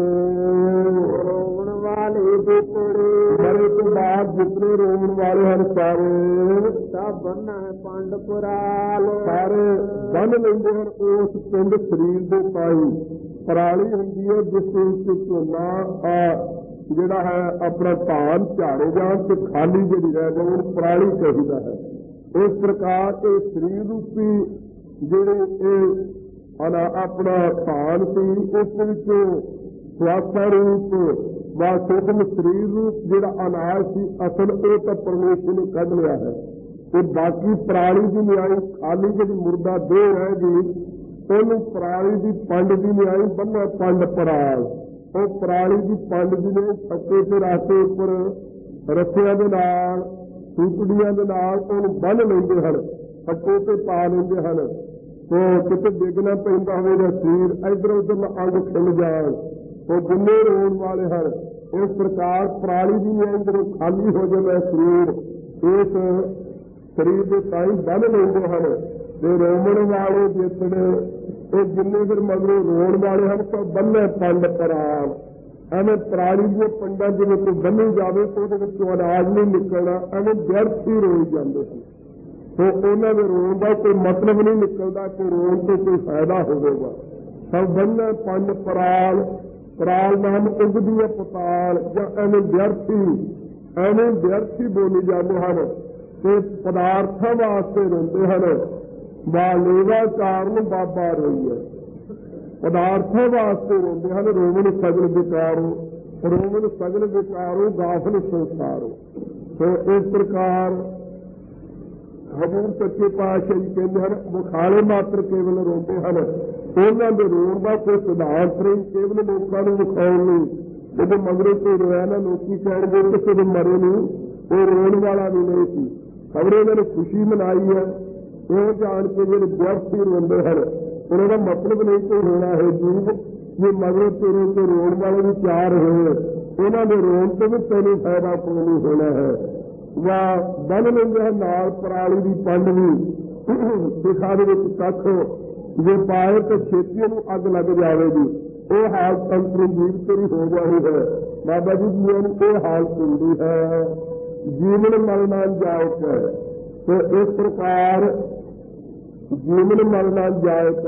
ਰੋਣ ਵਾਲੇ ਦੇ ਕੋਲੇ ਮਰੇ ਤੋਂ ਬਾਅਦ ਜਿਤਨੇ ਰੋਣ ਵਾਲੇ ਹਨ ਸਾਰੇ ਸਭ ਬੰਨ ਪੰਡ ਪੁਰਾਲ, ਸਾਰੇ ਬੰਨ ਲੈਂਦੇ ਹਨ ਉਸ ਪਿੰਡ ਸਰੀਰ ਦੇ ਪਾਈ। ਪਰਾਲੀ ਹੁੰਦੀ ਹੈ ਜਿਸ ਵਿੱਚ ਝੋਨਾ ਜਿਹੜਾ ਹੈ ਆਪਣਾ ਧਾਨ ਝਾੜੇ ਜਾਣ ਤੇ ਖਾਲੀ ਜਿਹੜੀ ਰਹਿ ਜਾਏ ਉਹਨੂੰ ਪਰਾਲੀ ਚਾਹੀਦਾ ਹੈ। ਇਸ ਪ੍ਰਕਾਰ ਇਹ ਸਰੀਰ ਰੂਪੀ ਜਿਹੜੇ ਇਹ ਆਪਣਾ ਧਾਨ ਸੀ, ਉਸ ਵਿੱਚੋਂ ਸਵਾਸਾ ਰੂਪ ਵਾ ਸੂਖਮ ਸਰੀਰ ਰੂਪ ਜਿਹੜਾ ਅਨਾਜ ਸੀ ਅਸਲ ਉਹ ਤਾਂ ਪਰਮੇਸ਼ਰ ਨੇ ਕੱਢ ਲਿਆ ਹੈ। ਤੇ ਬਾਕੀ ਪਰਾਲੀ ਦੀ ਨਿਆਈ ਖਾਲੀ ਜਿਹੜੀ ਮੁਰਦਾ ਦੇਹ ਰਹਿ ਗਈ ਉਹਨੂੰ ਪਰਾਲੀ ਦੀ ਪੰਡ ਦੀ ਨਿਆਈ ਬੰਨ੍ਹੋ ਪੰਡ ਪਰਾਲ। ਉਹ ਪਰਾਲੀ ਦੀ ਪੰਡ ਦੀ ਨੇ ਛੱਕੇ ਤੇ ਰੱਖ ਕੇ ਉੱਪਰ ਰੱਸਿਆਂ ਦੇ ਨਾਲ ਸੂਤੜੀਆਂ ਦੇ ਨਾਲ ਉਹਨੂੰ ਬੰਨ੍ਹ ਲੈਂਦੇ ਹਨ, ਛੱਕੇ ਤੇ ਪਾ ਲੈਂਦੇ ਹਨ। ਤੇ ਕਿਤੇ ਡਿੱਗਣਾ ਪੈਂਦਾ ਹੋਵੇ ਜਾਂ ਸਰੀਰ ਇੱਧਰ ਉੱਧਰ ਅੰਗ ਖਿਲ ਜਾਣ, ਉਹ ਜਿੰਨੇ ਰੋਣ ਵਾਲੇ ਹਨ। ਇਸ ਪ੍ਰਕਾਰ ਪਰਾਲੀ ਦੀ ਨਿਆਈ ਜਦੋਂ ਖਾਲੀ ਹੋ ਜਾਂਦਾ ਸਰੀਰ, ਇਸ ਸਰੀਰ ਦੇ ਤਾਈ ਬੰਨ੍ਹ ਲੈਂਦੇ ਹਨ। ਤੇ ਰੋਮਣ ਵਾਲੇ ਜਿਸੜੇ ਇਹ ਜਿੰਨੇ ਫਿਰ ਮਗਰੋਂ ਰੋਣ ਵਾਲੇ ਹਨ ਤਾਂ ਬੰਨੇ ਪੰਡ ਪਰਾਲ। ਐਵੇਂ ਪਰਾਲੀ ਦੀਆਂ ਪੰਡਾਂ ਜਿਵੇਂ ਕੋਈ ਬੰਨੀ ਜਾਵੇ ਉਹਦੇ ਵਿੱਚੋਂ ਅਨਾਜ ਨਹੀਂ ਨਿਕਲਣਾ, ਐਵੇਂ ਵਿਅਰਥ ਹੀ ਰੋਈ ਜਾਂਦੇ ਸੀ। ਤੇ ਉਹਨਾਂ ਦੇ ਰੋਣ ਦਾ ਕੋਈ ਮਤਲਬ ਨਹੀਂ ਨਿਕਲਦਾ ਕਿ ਰੋਣ ਤੋਂ ਕੋਈ ਫਾਇਦਾ ਹੋਵੇਗਾ। ਸਭ ਬੰਨੇ ਪੰਡ ਪਰਾਲ, ਪਰਾਲ ਨਾਮ ਉਗਦੀ ਹੈ ਪਤਾਲ, ਜਾਂ ਐਵੇਂ ਵਿਅਰਥੀ ਬੋਲੀ ਜਾਂਦੇ ਹਨ। ਤੇ ਪਦਾਰਥਾਂ ਵਾਸਤੇ ਰੋਂਦੇ ਹਨ। ਵਾਲੇਵਾ ਕਾਰਨ ਬਾਬਾ ਰੋਈ ਹੈ, ਪਦਾਰਥਾਂ ਵਾਸਤੇ ਰੋਂਦੇ ਹਨ। ਰੋਵਣ ਸਗਲ ਵਿਕਾਰੋ, ਰੋਵਣ ਸਗਲ ਵਿਕਾਰੋ ਗਾਫਲ ਸੰਸਾਰੋ। ਸੋ ਇਸ ਪ੍ਰਕਾਰ ਹਜ਼ੂਰ ਸੱਚੇ ਪਾਤਸ਼ਾਹ ਜੀ ਕਹਿੰਦੇ ਹਨ ਵਿਖਾਲੇ ਮਾਤਰ ਕੇਵਲ ਰੋਂਦੇ ਹਨ। ਉਹਨਾਂ ਦੇ ਰੋਣ ਦਾ ਕੋਈ ਸਿਧਾਂਤ ਨਹੀਂ, ਕੇਵਲ ਲੋਕਾਂ ਨੂੰ ਵਿਖਾਉਣ ਲਈ। ਜਦੋਂ ਮਗਰੋਂ ਕੋਈ ਰੋਇਆ ਨਾ ਲੋਕੀ ਕਹਿਣਗੇ ਕਿਸੇ ਦੇ ਮਰੇ ਨੂੰ ਉਹ ਰੋਣ ਵਾਲਾ ਵੀ ਨਹੀਂ ਸੀ। ਖਬਰੇ ਇਹਨਾਂ ਨੇ ਖੁਸ਼ੀ ਮਨਾਈ ਹੈ। ਇਹ ਜਾਣ ਕੇ ਜਿਹੜੇ ਵਿਅਰਥੀ ਰੋਂਦੇ ਹਨ ਉਹਨਾਂ ਦਾ ਮਤਲਬ ਨਹੀਂ ਕੋਈ ਹੋਣਾ ਹੈ ਜੀਵ। ਜੇ ਮਗਰੋਂ ਤੇਰੇ ਤੇ ਰੋਣ ਵਾਲੇ ਵੀ ਚਾਰ ਹੋਏ, ਉਹਨਾਂ ਦੇ ਰੋਣ ਤੋਂ ਵੀ ਤੈਨੂੰ ਫਾਇਦਾ ਕੋਈ ਨਹੀਂ ਹੋਣਾ ਹੈ। ਜਾਂ ਬੰਨ ਲੈਂਦੇ ਹਨ ਨਾਲ ਪਰਾਲੀ ਦੀ ਪੰਡ ਵੀ, ਸਿਖਾ ਦੇ ਵਿੱਚ ਕੱਖ ਜੇ ਪਾਏ ਤਾਂ ਛੇਤੀ ਨੂੰ ਅੱਗ ਲੱਗ ਜਾਵੇਗੀ। ਇਹ ਹਾਲਤ ਅੰਤਰ ਜੀਵ ਤੇਰੀ ਹੋ ਜਾਣੀ ਹੈ। ਬਾਬਾ ਜੀ ਜੀਵਨ ਨੂੰ ਇਹ ਹਾਲਤ ਹੁੰਦੀ ਹੈ, ਜੀਵਨ ਮਰਨਾ ਜਾਇਕ ਹੈ। ਤੇ ਇਸ ਪ੍ਰਕਾਰ ਜੀਵਨ ਮਰਨਾ ਜਾਇਕ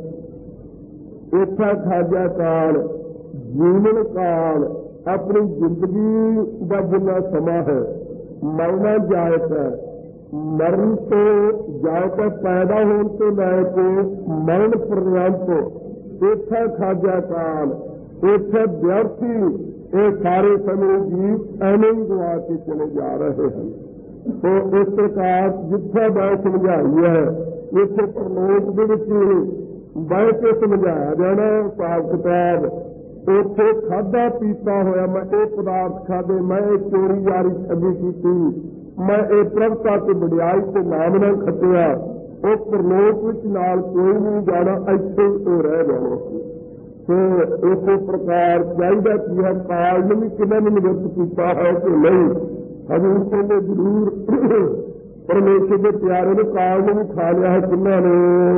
ਇੱਥਾ ਖਾਜਾ ਕਾਲ, ਜੀਵਨ ਕਾਲ ਆਪਣੀ ਜ਼ਿੰਦਗੀ ਦਾ ਜਿੰਨਾ ਸਮਾਂ ਹੈ ਮਰਨਾ ਜਾਇਕ ਹੈ। ਮਰਨ ਤੋਂ ਜਾਇਕ ਪੈਦਾ ਹੋਣ ਤੋਂ ਲੈ ਕੇ ਮਰਨ ਪਰਯੰਤ ਇੱਥੇ ਖਾਜਾ ਕਾਲ, ਇੱਥੇ ਵਿਅਰਥੀ ਇਹ ਸਾਰੇ ਸਮੇਂ ਜੀਵ ਐਵੇਂ ਹੀ ਗਵਾ ਕੇ ਚਲੇ ਜਾ ਰਹੇ ਹਨ। तो इस प्रकार जिथे मैं समझाई है इसे प्रलोक के बह के समझाया जाना हिसाब किताब। उथे खाधा पीता होया मैं ये पदार्थ खाधे, मैं ये चोरी यारी ठगी की, मैं ये प्रभुता की वडियाई को नाम न खटिया, वो प्रलोक नाल कोई नहीं जाना, इत्थे ही रह जाना। तो इस प्रकार चाहिए कि है काल ने भी किन्ना ने निवृत्त किया है कि नहीं। हजूर कहते जरूर परमेश्वर के प्यारे ने काल ने भी खा लिया है, किन्ना ने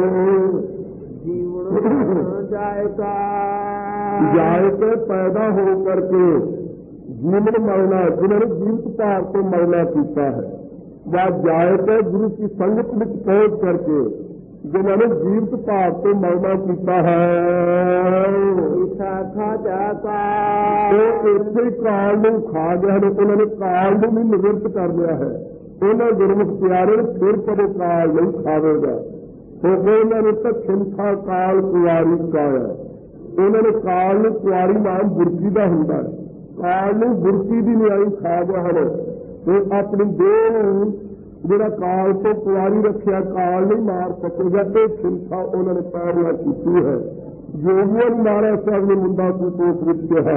जायके पैदा हो करके जीवन मरना, जिन्होंने जीवित भाव को मरना किया है, वह जायके गुरु की संगत में पहुंच करके जिन्होंने जीवित भाव को मरना किया है, इसे काल में खा गया है। उन्होंने काल में भी निवृत्त कर लिया है। उन्होंने गुरमुख प्यारे फिर कभी काल नहीं खावेगा। तो उन्होंने तो खिंथा काल कुआरी काया, उन्होंने काल में कुआरी नाम बुरकी का होंगे, काल में बुरकी भी नहीं आई खा गया है। तो अपनी देह जिहड़ा काल तो कुआरी रखिया काल नहीं मार सकेगा, तो खिंथा उन्होंने पैरना की है। जोगियों महाराज साहब ने मुंडा संतोष विच कहा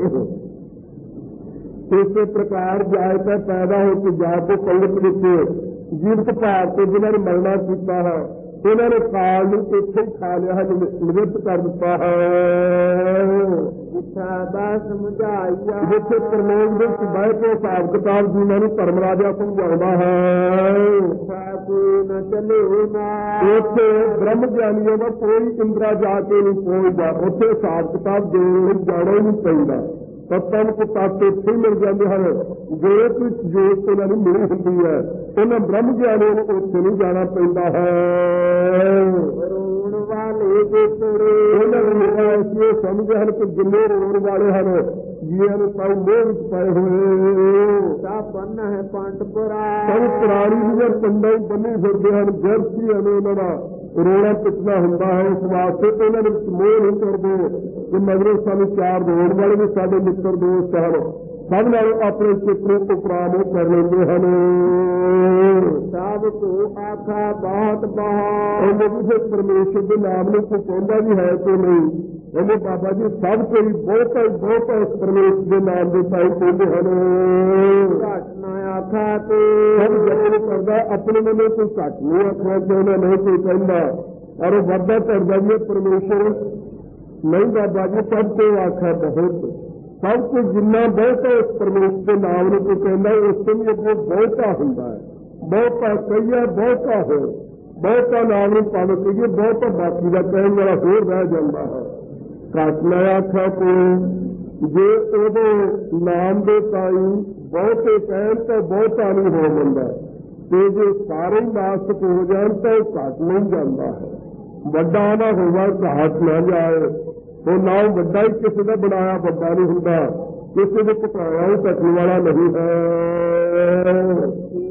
इस प्रकार जायका पैदा होकर जाके संगत विच जीवित भाव से जिन्होंने मरना किया है, इन्होंने काल में इत्थे ही खा लिया है, निवृत्त कर दिता है। जिथे प्रलोक में बह के हिसाब किताब जिन्होंने धर्म राजा समझाता है, उसे ब्रह्म ज्ञानियों का कोई इंद्रा जाके नहीं पहुंचता, उसे हिसाब किताब देने जाना ही नहीं चाहिए। तत्व को तत्व इत्थे ही मिल जाते हैं, जो कुछ जोत उन्होंने मिली होती है, उन्हें ब्रह्म ज्ञानियों को उत्थे नहीं जाना पैंदा है। इसलिए समझे हैं कि जिन्ने रोण वाले हैं जिन्हें ने सब मोह पाए हुए बनना है पांडपुरा सब पुरानी जब पंडा बनी फिरते हैं, जर्सी है उन्होंने रोना पिटना होंगे है। इस वास्ते उन्होंने मोह नहीं करते कि मगरों सानू चार रोण वाले भी साढ़े मित्र दोस्त हैं, सब नाल अपने चित्र उपराम कर लेंगे हैं। सबको आखा बहुत बहुत परमेश्वर के नाम ने कोई कहता भी है तो नहीं, कहते बाबा जी सब कोई बहुत इस परमेश्वर के नाम के पाई कहते हैं। आखा तो सब जतन करता अपने मन कोई घट नहीं आखना चाहना, नहीं कोई कहना, और वादा करता भी परमेश्वर नहीं बाबा जी सबको आखा बहुत, सब कुछ जिन्ना बहुत उस परमेश्वर के नाम ने कोई कहना उससे भी अगो बहुता होंगे है। बहुता कही है बहुता हो, बहुता नाम नहीं पावे कहिए, बहुता बाकी का कहने वाला होर रह जाता है। घटना आखा को जे ओदे नाम दे ताई बहुते कहन तो बहुता नहीं हो जाता, तो जो सारे नास्तिक हो जाए तो घट नहीं जाता है। बड़ा ना होगा घाट न जाए, तो नाम बड़ा ही किसी का बनाया बड़ा नहीं होंगे, किसी को पकाया ही घटने वाला नहीं है।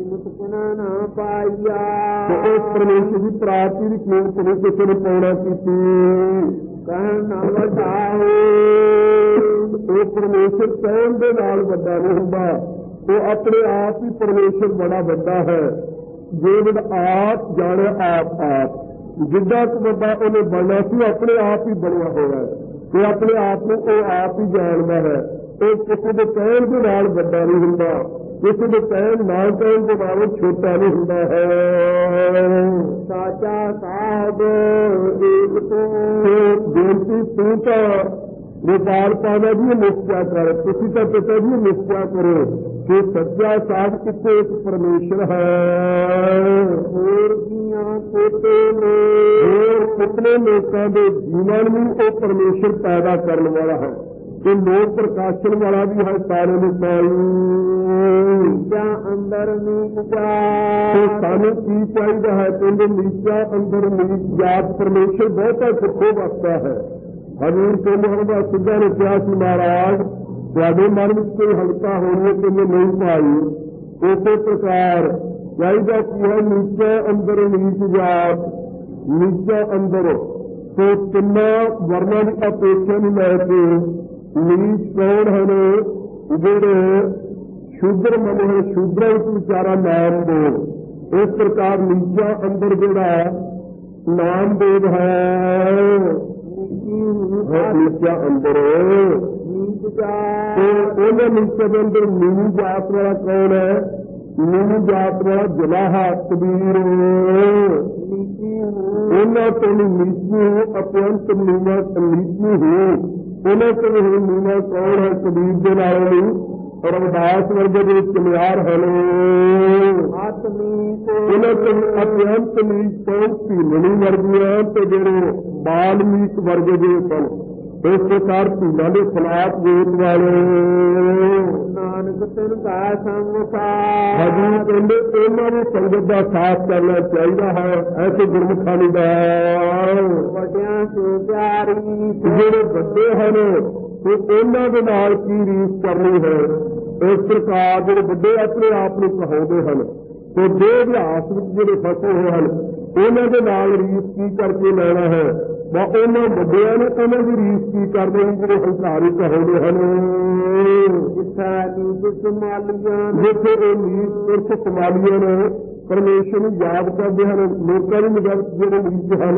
तो उस परमेश्वर की प्राप्ति की कीमत नहीं किसी ने पाना की कहना बताओ, वो परमेश्वर कहन के नाल बड़ा नहीं होंगे, वो अपने आप ही परमेश्वर बड़ा बड़ा है। जे आप जाने आप जिदा बड़ा उन्हें बनना सी अपने आप ही बनया हुआ है, तो अपने आप को वो आप ही जानता है। तो किसी के कहन के नाल बड़ा नहीं होंगे, किसी के कहन ना कहन के नाल छोटा नहीं होंदा है। साचा साहब एक तो बेनती तू तो व्यापार पाना भी निश्चय कर, किसी का पिता भी निश्चय करो कि सच्चा साध कितने एक परमेश्वर है। और कितने लोगों के जीवन में वो परमेश्वर पैदा करने वाला है, कि लोग प्रकाशन वाला भी है सारे में अंदर नीचा सानू की चाहिए है, कहते नीचा अंदर नीच जात परमेश्वर बहुत सुखो वसता है। हजूर कहते हैं सिद्धा ने कहा कि महाराज ਤੁਹਾਡੇ मन में कोई हल्का होनी है कि नहीं पाई, उसी प्रकार चाहिए कि है नीचा अंदर नीच जात नीचा अंदर, तो तिना वर्णा की अपेक्षा नहीं लैके ਨੀਚ ਕੌਣ ਹਨ? ਜਿਹੜੇ ਸ਼ੂਦਰ ਮਨੁ ਸ਼ੂਦਰਾਂ ਵਿੱਚ ਵਿਚਾਰਾ ਨਾਮ ਦੇਵ। ਇਸ ਪ੍ਰਕਾਰ ਨੀਚਾਂ ਅੰਦਰ ਜਿਹੜਾ ਨਾਮ ਦੇਵ ਹੈ, ਨੀਚਾਂ ਅੰਦਰ ਉਹਨਾਂ ਨੀਚੇ ਦੇ ਅੰਦਰ ਨੀਵੀਂ ਜਾਤ ਵਾਲਾ ਕੌਣ ਹੈ? ਨੀਵੀਂ ਜਾਤ ਵਾਲਾ ਜਲਾਹਾ ਕਬੀਰ। ਉਹਨਾਂ ਤੋਂ ਨੀਚੀ ਹੋ ਅਤਿਅੰਤ ਨੀਵਾਂ ਨੀਚੀ ਹੋ, ਉਹਨਾਂ ਤੋਂ ਨੀਵਾਂ ਕੌਣ ਹੈ? ਕਬੀਰ ਦੇ ਨਾਲ ਵੀ ਰਵਿਦਾਸ ਵਰਗੇ ਦੇ ਚਲਿਆਰ ਹਨ। ਉਹਨਾਂ ਤੋਂ ਅਤਿਅੰਤ ਨੀਚ ਕੌਣ? ਭੀਲਣੀ ਵਰਗੀ ਹੈ ਤੇ ਜਿਹੜੇ ਬਾਲਮੀਕ ਵਰਗੇ ਦੇ ਸਨ। ਇਸ ਪ੍ਰਕਾਰ ਭੀਲਾਂ ਦੇ ਖਿਲਾਫ ਗੀਤ ਵਾਲੇ ਨਾਨਕ ਤਿਨ ਕਾ ਸੰਗ ਸਾਥ। ਹਜੂ ਕਹਿੰਦੇ ਇਹਨਾਂ ਨੂੰ ਸੰਗਤ ਦਾ ਸਾਥ ਕਰਨਾ ਚਾਹੀਦਾ ਹੈ। ਐਸੇ ਗੁਰਮੁਖਾਂ ਨੂੰ ਦਾ ਵੱਡਿਆਂ ਤੋਂ ਪਿਆਰੀ ਜਿਹੜੇ ਵੱਡੇ ਹਨ ਤੇ ਉਹਨਾਂ ਦੇ ਨਾਲ ਕੀ ਰੀਸ ਕਰਨੀ ਹੈ। ਇਸ ਪ੍ਰਕਾਰ ਜਿਹੜੇ ਵੱਡੇ ਆਪਣੇ ਆਪ ਨੂੰ ਕਹਾਉਂਦੇ ਹਨ ਤੇ ਦੇ ਅਭਿਆਸ ਵਿੱਚ ਜਿਹੜੇ ਫਸੇ ਹੋਏ ਹਨ ਉਹਨਾਂ ਦੇ ਨਾਲ ਰੀਸ ਕੀ ਕਰਕੇ ਲੈਣਾ ਹੈ। ਉਹਨਾਂ ਵੱਡਿਆਂ ਨੂੰ ਉਹਨਾਂ ਦੀ ਰੀਸ ਕੀ ਕਰਦੇ ਹਨ ਜਿਹੜੇ ਹੰਕਾਰੀ ਕਹਾਉਂਦੇ ਹਨ। ਜਿੱਥੇ ਉਹ ਨੀਚ ਪੁਰਖ ਕਮਾਲੀਆਂ ਨੇ ਪਰਮੇਸ਼ਰ ਨੂੰ ਯਾਦ ਕਰਦੇ ਹਨ, ਲੋਕਾਂ ਦੀ ਨਿਗਾਹ ਜਿਹੜੇ ਨੀਚ ਹਨ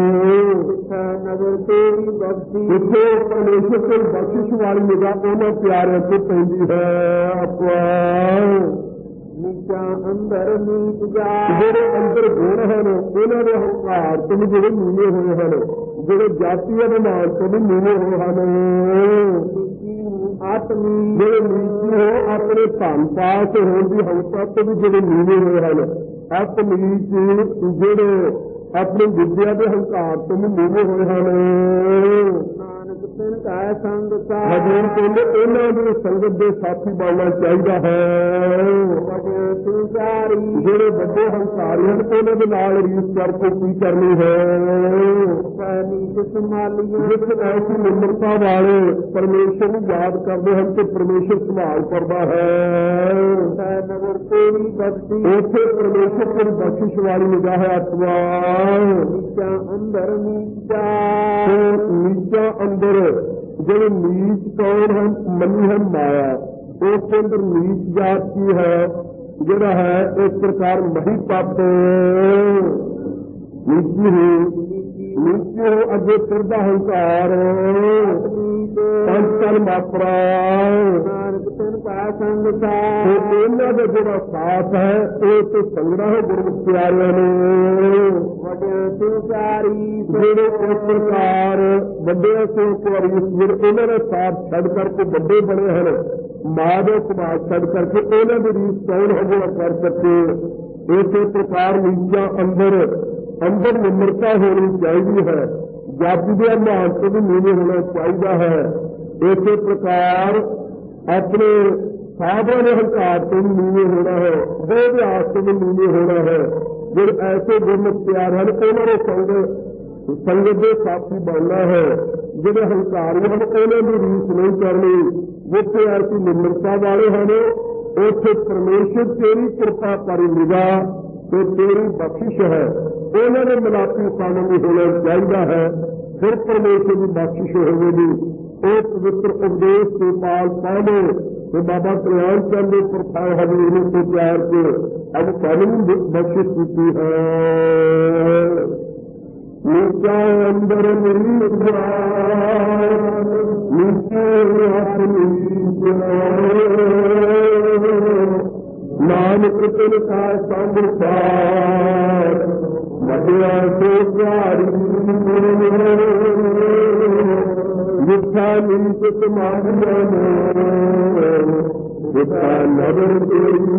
ਜਿੱਥੇ ਪਰਮੇਸ਼ਰ ਕੋਲ ਬਖਸ਼ਿਸ਼ ਵਾਲੀ ਨਿਗਾਹ ਉਹਨਾਂ ਪਿਆਰਿਆਂ ਤੇ ਪੈਂਦੀ ਹੈ। ਨੀਚਾਂ ਅੰਦਰ ਨੀਚ ਜਾ ਜਿਹੜੇ ਅੰਦਰ ਗੁਣ ਹਨ ਉਹਨਾਂ ਦੇ ਹੰਕਾਰ ਤੋਂ ਜਿਹੜੇ ਨੀਵੇਂ ਹੋਏ ਹਨ, ਜਿਹੜੇ ਜਾਤੀ ਅਭਿਮਾਨ ਤੋਂ ਵੀ ਨੀਵੇਂ ਹੋਏ ਹਨ। ਆਤਮੀ ਜਿਹੜੇ ਨੀਚੀ ਹੋ ਆਪਣੇ ਧਨ ਪਾਸ ਹੋਣ ਦੀ ਹੰਸਾ ਤੋਂ ਵੀ ਜਿਹੜੇ ਨੀਵੇਂ ਹੋਏ ਹਨ। ਆਤਮੀਚ ਜਿਹੜੇ ਆਪਣੀ ਵਿਦਿਆ ਦੇ ਹੰਕਾਰ ਤੋਂ ਵੀ ਨੀਵੇਂ ਹੋਏ ਹਨ। ਸੰਗ ਹਜੂਰ ਕਹਿੰਦੇ ਇਹਨਾਂ ਦੀ ਸੰਗਤ ਦੇ ਸਾਥੀ ਬਣਨਾ ਚਾਹੀਦਾ ਹੈ। ਜਿਹੜੇ ਵੱਡੇ ਹੰਕਾਰੀ ਹਨ ਉਹਨਾਂ ਦੇ ਨਾਲ ਰੀਸ ਕਰਕੇ ਕੀ ਕਰਨੀ ਹੈ। ਜਿਸ ਐਸੀ ਨਿਮਰਤਾ ਵਾਲੇ ਪਰਮੇਸ਼ਰ ਨੂੰ ਯਾਦ ਕਰਦੇ ਹਨ ਤੇ ਪਰਮੇਸ਼ਰ ਸੰਭਾਲ ਕਰਦਾ ਹੈ। ਉੱਥੇ ਪਰਮੇਸ਼ਰ ਕੋਲ ਬਖਸ਼ਿਸ਼ ਵਾਲੀ ਨਿਗਾਹ ਹੈ। ਆਤਮਾ ਨੀਚਾਂ ਅੰਦਰ ਨੀਚਾਂ ਅੰਦਰ ਜਿਹੜੇ ਨੀਚ ਕੌਣ ਹਨ? ਮੰਨੀ ਹਨ ਮਾਇਆ। ਉਸ ਦੇ ਅੰਦਰ ਨੀਚ ਜਾਤ ਕੀ ਹੈ? ਜਿਹੜਾ ਹੈ ਇਸ ਪ੍ਰਕਾਰ ਮਹੀ ਤੱਤ ਨੀਚੀ ਹੋ ਅੱਗੇ ਫਿਰਦਾ ਹੰਕਾਰ ਪੰਚਲ ਮਾਤਰਾ ਇਹਨਾਂ ਦਾ ਜਿਹੜਾ ਸਾਥ ਹੈ ਇਹ ਤੇ ਸੰਗਣਾ ਹੈ ਗੁਰਮੁਖ ਪਿਆਰਿਆਂ ਨੇ। ਜਿਹੜੇ ਇਸ ਪ੍ਰਕਾਰ ਵੱਡੇ ਈਸ਼ਵਰ ਉਹਨਾਂ ਦਾ ਸਾਥ ਛੱਡ ਕਰਕੇ ਵੱਡੇ ਬਣੇ ਹਨ, ਮਾਂ ਦੇ ਸਮਾਜ ਛੱਡ ਕਰਕੇ ਉਹਨਾਂ ਦੀ ਰੀਸ ਕੌਣ ਹੋ ਜਿਹੜਾ ਕਰ ਸਕੇ। ਇਸੇ ਪ੍ਰਕਾਰ ਨੀਚਾਂ ਅੰਦਰ ਨਿਮਰਤਾ ਹੋਣੀ ਚਾਹੀਦੀ ਹੈ। ਜਾਤੀ ਦੇ ਅਭਿਮਾਨ ਤੋਂ ਵੀ ਨੀਵੇਂ ਹੋਣਾ ਚਾਹੀਦਾ ਹੈ। ਇਸੇ ਪ੍ਰਕਾਰ ਆਪਣੇ ਸਾਧਾਂ ਦੇ ਹੰਕਾਰ ਤੋਂ ਵੀ ਨੀਵੇਂ ਹੋਣਾ ਹੈ, ਦੇ ਅਭਿਆਸ ਤੋਂ ਵੀ ਨੀਵੇਂ ਹੋਣਾ ਹੈ। ਜਿਹੜੇ ਐਸੇ ਗੁਰਮੁਖ ਪਿਆਰ ਹਨ ਉਹਨਾਂ ਨੂੰ ਸੰਗਤ ਦੇ ਸਾਥੀ ਬਣਨਾ ਹੈ। ਜਿਹੜੇ ਹੰਕਾਰੀ ਹਨ ਉਹਨਾਂ ਦੀ ਰੀਸ ਨਹੀਂ ਕਰਨੀ। ਜਿੱਥੇ ਐਸੀ ਨਿਮਰਤਾ ਵਾਲੇ ਹਨ ਉੱਥੇ ਪਰਮੇਸ਼ਰ ਤੇਰੀ ਕਿਰਪਾ ਕਰੀ ਨਿਗਾਹ ਤੇ ਤੇਰੀ ਬਖਸ਼ਿਸ਼ ਹੈ। ਉਹਨਾਂ ਦੇ ਮਿਲਾਪੀ ਸਾਨੂੰ ਵੀ ਹੋਣਾ ਚਾਹੀਦਾ ਹੈ। ਫਿਰ ਪਰਮੇਸ਼ਰ ਦੀ ਬਖਸ਼ਿਸ਼ ਹੋਵੇਗੀ। ਉਹ ਪਵਿੱਤਰ ਉਪਦੇਸ਼ ਦੇ ਪਾਲ ਪਾਵੇ ਤੇ ਬਾਬਾ ਕਲਿਆਣ ਚੰਦ ਦੇ ਪ੍ਰਥਾਏ ਹਜ਼ੂਰ ਤੋਂ ਪਿਆਰ ਕੇ ਅੱਜ ਸਾਨੂੰ ਬਖਸ਼ਿਸ਼ ਕੀਤੀ ਹੈ। ਨੀਚਾ ਅੰਦਰ ਨੀਚਾ ਨਾਨਕ ਤਿਨ ਕਾ ਸੰਗ ਸਾਥ ਵੱਡਿਆ ਤੋਂ ਪਿਆਰੀ ਮਿੱਠਾ ਨੀਚ ਤੁਮਾਰੀਆਂ ਨੇ ਮਿੱਠਾ ਨਦਰ ਤੇਰੀ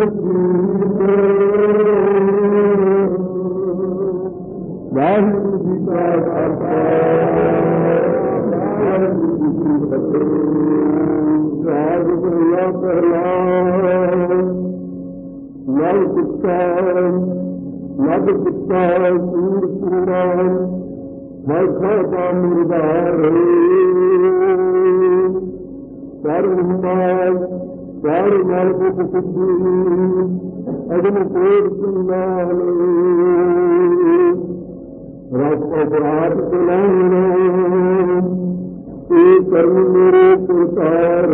ਵਾਹਿਗੁਰੂ ਜੀ ਕਾ ਖਾਲਸਾ ਵਾਹਿਗੁਰੂ ਜੀ ਕੀ ਫਤਿਹ। ਪਹਿਲਾ ਨਦ ਪਿਤਾ ਸੂਰ ਪੂਰਾ ਵਰਖਾ ਦਾ ਮੁਰਦਾਰ ਸਾਰੇ ਨਾਲ ਕੋ ਸਿੱਧੀ ਅਗਨ ਕੋਟ ਸੁਨਾਲ ਰਸ ਅਪਰਾਧ ਚਲਾਉਣ ਇਹ ਕਰਮ ਮੇਰੇ ਪੁਕਾਰ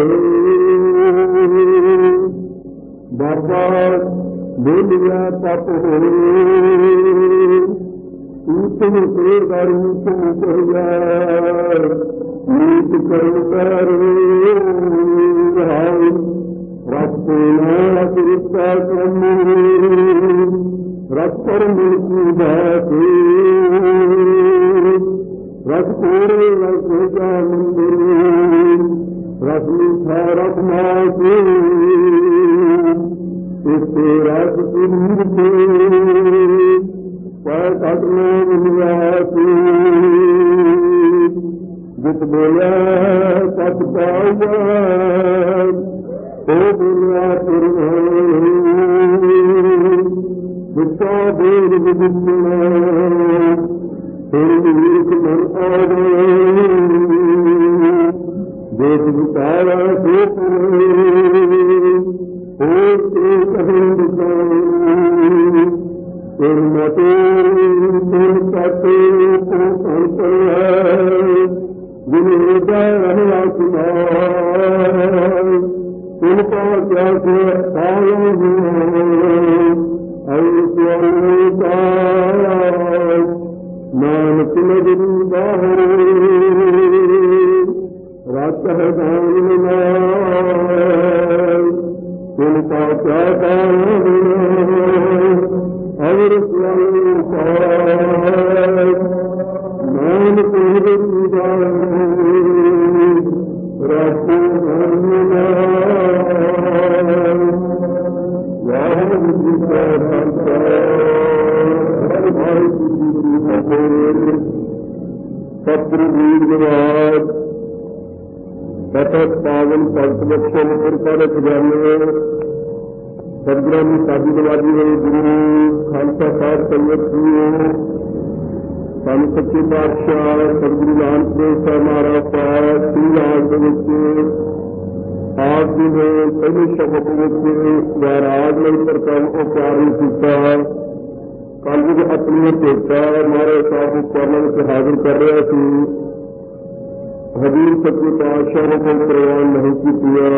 ਬਾਬਾ ਬੋਲਿਆ ਤਪ ਹੋਏ ਤੂੰ ਤੇ ਗਰੂ ਤੂੰ ਕਹਿਆ ਨੀਤ ਕਰਮ ਕਰ ਹਾਏ ਰੱਖੇ ਨਾ ਕਿਰਪਾ ਕਰਨੀ ਰੱਖਰ ਮਿਲਕੀ ਬਾਤੇ रस पूरे रस का मंदिर रस मीठा रखना इससे रस सिंह से कटने मिलाते जित बोला सत पाऊंगा तो बोला फिर जिसका देर विदितना फिर एक मन आ गए देख बिताया तो कहीं फिर मते कहते जिन्हें उनका क्या नानक नगरी बाहर रत है दान उनका क्या अवर नानक नगरी रत सतगुरु वीरवाद सतत पावन भगत बख्शन कृपा खजाने सदगुरु साधुवादी हुए गुरु खालसा साहब संगत जी सन सच्चे पातशाह सतगुरु नानक देव साहब महाराज पाठ श्री राज आप जी ने पहले शब्द वैराग में प्रकरण उच्चारण किया कल भी अपनी चेता महाराज साहब उपकरण से हाजिर कर रहा थी हजूर सच्चे पातशाह को प्रवान नहीं की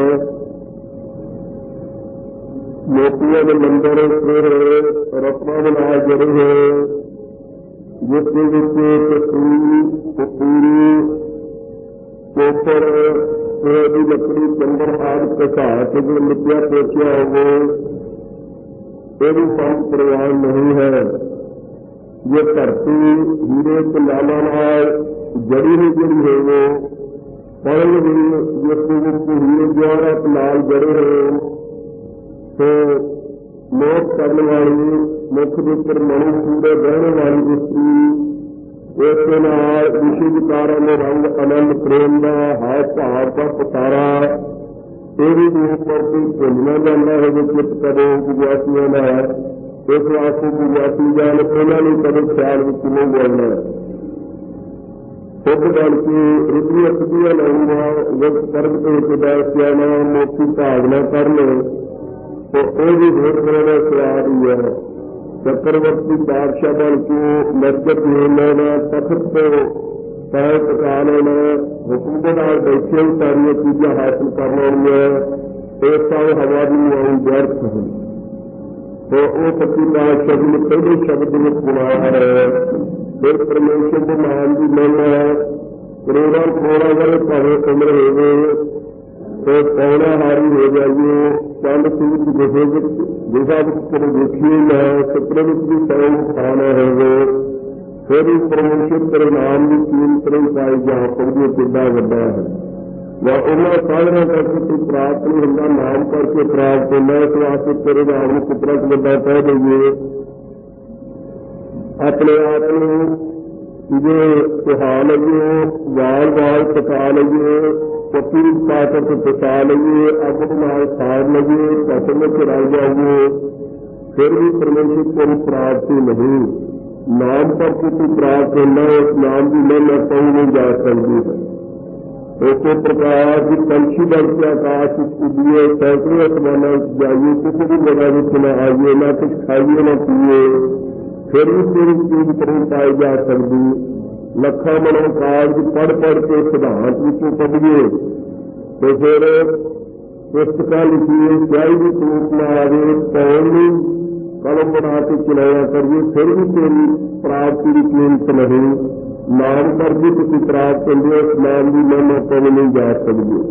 मोतिया के मंदिर फिर रत्ना बनाए जड़े है जिसके पूरी चोपर की लकड़ी चंदर आदि कसा के जो मिट्टिया पोछिया हो ये भी संत प्रवान नहीं है। ये धरती हीरे कलामा जड़ी हुई जड़ी है वो पड़े हुई जिसके हीरे जवाहरात लाल जड़े हैं तो लोक करने वाली मुख के ऊपर मणि पूरे बहने वाली स्त्री इसके नाल विशु विकारा में रंग आनंद प्रेम का हाथ भाव का पतारा ये भी रूप करके भुलना जाता है जो चित करे विद्यार्थियों का इस वास्ते विद्यार्थी जान उन्होंने कभी ख्याल में नहीं बोलना खुद करके रुपये अतिया लाऊंगा जब कर्म के बैठ जाना मोक्षी भावना कर ले तो ये भी बहुत बड़ा स्वाद ही है। चक्रवर्ती बादशाह बन के लश्कर लेना तखत को पैर पका लेना हुक्म के नाल बैठे ही सारिया चीजें हासिल कर लेनी है एक साल हवा भी आई व्यर्थ है तो वो सच्ची बादशाह ने पहले शब्द में बुलाया है फिर परमेश्वर के नाम भी लेना है करोड़ा करोड़ा अगर भावे उम्र हो गए तो पौना हारी हो जाइए चंद सिंह की गुफा देखिए मैं सपने में भी सौ खाना है वो फिर इस परमेश्वर तेरे नाम की कीमत नहीं पाई जहाँ पर भी कितना वड्डा है वह उन्हें साधना करके तू प्राप्त नहीं होगा नाम करके प्राप्त होना इस वास्ते तेरे नाम को कितना वड्डा कह देंगे अपने आप जो सुहा लगे वाल वाल पका लगे पत्ती पाकर के पका लगे अगत नाल खार लगे कट में चढ़ा जाइए फिर भी परमेश्वर को प्राप्ति नहीं नाम पर किसी प्राप्त होना उस नाम की मैं कहीं नहीं जा सकती है। इसी प्रकार की पंछी बन के आकाश कूदिए सैकड़ों आसमाना जाइए किसी भी जगह में न आइए न कुछ खाइए न पिए फिर भी तेरी चीज नहीं पाई जा सकती ਲੱਖਾਂ ਮਨੋਂ ਕਾਗਜ਼ ਪੜ੍ਹ ਕੇ ਸਿਧਾਂਤ ਵਿੱਚੋਂ ਕੱਢੀਏ ਤੇ ਫਿਰ ਪੁਸਤਕਾਂ ਲਿਖੀਏ, ਸਿਆਹੀ ਦੀ ਧੂਪ ਨਾ ਆਵੇ, ਪੈਨ ਨੂੰ ਕਲਮ ਬਣਾ ਕੇ ਚਲਾਇਆ ਕਰੀਏ, ਫਿਰ ਵੀ ਤੇਰੀ ਪ੍ਰਾਪਤੀ ਦੀ ਕੀਮਤ ਨਹੀਂ। ਨਾਮ ਕਰਕੇ ਤੁਸੀਂ ਪ੍ਰਾਪਤ ਹੁੰਦੇ ਹੋ, ਉਸ ਨਾਮ ਦੀ ਮਹਿਮਾ ਕਦੇ ਨਹੀਂ ਜਾ ਸਕਦੀ।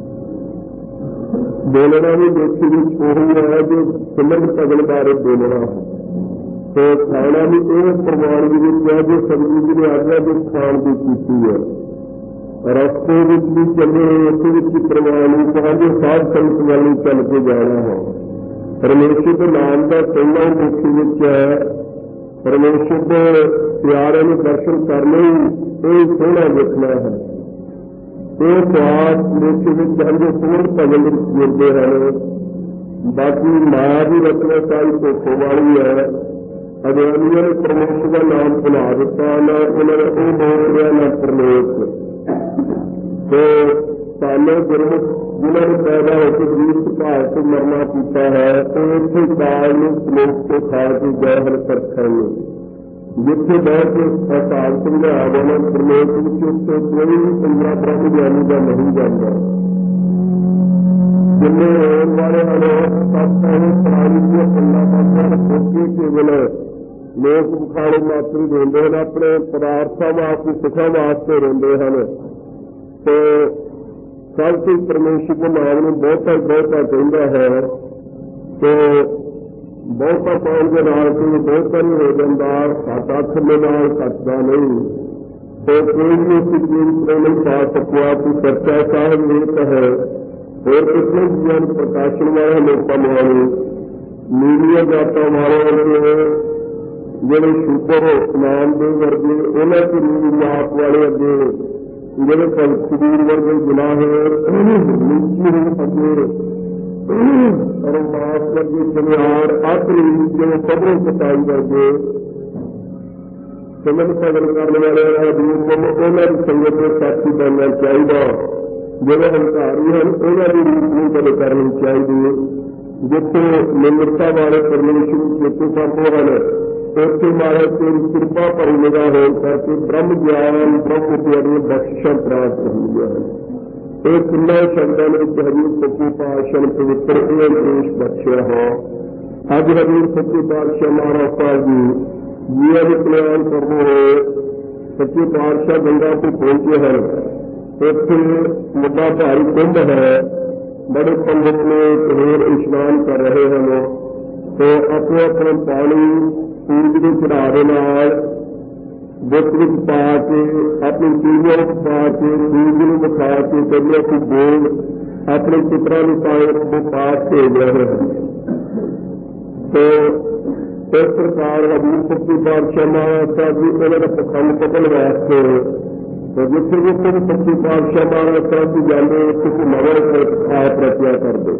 ਬੋਲਣਾ ਵੀ ਦੇਖੀ ਵਿੱਚ ਉਹੀ ਹੈ ਜੋ ਸਿਮਰਨ ਭਗਤ ਬਾਰੇ ਬੋਲਣਾ ਹੈ। ਤੇ ਖਾਣਾ ਵੀ ਇਹ ਪ੍ਰਮਾਣ ਦੇ ਵਿੱਚ ਹੈ ਜੋ ਸਤਿਗੁਰੂ ਜੀ ਨੇ ਆਗਿਆ ਜੋ ਖਾਣ ਦੀ ਕੀਤੀ ਹੈ। ਰਸਤੇ ਵਿੱਚ ਵੀ ਚੱਲੇ, ਉਸ ਵਿੱਚ ਪ੍ਰਮਾਣ ਨਹੀਂ ਕਹਾਂਗੇ, ਸਾਧ ਸੰਗਤ ਵੱਲ ਨੂੰ ਚੱਲ ਕੇ ਜਾਣਾ ਹੈ। ਪਰਮੇਸ਼ਰ ਦੇ ਨਾਮ ਦਾ ਪਹਿਲਾ ਮੁੱਖ ਵਿੱਚ ਹੈ ਪਰਮੇਸ਼ਰ ਦੇ ਪਿਆਰੇ ਨੂੰ ਦਰਸ਼ਨ ਕਰਨੇ ਇਹ ਸੋਹਣਾ ਵੇਖਣਾ ਹੈ। ਇਹ ਸਵਾਦ ਮੁੱਖ ਵਿੱਚ ਹਨ ਜੋ ਪੂਰਨ ਭਜਨ ਵਿੱਚ ਜੁੜਦੇ ਹਨ। ਬਾਕੀ ਮਾਇਆ ਦੀ ਰਚਨਾ ਸਾਰੀ ਧੋਖੇ ਵਾਲੀ ਹੈ। ਅਗਿਆਨੀਆਂ ਨੇ ਪਰਮੇਸ਼ਰ ਦਾ ਨਾਮ ਭੁਲਾ ਦਿੱਤਾ, ਨਾ ਉਹਨਾਂ ਨੇ ਉਹ ਮੋੜ ਲਿਆ ਨਾ ਪਰਲੋਕ। ਤੇ ਸਾਨੂੰ ਗੁਰਮੁਖ ਜਿਨ੍ਹਾਂ ਨੇ ਪੈਦਾ ਹੋ ਕੇ ਜੀਵ ਸੁਭਾਅ ਤੋਂ ਮਰਨਾ ਕੀਤਾ ਹੈ, ਉਹ ਇੱਥੇ ਕਾਲ ਨੂੰ ਸਲੋਕ ਤੋਂ ਖਾ ਕੇ ਗਏ ਹਨ ਪਰਖਣਗੇ। ਜਿੱਥੇ ਬਹਿ ਕੇ ਹਿਸਾਬ ਸਮਝਾਇਆ ਜਾਣਾ ਪਰਲੋਕ ਵਿੱਚ, ਉੱਥੇ ਕੋਈ ਵੀ ਪੰਦਰਾਂ ਬ੍ਰਹਮ ਗਿਆਨੀ ਦਾ ਨਹੀਂ ਜਾਂਦਾ। ਜਿੰਨੇ ਹੋਣ ਵਾਲੇ ਹਨ ਸਭ ਇਹ ਪ੍ਰਾਣੀ ਦੀਆਂ ਗੱਲਾਂ ਬਾਤਾਂ ਸੋਚੀ ਕੇਵਲ ਲੋਕ ਵਿਖਾੜੇ ਮਾਤਰ ਰੋਂਦੇ ਹਨ, ਆਪਣੇ ਪਦਾਰਥਾਂ ਵਾਸਤੇ ਸੁੱਖਾਂ ਵਾਸਤੇ ਰੋਂਦੇ ਹਨ। ਤੇ ਸਭ ਕੁਝ ਪਰਮੇਸ਼ਰ ਦੇ ਨਾਮ ਨੂੰ ਬਹੁਤਾ ਕਹਿੰਦਾ ਹੈ। ਤੇ ਬਹੁਤਾ ਪਾਉਣ ਦੇ ਨਾਲ ਕੋਈ ਬਹੁਤਾ ਨਹੀਂ ਹੋ ਜਾਂਦਾ, ਸੱਤ ਅੱਠ ਦੇ ਨਾਲ ਘੱਟਦਾ ਨਹੀਂ। ਤੇ ਕੋਈ ਵੀ ਉਸ ਚੀਜ਼ ਨਹੀਂ ਪਾ ਸਕਿਆ ਕਿ ਸੱਚਾ ਸਾਹਿਬ ਇਹ ਹੈ। ਹੋਰ ਕਿਸੇ ਜੀਵਨ ਨੂੰ ਪ੍ਰਕਾਸ਼ਨ ਵਾਲੇ ਲੋਕਾਂ ਨੂੰ ਨੀਵੀਆਂ ਜਾਤਾਂ ਵਾਲੇ ਜਿਹੜੇ ਸ਼ੂਦਰ ਨਾਮ ਦੇ ਵਰਗੇ ਉਹਨਾਂ ਦੀ ਨੀਵੀਂ ਜਾਤ ਵਾਲੇ ਅੱਗੇ ਜਿਹੜੇ ਕਬੀਰ ਵਰਗੇ ਗੁਨਾਹ ਨੀਚੀ ਨੂੰ ਅੱਗੇ ਅਰਮਾਸ ਵਰਗੇ ਚਮਿਆਰ ਆਖਰੀ ਜਿਹੜੇ ਸਭਰੋਂ ਕਟਾਈ ਵਰਗੇ ਸਮਝ ਭਗਤ ਕਰਨ ਵਾਲੇ ਉਹਨਾਂ ਦੀ ਸੰਗਤ ਦੇ ਸਾਥੀ ਬਣਨਾ ਚਾਹੀਦਾ। ਜਿਹੜੇ ਹੰਕਾਰੀ ਹਨ ਉਹਨਾਂ ਦੀ ਰੀਤ ਨੂੰ ਕਦੇ ਕਰਨੀ ਚਾਹੀਦੀ। ਜਿੱਥੇ ਨਿਮਰਤਾ ਵਾਲੇ ਪਰਮੇਸ਼ਰ ਨੂੰ ਚੇਤੇ ਕਰਦੇ ਹਨ, ਉੱਥੇ ਮਹਾਰਾਜ ਤੇਰੀ ਕਿਰਪਾ ਭਰੀ ਨਿਗਾਹ ਹੋਣ ਕਰਕੇ ਬ੍ਰਹਮ ਗਿਆਨ ਬ੍ਰਹਮ ਵਿਦਿਆ ਬਖਸ਼ਿਸ਼ਾਂ ਪ੍ਰਾਪਤ ਹੁੰਦੀਆਂ ਹਨ। ਇਹ ਕਿੰਨਾ ਸ਼ਬਦਾਂ ਵਿੱਚ ਹਜ਼ੂਰ ਸੱਚੇ ਪਾਤਸ਼ਾਹ ਨੇ ਪਵਿੱਤਰ ਇਹ ਉਪਦੇਸ਼ ਬਖਸ਼ਿਆ ਹੈ। ਅੱਜ ਹਜ਼ੂਰ ਸੱਚੇ ਪਾਤਸ਼ਾਹ ਮਹਾਰਾਜ ਸਾਹਿਬ ਜੀ ਜੀਵਨ ਦੇ ਕਲਿਆਣ ਕਰਦੇ ਹੋਏ ਸੱਚੇ ਪਾਤਸ਼ਾਹ ਗੰਗਾ ਤੋਂ ਪਹੁੰਚੇ ਹਨ। ਇੱਥੇ ਵੱਡਾ ਭਾਰੀ ਕੁੰਭ ਹੈ, ਬੜੇ ਪੰਡਿਤ ਨੇ ਹੋਰ ਇਸ਼ਨਾਨ ਕਰ ਰਹੇ ਹਨ। ਤੇ ਆਪਣੇ ਆਪਣੇ ਪਾਣੀ ਸੂਰਜ ਦੇ ਚੜ੍ਹਾਵੇ ਨਾਲ ਬੁੱਤ ਵਿੱਚ ਪਾ ਕੇ ਆਪਣੀ ਚੀਜ਼ਾਂ ਵਿੱਚ ਪਾ ਕੇ ਸੂਰਜ ਨੂੰ ਵਿਖਾ ਕੇ ਕਹਿੰਦੇ ਅਸੀਂ ਬੋਲ ਆਪਣੇ ਚਿੱਤਰਾਂ ਨੂੰ ਪਾਸ ਭੇਜ ਰਹੇ ਹਨ। ਤੇ ਇਸ ਪ੍ਰਕਾਰ ਹਜ਼ੂਰ ਸੱਚੇ ਪਾਤਸ਼ਾਹ ਮਹਾਰਾਜ ਸਾਹਿਬ ਜੀ ਉਹਨਾਂ ਦਾ ਪਖੰਡ ਕੱਢਣ ਵਾਸਤੇ ਜਿੱਥੇ ਜਿੱਥੇ ਵੀ ਸੱਚੇ ਪਾਤਸ਼ਾਹ ਮਹਾਰਾਜ ਸਾਹਿਬ ਜੀ ਜਾਂਦੇ ਕਿਸੇ ਨਵਾਂ ਆਪ ਰਚਿਆ ਕਰਦੇ।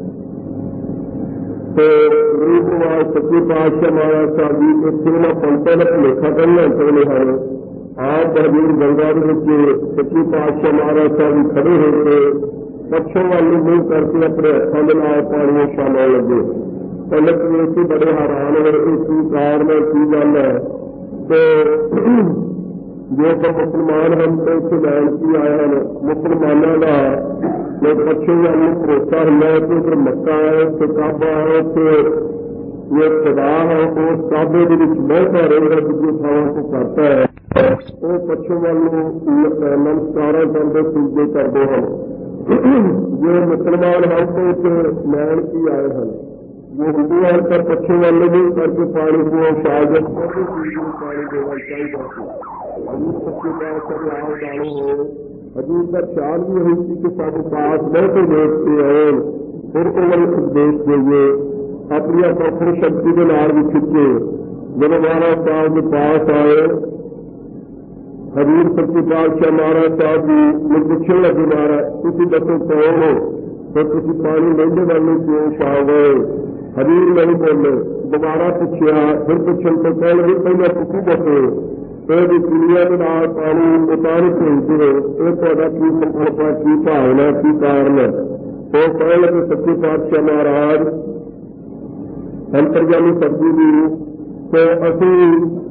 ਤੇ ਰੀਤਵਾਰ ਸੱਚੇ ਪਾਤਸ਼ਾਹ ਮਹਾਰਾਜ ਸਾਹਿਬ ਜੀ ਇੱਥੇ ਉਹਨਾਂ ਪੰਥਾਂ ਦਾ ਭੁਲੇਖਾ ਕਰਨਾ ਚਾਹੁੰਦੇ ਹਨ। ਆਪ ਹਜ਼ੂਰ ਗੰਗਾ ਦੇ ਵਿੱਚ ਸੱਚੇ ਪਾਤਸ਼ਾਹ ਮਹਾਰਾਜ ਸਾਹਿਬ ਜੀ ਖੜੇ ਹੋ ਕੇ ਪੱਛਮ ਵੱਲ ਨੂੰ ਮੂੰਹ ਕਰਕੇ ਆਪਣੇ ਹੱਥਾਂ ਦੇ ਨਾਲ ਪਾਣੀ ਛਾਣਨ ਲੱਗੇ। ਪੰਡਤ ਵੇਖ ਕੇ ਬੜੇ ਹੈਰਾਨ ਹੋਏ ਕਿ ਕੀ ਕਾਰਨ ਹੈ, ਕੀ ਗੱਲ ਹੈ। ਤੇ ਜੋ ਕਿ ਮੁਸਲਮਾਨ ਹਨ ਤੇ ਇੱਥੇ ਲੈਣ ਕੀ ਆਏ ਹਨ। ਮੁਸਲਮਾਨਾਂ ਦਾ ਪੱਛਮ ਵੱਲ ਨੂੰ ਭਰੋਸਾ ਹੁੰਦਾ ਹੈ ਕਿ ਉੱਧਰ ਮੱਕਾ ਹੈ, ਉੱਥੇ ਕਾਬਾ ਹੈ, ਉੱਥੇ ਇਹ ਖੁਦਾ ਹੈ। ਉਸ ਕਾਬੇ ਦੇ ਵਿੱਚ ਬਹੁਤਾ ਰਹਿੰਦਾ ਦੂਜੀ ਥਾਵਾਂ ਤੋਂ ਕਰਤਾ ਹੈ। ਉਹ ਪੱਛਮ ਵੱਲ ਨੂੰ ਨਮਸਕਾਰਾਂ ਕਰਦੇ ਸਜਦੇ ਕਰਦੇ ਹਨ। ਜੋ ਮੁਸਲਮਾਨ ਹਨ ਤੇ ਉੱਥੇ ਲੈਣ ਕੀ ਆਏ ਹਨ। ਜੋ ਹਿੰਦੂ ਹਨ ਤਾਂ ਪੱਛਮ ਵੱਲ ਨੂੰ ਕਰਕੇ ਪਾਣੀ ਨੂੰ ਸ਼ਾਇਦ ਪਾਣੀ ਦੇਣਾ ਚਾਹੀਦਾ ਸੀ। ਹਜ਼ੂਰ ਸੱਚੇ ਪਾਤਸ਼ਾਹ ਆਪ ਜਾਣੂ ਹੋਏ। ਹਜ਼ੂਰ ਦਾ ਖਿਆਲ ਵੀ ਹੋਈ ਸੀ ਕਿ ਸਾਡੇ ਪਾਸ ਬਹੁਤੇ ਲੋਕ ਤੇ ਆਏ, ਫਿਰ ਉਹਨਾਂ ਨੂੰ ਉਪਦੇਸ਼ ਦੇਈਏ ਆਪਣੀਆਂ ਪੱਥਰ ਸ਼ਕਤੀ ਦੇ ਨਾਲ ਵੀ ਖਿੱਚੇ। ਜਦੋਂ ਮਹਾਰਾਜ ਸਾਹਿਬ ਦੇ ਪਾਸ ਆਏ ਹਜ਼ੂਰ ਸੱਚੇ ਪਾਤਸ਼ਾਹ ਮਹਾਰਾਜ ਸਾਹਿਬ ਜੀ ਨੂੰ ਪੁੱਛਣ ਲੱਗੇ, ਮਹਾਰਾਜ ਤੁਸੀਂ ਦੱਸੋ ਕੌਣ ਹੋ, ਫਿਰ ਤੁਸੀਂ ਪਾਣੀ ਲਹਿੰਦੇ ਵੱਲ ਨੂੰ ਕਿਉਂ ਛਾ ਗਏ। ਹਜ਼ੂਰ ਨਹੀਂ ਬੋਲੇ। ਦੁਬਾਰਾ ਪੁੱਛਿਆ, ਫਿਰ ਪੁੱਛਣ ਤੋਂ ਪਹਿਲਾਂ ਪਹਿਲਾਂ ਤੁਸੀਂ ਦੱਸੋ ਇਹਦੀ ਦੁਨੀਆ ਦੇ ਨਾਲ ਪਾਣੀ ਉਤਾਰ ਭੇਜਦੇ ਇਹ ਤੁਹਾਡਾ ਕੀ ਸੰਕਲਪ, ਕੀ ਭਾਵਨਾ, ਕੀ ਕਾਰਨ ਹੈ। ਉਹ ਕਹਿਣ ਲੱਗੇ ਸੱਚੇ ਪਾਤਸ਼ਾਹ ਮਹਾਰਾਜ ਅੰਤਰਜਾਮੀ ਸਤਿਗੁਰੂ ਜੀ ਤੇ ਅਸੀਂ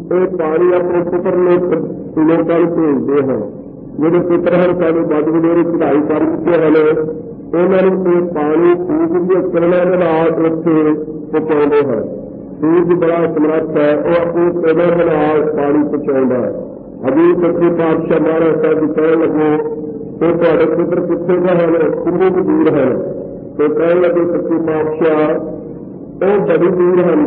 ये पानी अपने पुत्र लोगों भेजते हैं। ਜਿਹੜੇ ਪੁੱਤਰ ਹਨ ਸਾਡੇ ਵੱਡ ਵਡੇਰੇ ਚੜ੍ਹਾਈ ਕਰ ਚੁੱਕੇ ਹਨ, ਉਹਨਾਂ ਨੂੰ ਇਹ ਪਾਣੀ ਸੂਰਜ ਦੀਆਂ ਕਿਰਨਾਂ ਦੇ ਨਾਲ ਉੱਥੇ ਪਹੁੰਚਾਉਂਦੇ ਹਨ। ਸੂਰਜ ਬੜਾ ਸਮਰੱਥ ਹੈ, ਉਹ ਆਪਣੀ ਕਿਰਨਾਂ ਦੇ ਨਾਲ ਪਾਣੀ ਪਹੁੰਚਾਉਂਦਾ ਹੈ। ਹਜ਼ੂਰ ਸੱਚੇ ਪਾਤਸ਼ਾਹ ਮਹਾਰਾਜ ਸਾਹਿਬ ਜੀ ਕਹਿਣ ਲੱਗੇ ਕਿ ਤੁਹਾਡੇ ਪੁੱਤਰ ਕਿੱਥੇ ਗਏ ਹਨ, ਕਿੰਨੇ ਕੁ ਦੂਰ ਹਨ? ਤੇ ਕਹਿਣ ਲੱਗੇ ਸੱਚੇ ਪਾਤਸ਼ਾਹ ਉਹ ਬੜੀ ਦੂਰ ਹਨ,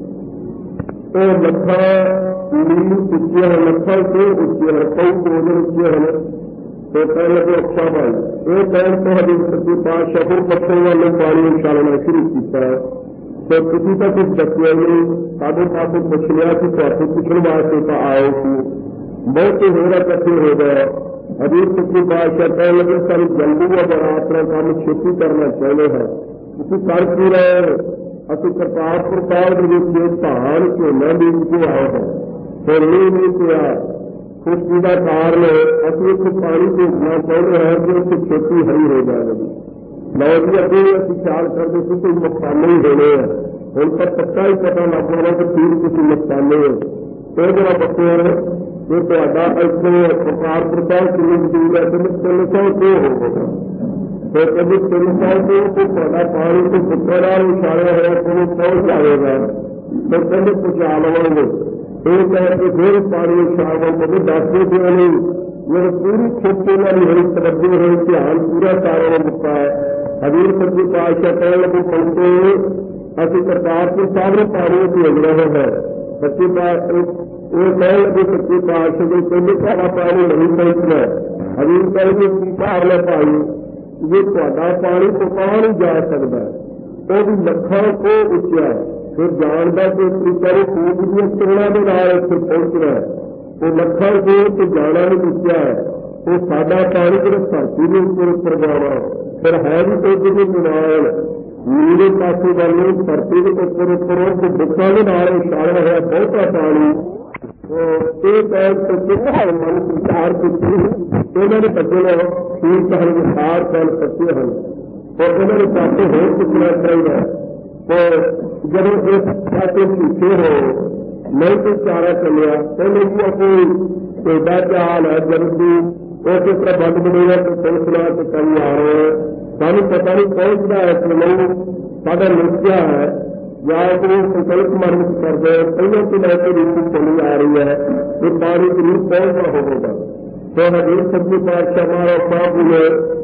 ਉਹ ਲੱਖਾਂ मील ਉੱਚੇ ਹਨ, ਲੱਖਾਂ ਤੋਂ ਉੱਚੇ ਹਨ, ਕਈ ਕੋਲੋਂ ਉੱਚੇ ਹਨ। ਤੇ ਕਹਿਣ ਲੱਗੇ ਅੱਛਾ ਭਾਈ, ਇਹ ਕਹਿਣ ਤੋਂ ਹਜ਼ੂਰ ਸੱਚੇ ਪਾਤਸ਼ਾਹ ਫਿਰ ਪੱਛਮ ਵੱਲੋਂ ਪਾਣੀ ਉਛਾਲਣਾ ਸ਼ੁਰੂ ਕੀਤਾ। ਤੇ ਤੁਸੀਂ ਤਾਂ ਕੁਝ ਦੱਸਿਆ ਨਹੀਂ, ਸਾਡੇ ਪਾਸੋਂ ਪੁੱਛ ਲਿਆ ਕਿ ਤੁਹਾਡੇ ਪੁੱਛਣ ਵਾਸਤੇ ਤਾਂ ਆਏ ਸੀ, ਬਹੁਤੇ ਹੋਰ ਇਕੱਠੇ ਹੋ ਗਏ। ਹਜ਼ੂਰ ਸੱਚੇ ਪਾਤਸ਼ਾਹ ਕਹਿਣ ਲੱਗੇ ਸਾਨੂੰ ਜਲਦੀ ਹੈ, ਬੜਾ ਆਪਣਾ ਕੰਮ ਛੇਤੀ ਕਰਨਾ ਚਾਹੁੰਦੇ ਹਾਂ, ਤੁਸੀਂ ਕਰ ਕੀ ਰਹੇ? ਅਸੀਂ ਕਰਤਾਰਪੁਰ ਸਾਹਿਬ ਦੇ ਵਿੱਚ ਧਾਨ ਝੋਨਾ ਬੀਜ ਕੇ ਆਏ ਹਾਂ, ਫਿਰ ਨਹੀਂ ਪਿਆ ਖੁਸ਼ਕੀ ਦਾ ਕਾਰਨ ਅਸੀਂ ਇੱਥੇ ਪਾਣੀ ਭੇਜਣਾ ਚਾਹੁੰਦੇ ਹਾਂ ਕਿ ਉੱਥੇ ਖੇਤੀ ਹਰੀ ਹੋ ਜਾਵੇਗੀ। ਲਓ ਜੀ, ਅੱਗੇ ਅਸੀਂ ਖਿਆਲ ਕਰਦੇ ਸੀ ਕਿ ਨੁਕਸਾਨੇ ਹੀ ਹੋਣੇ ਆ, ਹੁਣ ਤਾਂ ਪੱਕਾ ਹੀ ਪਤਾ ਲੱਗ ਜਾਣਾ ਕਿ ਠੀਕ ਤੁਸੀਂ ਨੁਕਸਾਨੇ ਹੋ। ਇਹ ਜਿਹੜਾ ਬੱਚੇ ਜੇ ਤੁਹਾਡਾ ਇੱਥੇ ਕਰਤਾਰਪੁਰ ਸਾਹਿਬ ਕਿੰਨੀ ਦੂਰ ਹੈ, 300 ਹੋਵੇਗਾ। ਫਿਰ ਕਦੇ 300 ਤੋਂ ਤੁਹਾਡਾ ਪਾਣੀ ਤੋਂ ਪੁੱਤਰ ਨਾਲ ਉਛਾਲਿਆ ਹੋਇਆ ਕਿਵੇਂ ਪਹੁੰਚ ਜਾਵੇਗਾ, ਫਿਰ ਕਹਿੰਦੇ ਪਹੁੰਚਾ ਲਵਾਂਗੇ। ਇਹ ਕਹਿ ਕੇ ਫਿਰ ਪਾਣੀ ਉਛਾਲਣ ਕਦੇ ਦੱਸਦੇ ਕਿਉਂ ਨਹੀਂ? ਮੇਰੇ ਪੂਰੀ ਖੇਤੀ ਉਹਨਾਂ ਦੀ ਹੋਈ, ਤਵੱਜੋ ਹੋਈ, ਧਿਆਨ ਪੂਰਾ ਸਾਰਿਆਂ ਨੂੰ ਦਿੱਤਾ ਹੈ। ਹਜ਼ੂਰ ਸੱਚੇ ਪਾਤਸ਼ਾਹ ਕਹਿਣ ਲੱਗੇ ਪਹੁੰਚੇ ਅਸੀਂ ਕਰਤਾਰਪੁਰ ਸਾਹਿਬ ਨੂੰ ਪਾਣੀ ਭੇਜ ਰਹੇ ਹਾਂ। ਸੱਚੇ ਪਾਤਸ਼ਾਹ ਇਹ ਕਹਿਣ ਲੱਗੇ ਸੱਚੇ ਪਾਤਸ਼ਾਹ ਦੇ ਕਹਿੰਦੇ ਸਾਡਾ ਪਾਣੀ ਨਹੀਂ ਪਹੁੰਚਣਾ। ਹਜ਼ੂਰ ਕਹਿੰਦੇ ਕੀ ਭਾਵ ਹੈ ਭਾਈ, ਜੇ ਤੁਹਾਡਾ ਪਾਣੀ ਤੋਂ ਕੌਣ ਜਾ ਸਕਦਾ, ਉਹ ਵੀ ਲੱਖਾਂ ਤੋਂ ਉੱਚਾ, ਫਿਰ ਜਾਣਦਾ ਕਿ ਤਰੀਕਾ ਸੂਰਜ ਦੀਆਂ ਕਿਰਨਾਂ ਦੇ ਨਾਲ ਇੱਥੇ ਪਹੁੰਚਣਾ ਹੈ, ਉਹ ਲੱਖਾਂ ਤੋਂ ਜਾਣਾ ਵੀ ਉੱਚਾ ਹੈ। ਉਹ ਸਾਡਾ ਪਾਣੀ ਜਿਹੜਾ ਧਰਤੀ ਦੇ ਉੱਪਰ ਜਾਣਾ, ਫਿਰ ਹੈ ਵੀ ਕੁਝ ਦੇ ਨਾਲ ਨੀਲੇ ਪਾਸੇ ਵੱਲੋਂ ਧਰਤੀ ਦੇ ਉੱਪਰ ਤੇ ਬੁੱਕਾਂ ਦੇ ਨਾਲ ਉਛਾਲਿਆ ਹੋਇਆ ਬਹੁਤਾ ਪਾਣੀ। ਇਹ ਕਹਿ ਕੇ ਕਿੰਨਾ ਮਨ ਵਿਚਾਰ ਕੀਤੀ, ਇਹਨਾਂ ਦੇ ਬੱਚੇ ਨੇ ਠੀਕ ਹਨ, ਵਿਸਾਰ ਗੱਲ ਸੱਚੇ ਹਨ, ਪਰ ਇਹਨਾਂ ਦੇ ਪਾਸੇ ਹੋਰ ਪੁੱਛਣਾ ਚਾਹੀਦਾ। ਤੇ ਜਦੋਂ ਇਸ ਪਾਸੇ ਝੂਠੇ ਹੋ ਨਹੀਂ ਕੋਈ ਚਾਰਾ ਚੱਲਿਆ, ਕਹਿੰਦੇ ਜੀ ਅਸੀਂ ਏਡਾ ਚਾਲ ਹੈ ਜਲਦੀ ਉਸੇ ਤਰ੍ਹਾਂ ਬੰਦ ਬਣੇਗਾ ਤੇ ਸਿਲਸਿਲਾ ਤੇ ਕਈ ਆ ਰਹੇ, ਸਾਨੂੰ ਪਤਾ ਨਹੀਂ ਪਹੁੰਚਦਾ ਹੈ ਕਿ ਨਹੀਂ, ਸਾਡਾ ਨਿਸ਼ਚਾ ਹੈ ਜਾਂ ਕੋਈ ਸੰਕਲਪ ਮਨ ਵਿੱਚ ਕਰਦੇ ਪਹਿਲਾਂ ਤੋਂ ਲੈ ਕੇ ਰੀਤੀ ਚੱਲੀ ਆ ਰਹੀ ਹੈ ਕਿ ਪਾਣੀ ਜ਼ਰੂਰ ਪਹੁੰਚਣਾ ਹੋਵੇਗਾ। ਤੇ ਹਜ਼ੂਰ ਸੱਚੇ ਪਾਤਸ਼ਾਹ ਮਹਾਰਾਜ ਸਾਹਿਬ ਜੀ ਨੇ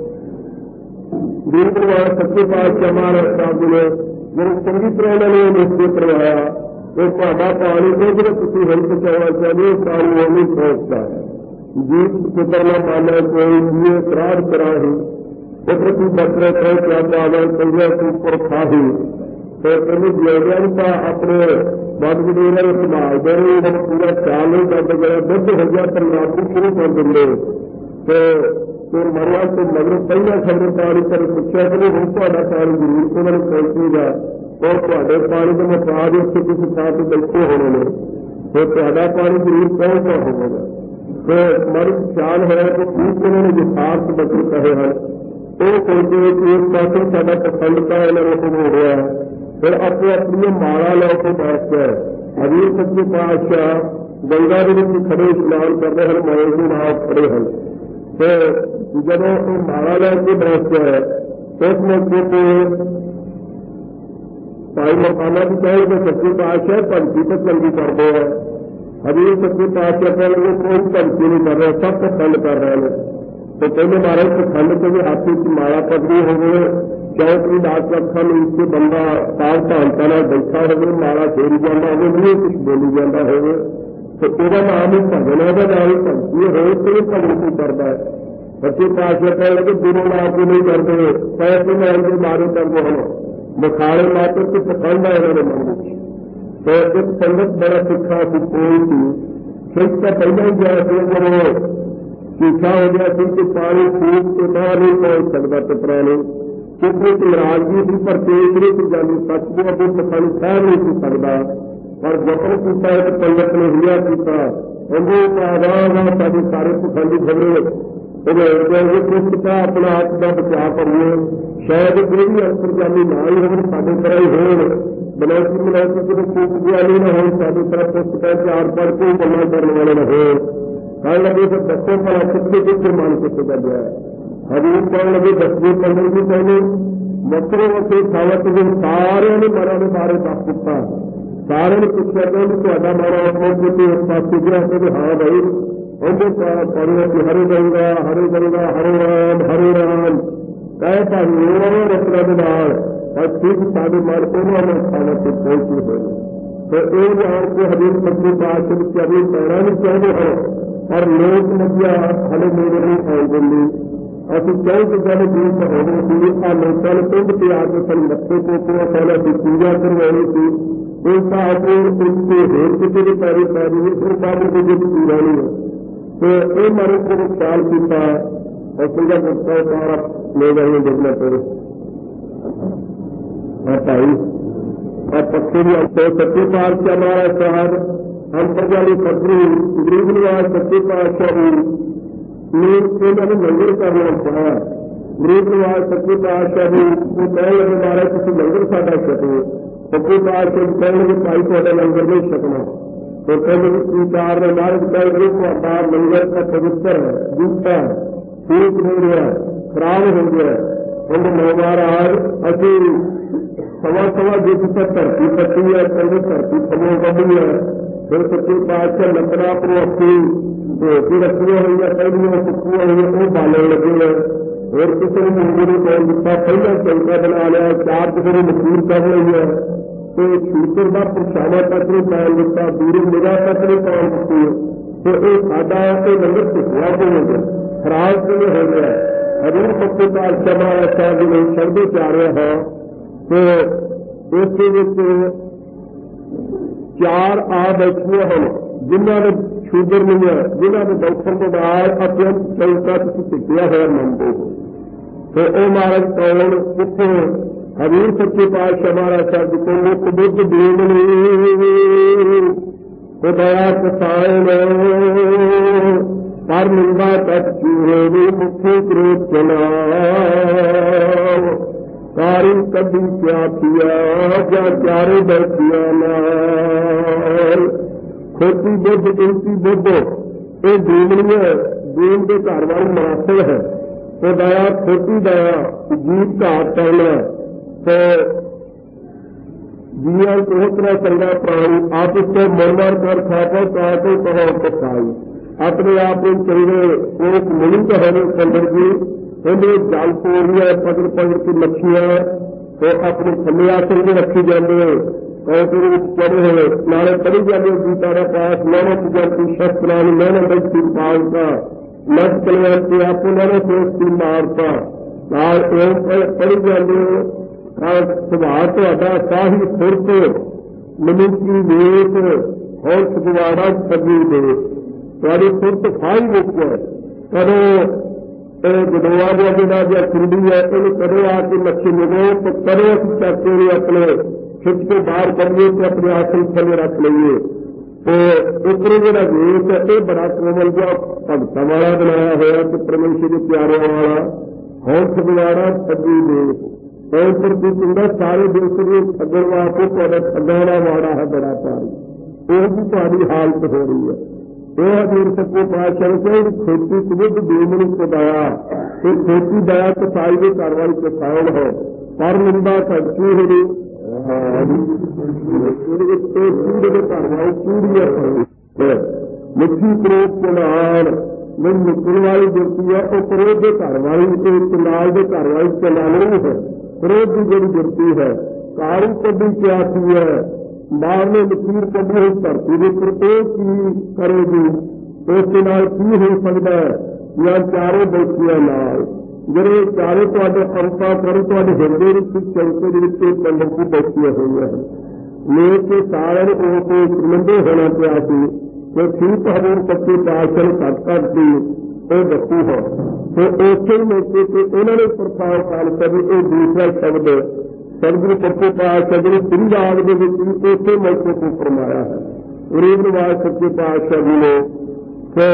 ਵੀਰਵਾਰ ਸੱਚੇ ਪਾਤਸ਼ਾਹ ਮਹਾਰਾਜ ਸਾਹਿਬ ਜੀ ਨੇ ਜਦੋਂ ਚੰਗੀ ਤਰ੍ਹਾਂ ਇਹਨਾਂ ਨੇ ਨਿਸ਼ਚੇ ਕਰਵਾਇਆ ਕਿ ਤੁਹਾਡਾ ਪਾਣੀ ਉਹ ਜਿਹੜਾ ਤੁਸੀਂ ਹੁਣ ਪਹੁੰਚਾਉਣਾ ਚਾਹੁੰਦੇ ਹੋ ਪਾਣੀ ਉਹ ਨਹੀਂ ਪਹੁੰਚਦਾ ਹੈ। ਜੀਤ ਪੁੱਤਰ ਨਾ ਪਾਲਿਆ ਕੋਈ ਜੀਏ ਸਰਾਧ ਕਰਾਹੀ, ਪੁੱਤਰ ਕੀ ਬਤਰੇ ਕਹੇ ਕਿਆ ਪਾਵੇ ਕਈਆ ਕੀ ਉੱਪਰ ਖਾਹੀ। ਤੇ ਕਹਿੰਦੇ ਜਿਉਂਦਿਆਂ ਨੂੰ ਤਾਂ ਆਪਣੇ ਵੱਡ ਵਡੇਰਿਆਂ ਨੂੰ ਸੰਭਾਲਦੇ ਰਹੇ, ਉਹ ਪੂਰਾ ਖਿਆਲ ਨਹੀਂ ਕਰਦੇ, ਜਿਹੜਾ ਦੁੱਧ ਹੋ ਗਿਆ ਤਾਂ ਲਾਗੂ ਸ਼ੁਰੂ ਕਰ ਦਿੰਦੇ। ਤੇ ਮਰਿਆ ਤੋਂ ਮਗਰ ਪਹਿਲਾਂ ਖਬਰ ਪਾਣੀ ਪਰ ਪੁੱਛਿਆ ਕਿ ਹੁਣ ਤੁਹਾਡਾ ਪਾਣੀ ਜ਼ਰੂਰ ਉਹਨਾਂ ਨੂੰ ਪਹੁੰਚੇਗਾ, ਉਹ ਤੁਹਾਡੇ ਪਾਣੀ ਦੇ ਮੁਤਾਬਕ ਉੱਥੇ ਕਿਸੇ ਥਾਂ ਤੇ ਬੈਠੇ ਹੋਣੇ ਨੇ, ਤੇ ਤੁਹਾਡਾ ਪਾਣੀ ਜ਼ਰੂਰ ਪਹੁੰਚਦਾ ਹੋਵੇਗਾ। ਤੇ ਮਨ ਖਿਆਲ ਹੋਇਆ ਕਿ ਠੀਕ ਉਹਨਾਂ ਨੇ ਯਥਾਰਥ ਬਚਨ ਕਹੇ ਹਨ, ਉਹ ਸੋਚਦੇ ਕਿ ਇਸ ਪਾਸੇ ਸਾਡਾ ਪ੍ਰਸੰਨਤਾ ਇਹਨਾਂ ਨੂੰ ਹੋ ਰਿਹਾ ਹੈ। ਫਿਰ ਆਪੋ ਆਪਣੀਆਂ ਮਾਲਾ ਲੈ ਕੇ ਬੈਠ ਗਏ। ਹਜ਼ੂਰ ਸੱਚੇ ਪਾਤਸ਼ਾਹ ਗੰਗਾ ਦੇ ਵਿੱਚ ਖੜੇ ਇਸ਼ਨਾਨ ਕਰਦੇ ਹਨ, ਮੌਜ ਦੇ ਨਾਲ ਖੜੇ ਹਨ। ਤੇ ਜਦੋਂ ਉਹ ਮਾਲਾ ਲੈ ਕੇ ਬੈਠ ਗਏ ਉਸ ਮੌਕੇ ਤੇ ਭਾਈ ਮਰਦਾਨਾ ਵੀ ਕਹੇ ਕਿ ਸੱਚੇ ਪਾਤਸ਼ਾਹ ਭਗਤੀ ਤਾਂ ਚੰਗੀ ਕਰਦੇ ਹੈ। ਹਜ਼ੂਰ ਸੱਚੇ ਪਾਤਸ਼ਾਹ ਕਹਿੰਦੇ ਕੋਈ ਭਗਤੀ ਨਹੀਂ ਕਰ ਰਿਹਾ, ਸਭ ਪਸੰਦ ਕਰ ਰਹੇ ਨੇ। ਤੇ ਕਹਿੰਦੇ ਮਹਾਰਾਜ ਪਸੰਦ ਕੇ ਵੀ ਹੱਥ ਵਿੱਚ ਮਾਲਾ ਪਕੜੀ ਹੋਵੇ, ਚੌਥੀ ਡਾਕ ਅੱਖਾਂ ਨੂੰ ਇੱਥੇ ਬੰਦਾ ਸਾਧ ਭਾਵਤਾ ਨਾਲ ਬੈਠਾ ਹੋਵੇ, ਮਾਲਾ ਫੇਰੀ ਜਾਂਦਾ ਹੋਵੇ, ਨਹੀਂ ਕੁਛ ਬੋਲੀ ਜਾਂਦਾ ਹੋਵੇ, ਤੇ ਉਹਦਾ ਨਾਮ ਹੀ ਭਜਨ, ਉਹਦਾ ਨਾਮ ਹੀ ਭਗਤੀ ਹੋਵੇ, ਤੇ ਇਹ ਭਗਤੀ ਕਰਦਾ ਹੈ। ਸੱਚੇ ਪਾਤਸ਼ਾਹ ਕਹਿਣ ਲੱਗੇ ਗੁਰੂ ਨਾਮ ਦੀ ਨਹੀਂ ਕਰਦੇ, ਪੈਸੇ ਲੈਣ ਦੇ ਮਾਰੇ ਕਰਦੇ ਹਨ, ਮੁਖਾਲੇ ਮਾਤਰ ਤੇ ਪਸੰਦ ਹੈ ਇਹਨਾਂ ਦੇ ਮਨ ਵਿੱਚ। ਤੇ ਇੱਕ ਸੰਗਤ ਬੜਾ ਸਿੱਖਾ ਸੀ ਕੋਈ ਸੀ, ਸਿੱਖ ਤਾਂ ਪਹਿਲਾਂ ਹੀ ਗਿਆ ਸੀ, ਜਦੋਂ ਸਿੱਖਾ ਹੋ ਗਿਆ ਸੀ ਕਿ ਪਾਣੀ ਖੂਬ ਕੇ ਬਾਹਰ ਨਹੀਂ ਪਹੁੰਚ ਸਕਦਾ ਪਿਤਰਾਂ ਨੂੰ, ਕਿਉਂਕਿ ਨਾਰਾਜ਼ਗੀ ਸੀ, ਪਰ ਤੇਸਰੇ ਚ ਜਾਂਦੀ ਸੱਚ ਦੇ ਅੱਗੇ ਸਾਨੂੰ ਸਹਿ ਨਹੀਂ ਸੀ ਸਕਦਾ। ਪਰ ਯਤਨ ਕੀਤਾ ਇੱਕ ਪੰਡਤ ਨੇ ਹਿਆ ਕੀਤਾ, ਉਹਦੇ ਆਵਾਜ਼ ਸਾਡੇ ਸਾਰੇ ਪਖੰਡੀ ਖਬਰੇ ਉਹਦੇ ਪੁਸਤਕਾ ਆਪਣਾ ਆਪ ਦਾ ਬਚਾਅ ਕਰੀਏ, ਸ਼ਾਇਦ ਕੋਈ ਵੀ ਅੰਤਰਜਾਮੀ ਨਾ ਹੀ ਹੋਣ, ਸਾਡੇ ਤਰ੍ਹਾਂ ਹੀ ਹੋਣ, ਬਣਾਉਤੀ ਮਿਲਾਉਤੀ ਕਿਤੇ ਖੂਬ ਗਿਆਨੀ ਨਾ ਹੋਣ, ਸਾਡੀ ਤਰ੍ਹਾਂ ਪੁਸਤਕਾਂ ਚਾਰ ਪੜ੍ਹ ਕੇ ਗੱਲਾਂ ਕਰਨ ਵਾਲੇ ਨਾ ਹੋਣ। ਕਹਿਣ ਲੱਗੇ ਫਿਰ ਦੱਸੋ ਭਲਾ ਕਿੱਥੇ ਮਨ ਕਿੱਥੇ ਕਰ ਗਿਆ। ਹਜ਼ੂਰ ਕਹਿਣ ਲੱਗੇ 10ਵੀਂ 15ਵੀਂ ਪਹਿਲੇ ਮੱਕਰੇ ਉੱਥੇ ਖਾਵਤ ਦੇ ਸਾਰਿਆਂ ਨੇ ਮਨਾਂ ਦੇ ਬਾਰੇ ਦੱਸ ਦਿੱਤਾ। ਸਾਰਿਆਂ ਨੇ ਪੁੱਛਿਆ ਕਿ ਤੁਹਾਡਾ ਮਾਰਾ ਆਪਣੇ ਕਿਤੇ ਇਸ ਪਾਸੇ ਗਿਆ ਕਿ ਹਾਂ ਭਾਈ ਉਹਦੇ ਪੜ੍ਹੇ ਕਿ ਹਰੇ ਗੰਗਾ ਹਰੇ ਗੰਗਾ ਹਰੇ ਰਾਮ ਕਹਿ ਭਾਈ ਉਹਨਾਂ ਰਸਨਾ ਦੇ ਨਾਲ और ठीक साढ़े मार उन्होंने खाना से पहुंचे हुए तो एक जान के हजूर सच्ची बात के अभी पैरा नहीं चाहते हैं और लोग नदिया हले मेरे नहीं आएंगे असं कई जगह जीत होने की आ लोगों ने पिंड के आके सन मत्थे को पहले से पूजा करवानी थी उनका अपने उनके हेर किसी भी पैरी पैरी फिर बाद में जो पूरा नहीं है तो ये मारे को ख्याल किया और पूजा करता है सारा ले जाएंगे देखना पड़े भाई और पक्षी भी तो सच्चे पातशाह महाराज साहब अंतरजाली पत्री गरीब निवास सच्चे पातशाह इन्होंने लंगर करना पड़ा। गरीब निवास सच्चे पातशाह भी वो कह लगे महाराज किसी लंगर साडा छको सच्चे पातशाह कह लगे भाई थोड़ा लंगर नहीं छकना तो कहते चार ने महाराज कह लगे थोड़ा लंगर का पवित्र है दूसरा ठीक नहीं रहा खराब हो गया उन्होंने महाराज अभी सवा जिस पर धरती पट्टी है कभी धरती थमो बनी है फिर सच्चे पातशाह लकड़ा पर अपनी धोती रखी हुई है पहलियां सुखियां हुई है वो बालन लगे हैं और किसी ने मुंडी ने कौन दिता पहला चौका बना लिया चार किसी ने मशीन कर रही है तो शूटर का परछावा तक नहीं पान दिता दूरी निगाह तक नहीं पान दिती तो ये साडा लंगर ढुकवा हो गया खराब किए हो गया। हजूर सच्चे पातशाह महाराज साहब जी ने शब्द चारे हैं तो इसके चार आ बैठिया हैं जिन्होंने शूगर नहीं है जिन्होंने बैठने के बाद अपने चौका टिकिया हुआ मनते हो तो वो महाराज कौन कितने हजूर सच्चे पातशाह महाराज साहब जी को मुख बुद्ध देवनी दया कसायन पर निंदा तक चूहे मुखी क्रोध चला कारी कभी क्या किया क्या चारे बैठिया नाल खोटी बुद्ध इनकी बुद्ध ये दीवनी है दीन के घर वाली मुनासिब है तो दया खोटी दया जीत का हाथ करना तो जिया कोहतरा चंगा प्राणी आप उसको मनमार कर खाकर काटो कहो तो खाई अपने आप चंगे एक मिलित है चंद्र जी उन्हें जाल पोरिया पकड़ की मच्छियां तो अपने थले आसन में रखी जाते कौटे चढ़े हुए नाले पड़ी जाते गीता पास मेहनत जाती शस्त्र मेहनत बैठी पालता नट कल्याण आप सोचती मारता पड़ी जाते सुभाव तो साही सुरत मनुष्य वेश और सुगवाड़ा सभी दे थोड़ी सुरत खाई मुक्त है करो गडोआ जगह जो कुंडी है इन करो आके मच्छी मिलो तो करो असं चाहते हुए अपने खिच के बाहर करिए तो अपने आसन थले रख लीए तो इतने जरा वेश है ये बड़ा कोमल जो भगता वाला बनाया हुआ तो परमेश्वर के प्यारे वाला और सुगवाड़ा सभी देश और प्रति पिंडा सारे दूसरे अगरवा को ठगाना वाला है बड़ा पारी वो भी तुम्हारी हालत हो रही है ये हजूर सच्चे पातशाह से खेती सुबुद्ध देवनी को दया ये खेती दया तो साई की कार्रवाई के साउल है पर निंदा करती है कार्रवाई पूरी है मिट्टी क्रोध के नाल में निकलने वाली गिरती है वो क्रोध के कार्रवाई नाल के कार्रवाई चलानी है क्रोध की जड़ी गिरती है कारी कभी क्या की है बाहर में लकीर कभी हुई धरती के प्रत्येक की करेगी उसके नाल की हो सकता है या चारों बैठिया नाल ਜਿਹੜੇ ਚਾਰੇ ਤੁਹਾਡੇ ਅੰਤਾਂ ਕਰੂ ਤੁਹਾਡੇ ਹਿਰਦੇ ਵਿੱਚ ਚੌਕੇ ਦੇ ਵਿੱਚ ਪੰਡਤ ਦੀ ਬੈਠੀਆਂ ਹੋਈਆਂ ਹਨ ਲੋਕ ਕੇ ਸਾਰਿਆਂ ਨੂੰ ਉਹ ਤੋਂ ਸ਼ਰਮਿੰਦੇ ਹੋਣਾ ਪਿਆ ਸੀ ਕਿ ਠੀਕ ਹਜ਼ੂਰ ਸੱਚੇ ਪਾਤਸ਼ਾਹ ਨੇ ਘੱਟ ਕਰਤੀ ਇਹ ਦੱਸੀ ਹੈ ਤੇ ਉਸੇ ਮੌਕੇ ਤੇ ਉਹਨਾਂ ਨੇ ਪ੍ਰਸਾਰ ਖਾਲਸਾ ਦੀ ਇਹ ਦੂਸਰਾ ਸ਼ਬਦ ਸਤਿਗੁਰੂ ਸੱਚੇ ਪਾਤਸ਼ਾਹ ਜੀ ਨੇ ਸ੍ਰੀ ਰਾਗ ਦੇ ਵਿੱਚ ਉਸੇ ਮੌਕੇ ਤੇ ਫਰਮਾਇਆ ਹੈ ਗਰੀਬ ਨਿਵਾਸ ਸੱਚੇ ਪਾਤਸ਼ਾਹ ਜੀ ਨੇ ਕਿ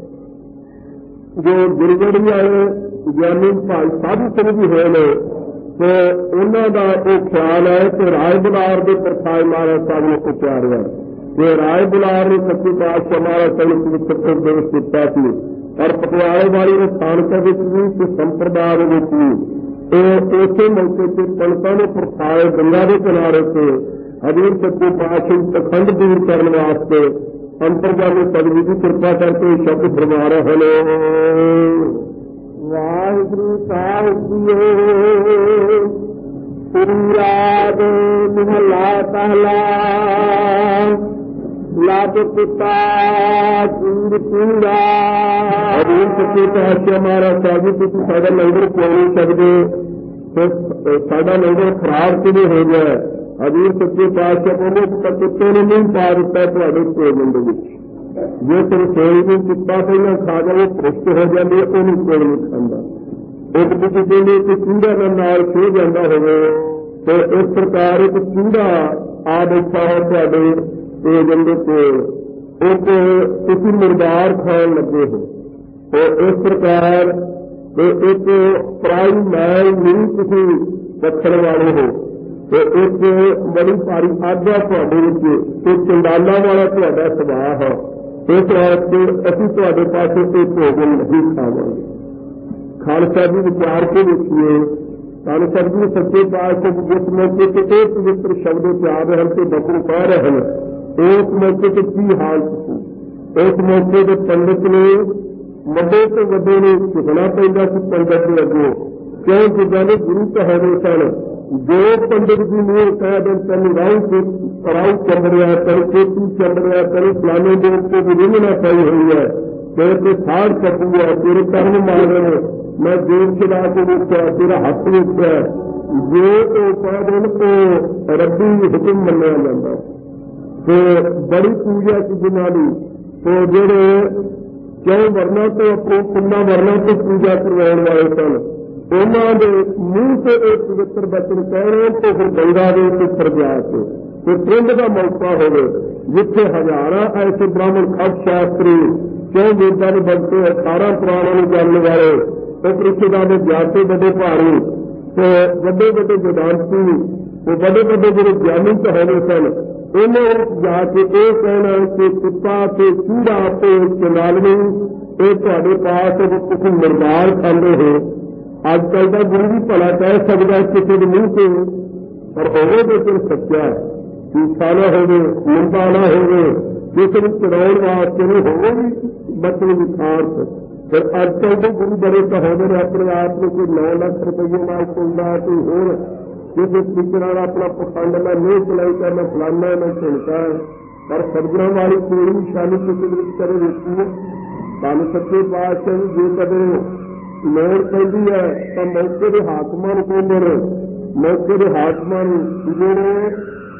ਜੋ ਗੁਰਗੜੀ ਵਾਲੇ ਗਿਆਨੀ ਭਾਈ ਸਾਧੂ ਸਿੰਘ ਜੀ ਹੋਏ ਨੇ ਤੇ ਉਹਨਾਂ ਦਾ ਉਹ ਖਿਆਲ ਹੈ ਕਿ ਰਾਏ ਬੁਲਾਰ ਦੇ ਪ੍ਰਸਾਦ ਮਹਾਰਾਜ ਸਾਹਿਬ ਨੂੰ ਉਚਾਰਿਆ ਕਿ ਰਾਏ ਬੁਲਾਰ ਨੇ ਸੱਚੇ ਪਾਤਸ਼ਾਹ ਮਹਾਰਾਜ ਸਾਹਿਬ ਨੂੰ ਪਵਿੱਤਰ ਉਪਦੇਸ਼ ਦਿੱਤਾ ਸੀ। ਪਰ ਪਟਿਆਲੇ ਵਾਲੀ ਦੇ ਸਥਾਨਕ ਵਿੱਚ ਵੀ ਤੇ ਸੰਪਰਦਾਇ ਦੇ ਵਿੱਚ ਵੀ ਇਹ ਉਸੇ ਮੌਕੇ ਤੇ ਪੰਡਤਾਂ ਨੂੰ ਪ੍ਰਸਾਦ ਗੰਗਾ ਦੇ ਕਿਨਾਰੇ ਤੇ ਹਜ਼ੂਰ ਸੱਚੇ ਪਾਤਸ਼ਾਹ ਪਖੰਡ ਦੂਰ ਕਰਨ ਵਾਸਤੇ ਅੰਤਰਜਾਮੀ ਸਤਿਗੁਰੂ ਦੀ ਕਿਰਪਾ ਕਰਕੇ ਸ਼ਬਦ ਫਰਮਾ ਰਹੇ ਹਨ। ਵਾਹਿਗੁਰੂ ਸਾਹਿਬ ਜੀਓ। ਪੁਰੀਆਦ ਮਹਲਾ ਪਹਿਲਾ। ਲੱਭ ਪਿਤਾ ਚੂਰ ਪੂਰਾ। ਹਜ਼ੂਰ ਸੱਚੇ ਪਾਤਸ਼ਾਹ ਮਹਾਰਾਜ ਸਾਹਿਬ ਜੀ ਤੁਸੀਂ ਸਾਡਾ ਲੰਗਰ ਖਵਾ ਨਹੀਂ ਸਕਦੇ, ਸਾਡਾ ਲੰਗਰ ਖਰਾਬ ਕਿਵੇਂ ਹੋ ਗਿਆ। ਹਜ਼ੂਰ ਸੱਚੇ ਪਾਤਸ਼ਾਹ ਕਹਿੰਦੇ ਕੁੱਤੇ ਨੇ ਨਹੀਂ ਪਾ ਦਿੱਤਾ ਤੁਹਾਡੇ ਭੋਜਨ ਦੇ ਵਿੱਚ। ਜੇ ਰਸੋਈ ਨੂੰ ਕੁੱਤਾ ਪਹਿਲਾਂ ਖਾ ਜਾਵੇ ਭ੍ਰਿਸ਼ਟ ਹੋ ਜਾਂਦੀ, ਉਹਨੂੰ ਕੋਈ ਨਹੀਂ ਖਾਂਦਾ। ਇੱਕ ਤੁਸੀਂ ਕਹਿੰਦੇ ਕਿ ਚੂੜਾ ਦੇ ਨਾਲ ਖੋ ਜਾਂਦਾ ਹੋਵੇ ਤੇ ਇਸ ਪ੍ਰਕਾਰ ਇੱਕ ਚੂੜਾ ਆ ਬੈਠਾ ਹੈ ਤੁਹਾਡੇ ਭੋਜਨ ਦੇ ਕੋਲ, ਇੱਕ ਤੁਸੀਂ ਮੁਰਦਾਰ ਖਾਣ ਲੱਗੇ ਹੋ ਤੇ ਇਸ ਪ੍ਰਕਾਰ ਇੱਕ ਪਰਾਈ ਮੈਲ ਨਹੀਂ ਤੁਸੀਂ ਰੱਖਣ ਵਾਲੇ ਹੋ ਤੇ ਇੱਕ ਬੜੀ ਭਾਰੀ ਆਗਿਆ ਤੁਹਾਡੇ ਵਿੱਚ ਤੇ ਚੰਡਾਲਾ ਵਾਲਾ ਤੁਹਾਡਾ ਸੁਭਾਅ ਹੈ। ਇਸ ਵਾਸਤੇ ਅਸੀਂ ਤੁਹਾਡੇ ਪਾਸੇ ਕੋਈ ਭੋਜਨ ਨਹੀਂ ਖਾਵਾਂਗੇ। ਖਾਲਸਾ ਜੀ ਵਿਚਾਰ ਕੇ ਦੇਖੀਏ, ਖਾਲਸਾ ਜੀ ਸੱਚੇ ਪਾਤਸ਼ਾਹ ਜਿਸ ਮੌਕੇ ਤੇ ਇਹ ਪਵਿੱਤਰ ਸ਼ਬਦ ਉਚਾਰ ਰਹੇ ਹਨ ਤੇ ਬਖਰੂ ਕਹਿ ਰਹੇ ਹਨ, ਉਸ ਮੌਕੇ ਤੇ ਕੀ ਹਾਲਤ ਸੀ। ਉਸ ਮੌਕੇ ਦੇ ਪੰਡਿਤ ਨੇ ਵੱਡੇ ਤੋਂ ਵੱਡੇ ਨੂੰ ਝੁਕਣਾ ਪੈਂਦਾ ਸੀ ਪੰਡਿਤ ਦੇ ਅੱਗੇ, ਕਿਉਂ ਜਿੱਦਾਂ ਦੇ ਗੁਰੂ ਕਹਾਵੇ ਸਨ। ਜੋ ਪੰਡਿਤ ਜੀ ਨੂੰ ਕਹਿ ਦੇਣ ਤੈਨੂੰ ਰਾਉ ਚੱਲ ਰਿਹਾ, ਤੈਨੂੰ ਖੇਤੀ ਚੱਲ ਰਿਹਾ, ਤੈਨੂੰ ਫਲਾਣੇ ਦੇ ਉੱਤੇ ਵੀ ਰਿੰਗਣਾ ਪਈ ਹੋਈ ਹੈ, ਤੇਰੇ ਤੇ ਸਾੜ ਕੱਟੂ ਹੈ, ਤੇਰੇ ਕਰਮ ਮਾਰੇ ਨੇ, ਮੈਂ ਦੇਰ ਚਲਾ ਕੇ ਵੇਖਿਆ, ਤੇਰਾ ਹੱਥ ਵੇਖਿਆ, ਜੇ ਉਹ ਕਹਿ ਦੇਣ ਉਹ ਰੱਬੀ ਹੁਕਮ ਮੰਨਿਆ ਜਾਂਦਾ। ਤੇ ਬੜੀ ਪੂਜਾ ਸੀ ਜਿਨ੍ਹਾਂ ਦੀ, ਤੇ ਜਿਹੜੇ ਕਿਉਂ ਵਰਨਾ ਤੋਂ ਆਪਣੀ ਕਿੰਨਾ ਵਰਨਾ ਤੋਂ ਪੂਜਾ ਕਰਵਾਉਣ ਵਾਲੇ ਸਨ, ਉਹਨਾਂ ਦੇ ਮੂੰਹ ਤੇ ਇਹ ਪਵਿੱਤਰ ਬਚਨ ਕਹਿ ਰਹੇ ਤੇ ਫਿਰ ਗੰਗਾ ਦੇ ਉੱਪਰ ਜਾ ਕੇ ਤੇ ਪਿੰਡ ਦਾ ਮੌਕਾ ਹੋਵੇ ਜਿੱਥੇ ਹਜ਼ਾਰਾਂ ਐਸੇ ਬ੍ਰਾਹਮਣ ਖੱਟ ਸ਼ਾਸਤਰੀ ਕਿਉਂ ਵੇਦਾਂ ਨੂੰ ਬਦਤੇ 18 ਪੁਰਾਣਾਂ ਨੂੰ ਜਾਣਨ ਵਾਲੇ ਤੇ ਰਿਸ਼ਤੇਦਾਰ ਦੇ ਜਾਤੇ ਵੱਡੇ ਭਾਰੀ ਤੇ ਵੱਡੇ ਵੱਡੇ ਵਿਦਾਂਤੀ ਤੇ ਵੱਡੇ ਵੱਡੇ ਜਿਹੜੇ ਗਿਆਨੀ ਕਹਾਵੇ ਸਨ, ਇਹਨਾਂ ਵਿੱਚ ਜਾ ਕੇ ਇਹ ਕਹਿਣਾ ਕਿ ਕੁੱਤਾ ਤੇ ਚੂੜਾ ਤੇ ਚੰਡਾਲਨੀ ਇਹ ਤੁਹਾਡੇ ਪਾਸ ਤੁਸੀਂ ਮੁਰਦਾਰ ਖਾਂਦੇ ਹੋ। ਅੱਜ ਕੱਲ ਦਾ ਗੁਰੂ ਵੀ ਭਲਾ ਕਹਿ ਸਕਦਾ ਕਿਸੇ ਦੇ ਮੂੰਹ ਤੇ, ਪਰ ਹੋਵੇ ਤੇ ਫਿਰ ਸੱਚਾ ਝੂਠਾ ਨਾ ਹੋਵੇ, ਨਿੰਦਾ ਨਾ ਹੋਵੇ, ਕਿਸੇ ਨੂੰ ਚੜਾਉਣ ਵਾਸਤੇ ਨਹੀਂ ਹੋਵੇ ਵੀ ਬਚਨ ਦੀ ਖਾਰਤ। ਫਿਰ ਅੱਜ ਕੱਲ ਦੇ ਗੁਰੂ ਬੜੇ ਕਹਾਉਂਦੇ ਨੇ ਆਪਣੇ ਆਪ ਨੂੰ ਕੋਈ 9 ਲੱਖ ਰੁਪਏ ਨਾਲ ਸੁਣਦਾ, ਕੋਈ ਹੋਰ ਕਿਸੇ ਤਰੀਕੇ ਨਾਲ ਆਪਣਾ ਪਖੰਡ ਨਾਲ ਨਹੀਂ ਚਲਾਈ ਕਰਨਾ ਫਲਾਨਾ ਮੈਂ ਝਿੜਕਾ। ਪਰ ਸਤਿਗੁਰਾਂ ਵਾਲੀ ਕੋਈ ਨਿਸ਼ਾਨੀ ਕਿਸੇ ਦੇ ਵਿੱਚ ਕਦੇ ਵੇਖੀ ਹੈ। ਤੁਹਾਨੂੰ ਸੱਚੇ ਪਾਤਸ਼ਾਹ ਜੇ ਕਦੇ ਲੋੜ ਪੈਂਦੀ ਹੈ ਤਾਂ ਮੌਕੇ ਦੇ ਹਾਕਮਾਂ ਨੂੰ ਕਹਿੰਦੇ ਨੇ, ਮੌਕੇ ਦੇ ਹਾਕਮਾਂ ਨੂੰ ਜਿਹੜੇ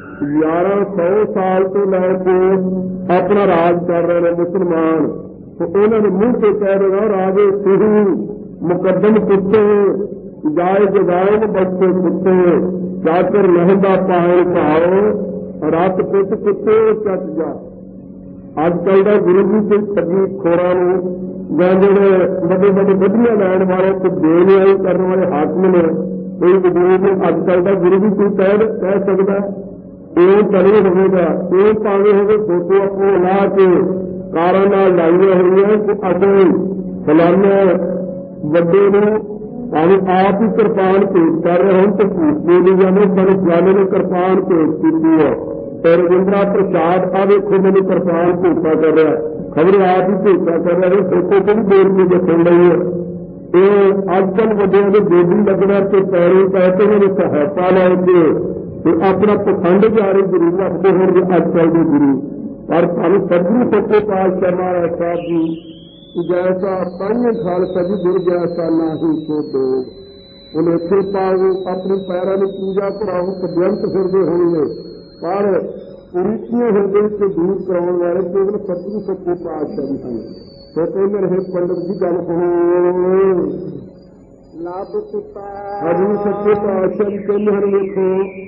1100 ਸਾਲ ਤੋਂ ਲੈ ਕੇ ਆਪਣਾ ਰਾਜ ਕਰ ਰਹੇ ਨੇ ਮੁਸਲਮਾਨ, ਤੇ ਉਹਨਾਂ ਦੇ ਮੂੰਹ ਤੇ ਕਹਿ ਰਹੇ ਰਾਜੇ ਸਿਹੀ ਮੁਕੱਦਮ ਕੁੱਤੇ ਜਾਏ ਜਗਾਏ ਬੱਚੇ ਕੁੱਤੇ ਚਾਕਰ ਲਹਿੰਦਾ ਪਾਏ ਭਾਓ ਰਾਤ ਪਿੱਟ ਕੁੱਤੇ ਚੱਕ ਜਾ। ਅੱਜ ਕੱਲ ਦਾ ਗੁਰੂ ਜੀ ਤੇ ਠੱਗੀ ਖੋਰਾਂ ਨੂੰ ਜਾਂ ਜਿਹੜੇ ਵੱਡੇ ਵੱਡੇ ਵਧੀਆ ਲੈਣ ਵਾਲੇ ਤੇ ਬੇਨਿਆਈ ਕਰਨ ਵਾਲੇ ਹਾਕਮ ਨੇ, ਇਹ ਵਜੂਦ ਨੂੰ ਅੱਜ ਕੱਲ ਦਾ ਗੁਰੂ ਵੀ ਕੋਈ ਕਹਿ ਸਕਦਾ ਇਹ ਕਰੇ ਹੋਵੇਗਾ। ਇਹ ਭਾਵੇਂ ਹੋਵੇ ਫੋਟੋ ਆਪਣੀ ਲਾ ਕੇ ਕਾਰਾਂ ਨਾਲ ਲਾਈਆਂ ਹੋਈਆਂ ਕਿ ਅਸੀਂ ਫਲਾਣੇ ਵੱਡੇ ਨੂੰ ਭਾਵੇਂ ਆਪ ਹੀ ਕਿਰਪਾਨ ਭੇਟ ਕਰ ਰਹੇ ਹੋਣ ਤੇ ਝੂਠ ਬੋਲੀ ਜਾਂਦੇ, ਪਰ ਫਲਾਣੇ ਨੇ ਕਿਰਪਾਨ ਭੇਟ ਕੀਤੀ ਹੈ ਤੇ ਰਵਿੰਦਰਾ ਪ੍ਰਸਾਦ ਆ ਵੇਖੋ ਮੈਨੂੰ ਕਿਰਪਾਨ ਭੇਟਾ ਕਰ ਰਿਹਾ, ਖਬਰ ਆਪ ਹੀ ਭੇਟਾ ਕਰ ਰਿਹਾ, ਫੋਟੋ ਤੋਂ ਵੀ ਦੇਰ ਕੇ ਦੇਖਣ ਲਈ ਹੈ। ਇਹ ਅੱਜ ਕੱਲ੍ਹ ਵੱਡਿਆਂ ਦੇ ਬੇਬੀ ਲੱਗਣਾ ਤੇ ਪੈਰੇ ਪੈ ਕੇ ਉਹਨਾਂ ਦੀ ਸਹਾਇਤਾ ਲੈ ਕੇ ਤੇ ਆਪਣਾ ਪਖੰਡ ਜਾਰੀ ਜ਼ਰੂਰ ਰੱਖਦੇ ਹੋਣਗੇ ਅੱਜ ਕੱਲ੍ਹ ਦੇ ਗੁਰੂ। ਪਰ ਤੁਹਾਨੂੰ ਸਤਿਗੁਰੂ ਸੱਚੇ ਪਾਤਸ਼ਾਹ ਮਹਾਰਾਜ ਸਾਹਿਬ ਜੀ ਜੈਸਾ ਪੰਜ ਖਾਲਸਾ ਜੀ ਗੁਰ ਜੈਸਾ ਨਾਹੀ ਸੋ ਦੋ ਉਹਨੇ ਇੱਥੇ ਪਾਓ ਆਪਣੇ ਪੈਰਾਂ ਨੂੰ ਪੂਜਾ ਕਰਾਉ ਬੇਅੰਤ ਫਿਰਦੇ ਹੋਣਗੇ, ਪਰ ਕੁਰੀਤੀਆਂ ਹਿਰਦੇ ਤੋਂ ਦੂਰ ਕਰਾਉਣ ਵਾਲੇ ਕੇਵਲ ਸਤਿਗੁਰੂ ਸੱਚੇ ਪਾਤਸ਼ਾਹ ਜੀ ਹਨ। ਤੇ ਕਹਿੰਦੇ ਰਹੇ ਪੰਡਤ ਜੀ ਗੱਲ ਸੁਣੋ, ਲੱਭ ਕੁੱਤਾ ਹਜ਼ੂਰ ਸੱਚੇ ਪਾਤਸ਼ਾਹ ਜੀ ਕਹਿੰਦੇ ਹਨ ਵੇਖੋ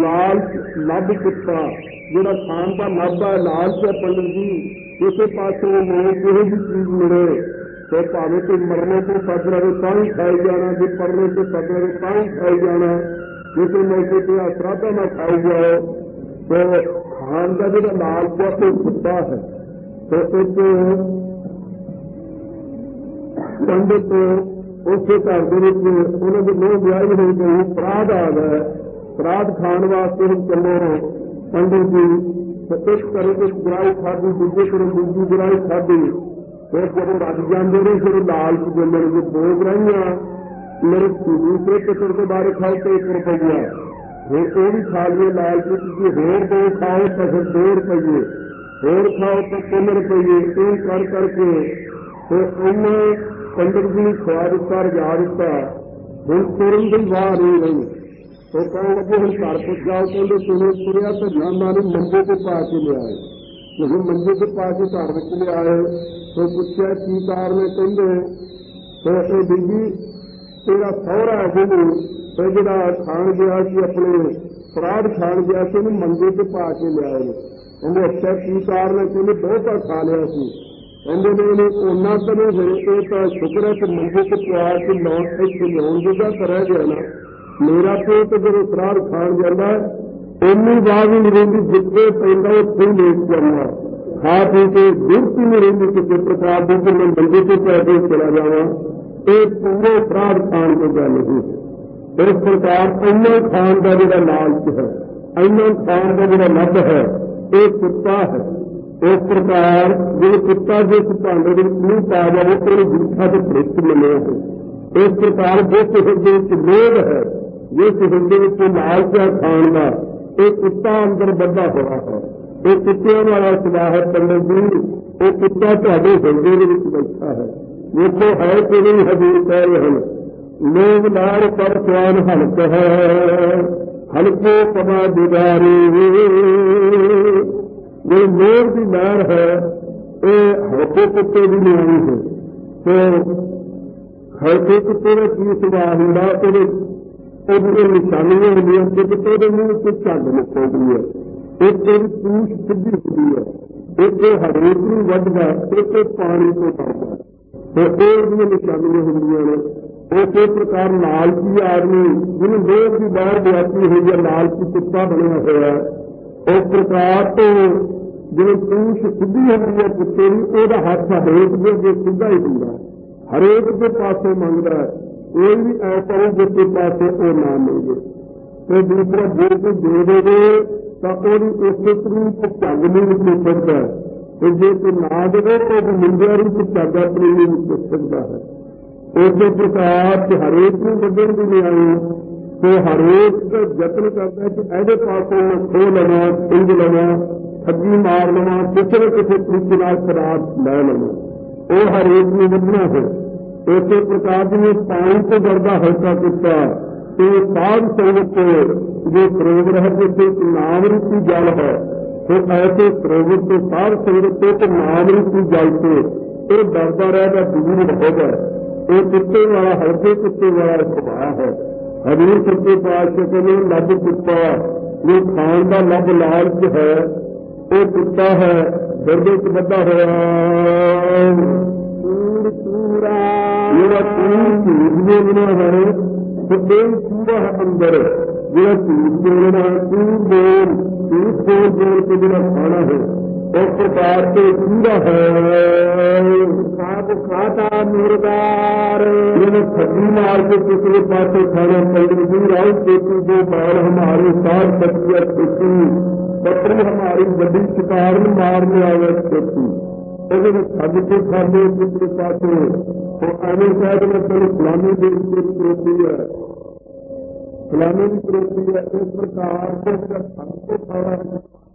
ਲੱਭ ਕੁੱਤਾ ਜਿਹੜਾ ਖਾਣ ਦਾ ਲੱਭ ਹੈ ਲਾਲਚ ਹੈ ਪੰਡਤ ਜੀ, ਕਿਸੇ ਪਾਸੇ ਲੋਕ ਇਹੋ ਜਿਹੀ ਚੀਜ਼ ਮਿਲੇ तो भावें कोई मरने को सद रहे तो ही खाई जाना, जो पढ़ने को सद रहे तो ही खाई जाना, किसी मौके पर श्राद्धा ना खाई जाओ। तो खान का जो लालच है वो कुत्ता है। तो एक पंडित उस घर के उन्होंने नौ ब्याही हो गई, अपराध आ गया, अपराध खाण वास्ते हम चले पंडित जी। तो इस तरह एक बुराई खाधी, दूजे तरह दूसरी बुराई खाधी। फिर जब रज जाते रहे फिर लालच बोले जो भोग रही मेरे दूसरे पुत्र के बारे खाओ तो 1 रुपया, फिर वो भी खा लिए लालच की, होर 2 खाओ तो फिर 2 रुपये, होर खाओ तो 3 रुपये, ये कर करके फिर उन्हें पंडित जी ने खवा दिता, रजा दिता। हूँ तुरन की वाह नहीं रही। तो कह लगे हम घर पर जाओ, कहते तुरे तुरया तो जाना नहीं, मंजे को पा के ले आए। जब मंजे को पा के घर में ले आए तो पूछा की कार ने, कहते तो ये बीबी तेरा सौरा है तो जरा खान गया कि अपने पराध खान गया कि मंजे को पा के ले आए। कहते अच्छा की कार ने, कहते बहुत खा लिया सी। कहते ने उन्ना तो नहीं, फिर तो शुक्र है कि मंजे को पा के लौट इतने लियान जगह तो रह गया ना। मेरा पेट जब अपराध खान जाता इन्नी वाह भी नहीं रही, जितने पैदा उत्थे ही लेट जाना, खा पी के गिरती नहीं रही किसी प्रकार की कि मैं मंजे को पैसे चला जावा। एक पूरे अपराध खान को गल नहीं। इस प्रकार इन्ना खान का जो लालच है, इन्ना खान का जो लभ है, एक कुत्ता है। इस प्रकार जो कुत्ता जिस भांडे में नहीं पा जाए तो जूठा तो भ्रिष्ट मिले है। इस प्रकार जिस हृदय लोभ है, जिस हृदय में लालच है खान का, एक कुत्ता अंदर बड़ा हुआ है। एक कुत्तियों वाला सदा है पंडित जी, वो कुत्ता ਤੁਹਾਡੇ हृदय में बैठा है। देखो है कि नहीं हजूर कह रहे हैं, लोग नार पर स्वान हल्क है, हल्को पमा दिगारी। ये लोग की लहर है, ये हल्के कुत्ते भी नहीं आई है। तो हल्के कुत्ते का की सुभाव होगा, निशानियां होंगे, कुत्ते के मुंह से झग निकलती है, एक पूछ सीधी होती है, एक हरेक ਨੂੰ ਵੱਢਦਾ, एक पानी को पाता। तो ये निशानियां होंगे ने। उसी प्रकार लालची आदमी जिन्हें लोग की बाहर व्यापी हुई है, लालची कुत्ता बनया हुआ है। उस प्रकार तो जिन्हें पूछ सीधी होती है कुत्ते की, वह हाथ हरेक जो सीधा ही होंगे, हरेक के पासों मंगता है। कोई भी ऐसा नहीं जिसके पास वो ना मिले। तो दूसरा जो कोई दे देवे तो उस रूप झग नहीं निकल सकता है, तो जो कोई ना देवे तो निंदा रूप झग अपने लिए निकल सकता है। उसी प्रकार से हरेक को बदल भी नहीं आई, तो हरेक का यत्न करता है कि ऐसे पासों में खो लवा, सिंध लवा, ठगी मार लवा, किसी न किसी तरीके से शराब लै लवा, वो हरेक में बदना है। इस प्रकार से पानी को डरदा हल्का कुत्ता, तो साध संगत जो सरोवर है जिससे नाम रूपी जल है, तो ऐसे सरोवर के साध संगत तो नाम रूपी जल से ये डरदा रहेगा, दूर रहेगा। ये कुत्ते वाला हल्के कुत्ते वाला स्वभाव है। हजूर सच्चे पातशाह कहते लभ कुत्ता जो खान का लभ लालच है, वो कुत्ता है दर्दे च बद्धा होया। मेरा झूठ बोलना है तो एक पूरा है अंदर, मेरा झूठ बोलना है, झूठ बोल के मेरा खाना है, उस प्रकार से पूरा है। साब खाता मुर्दार मैंने ठगी मार के दूसरे पासे खाना पंडित राव खेती जो बाल हमारे साथ बच्चिया खेती बकरी हमारी बड़ी शिकार मारने आवे खेती ठग के खाते दूसरे पासे, तो आने शायद में पहले फलाने देश की विरोधी है, फलाने की विरोधी है। इस प्रकार से ठग को खाया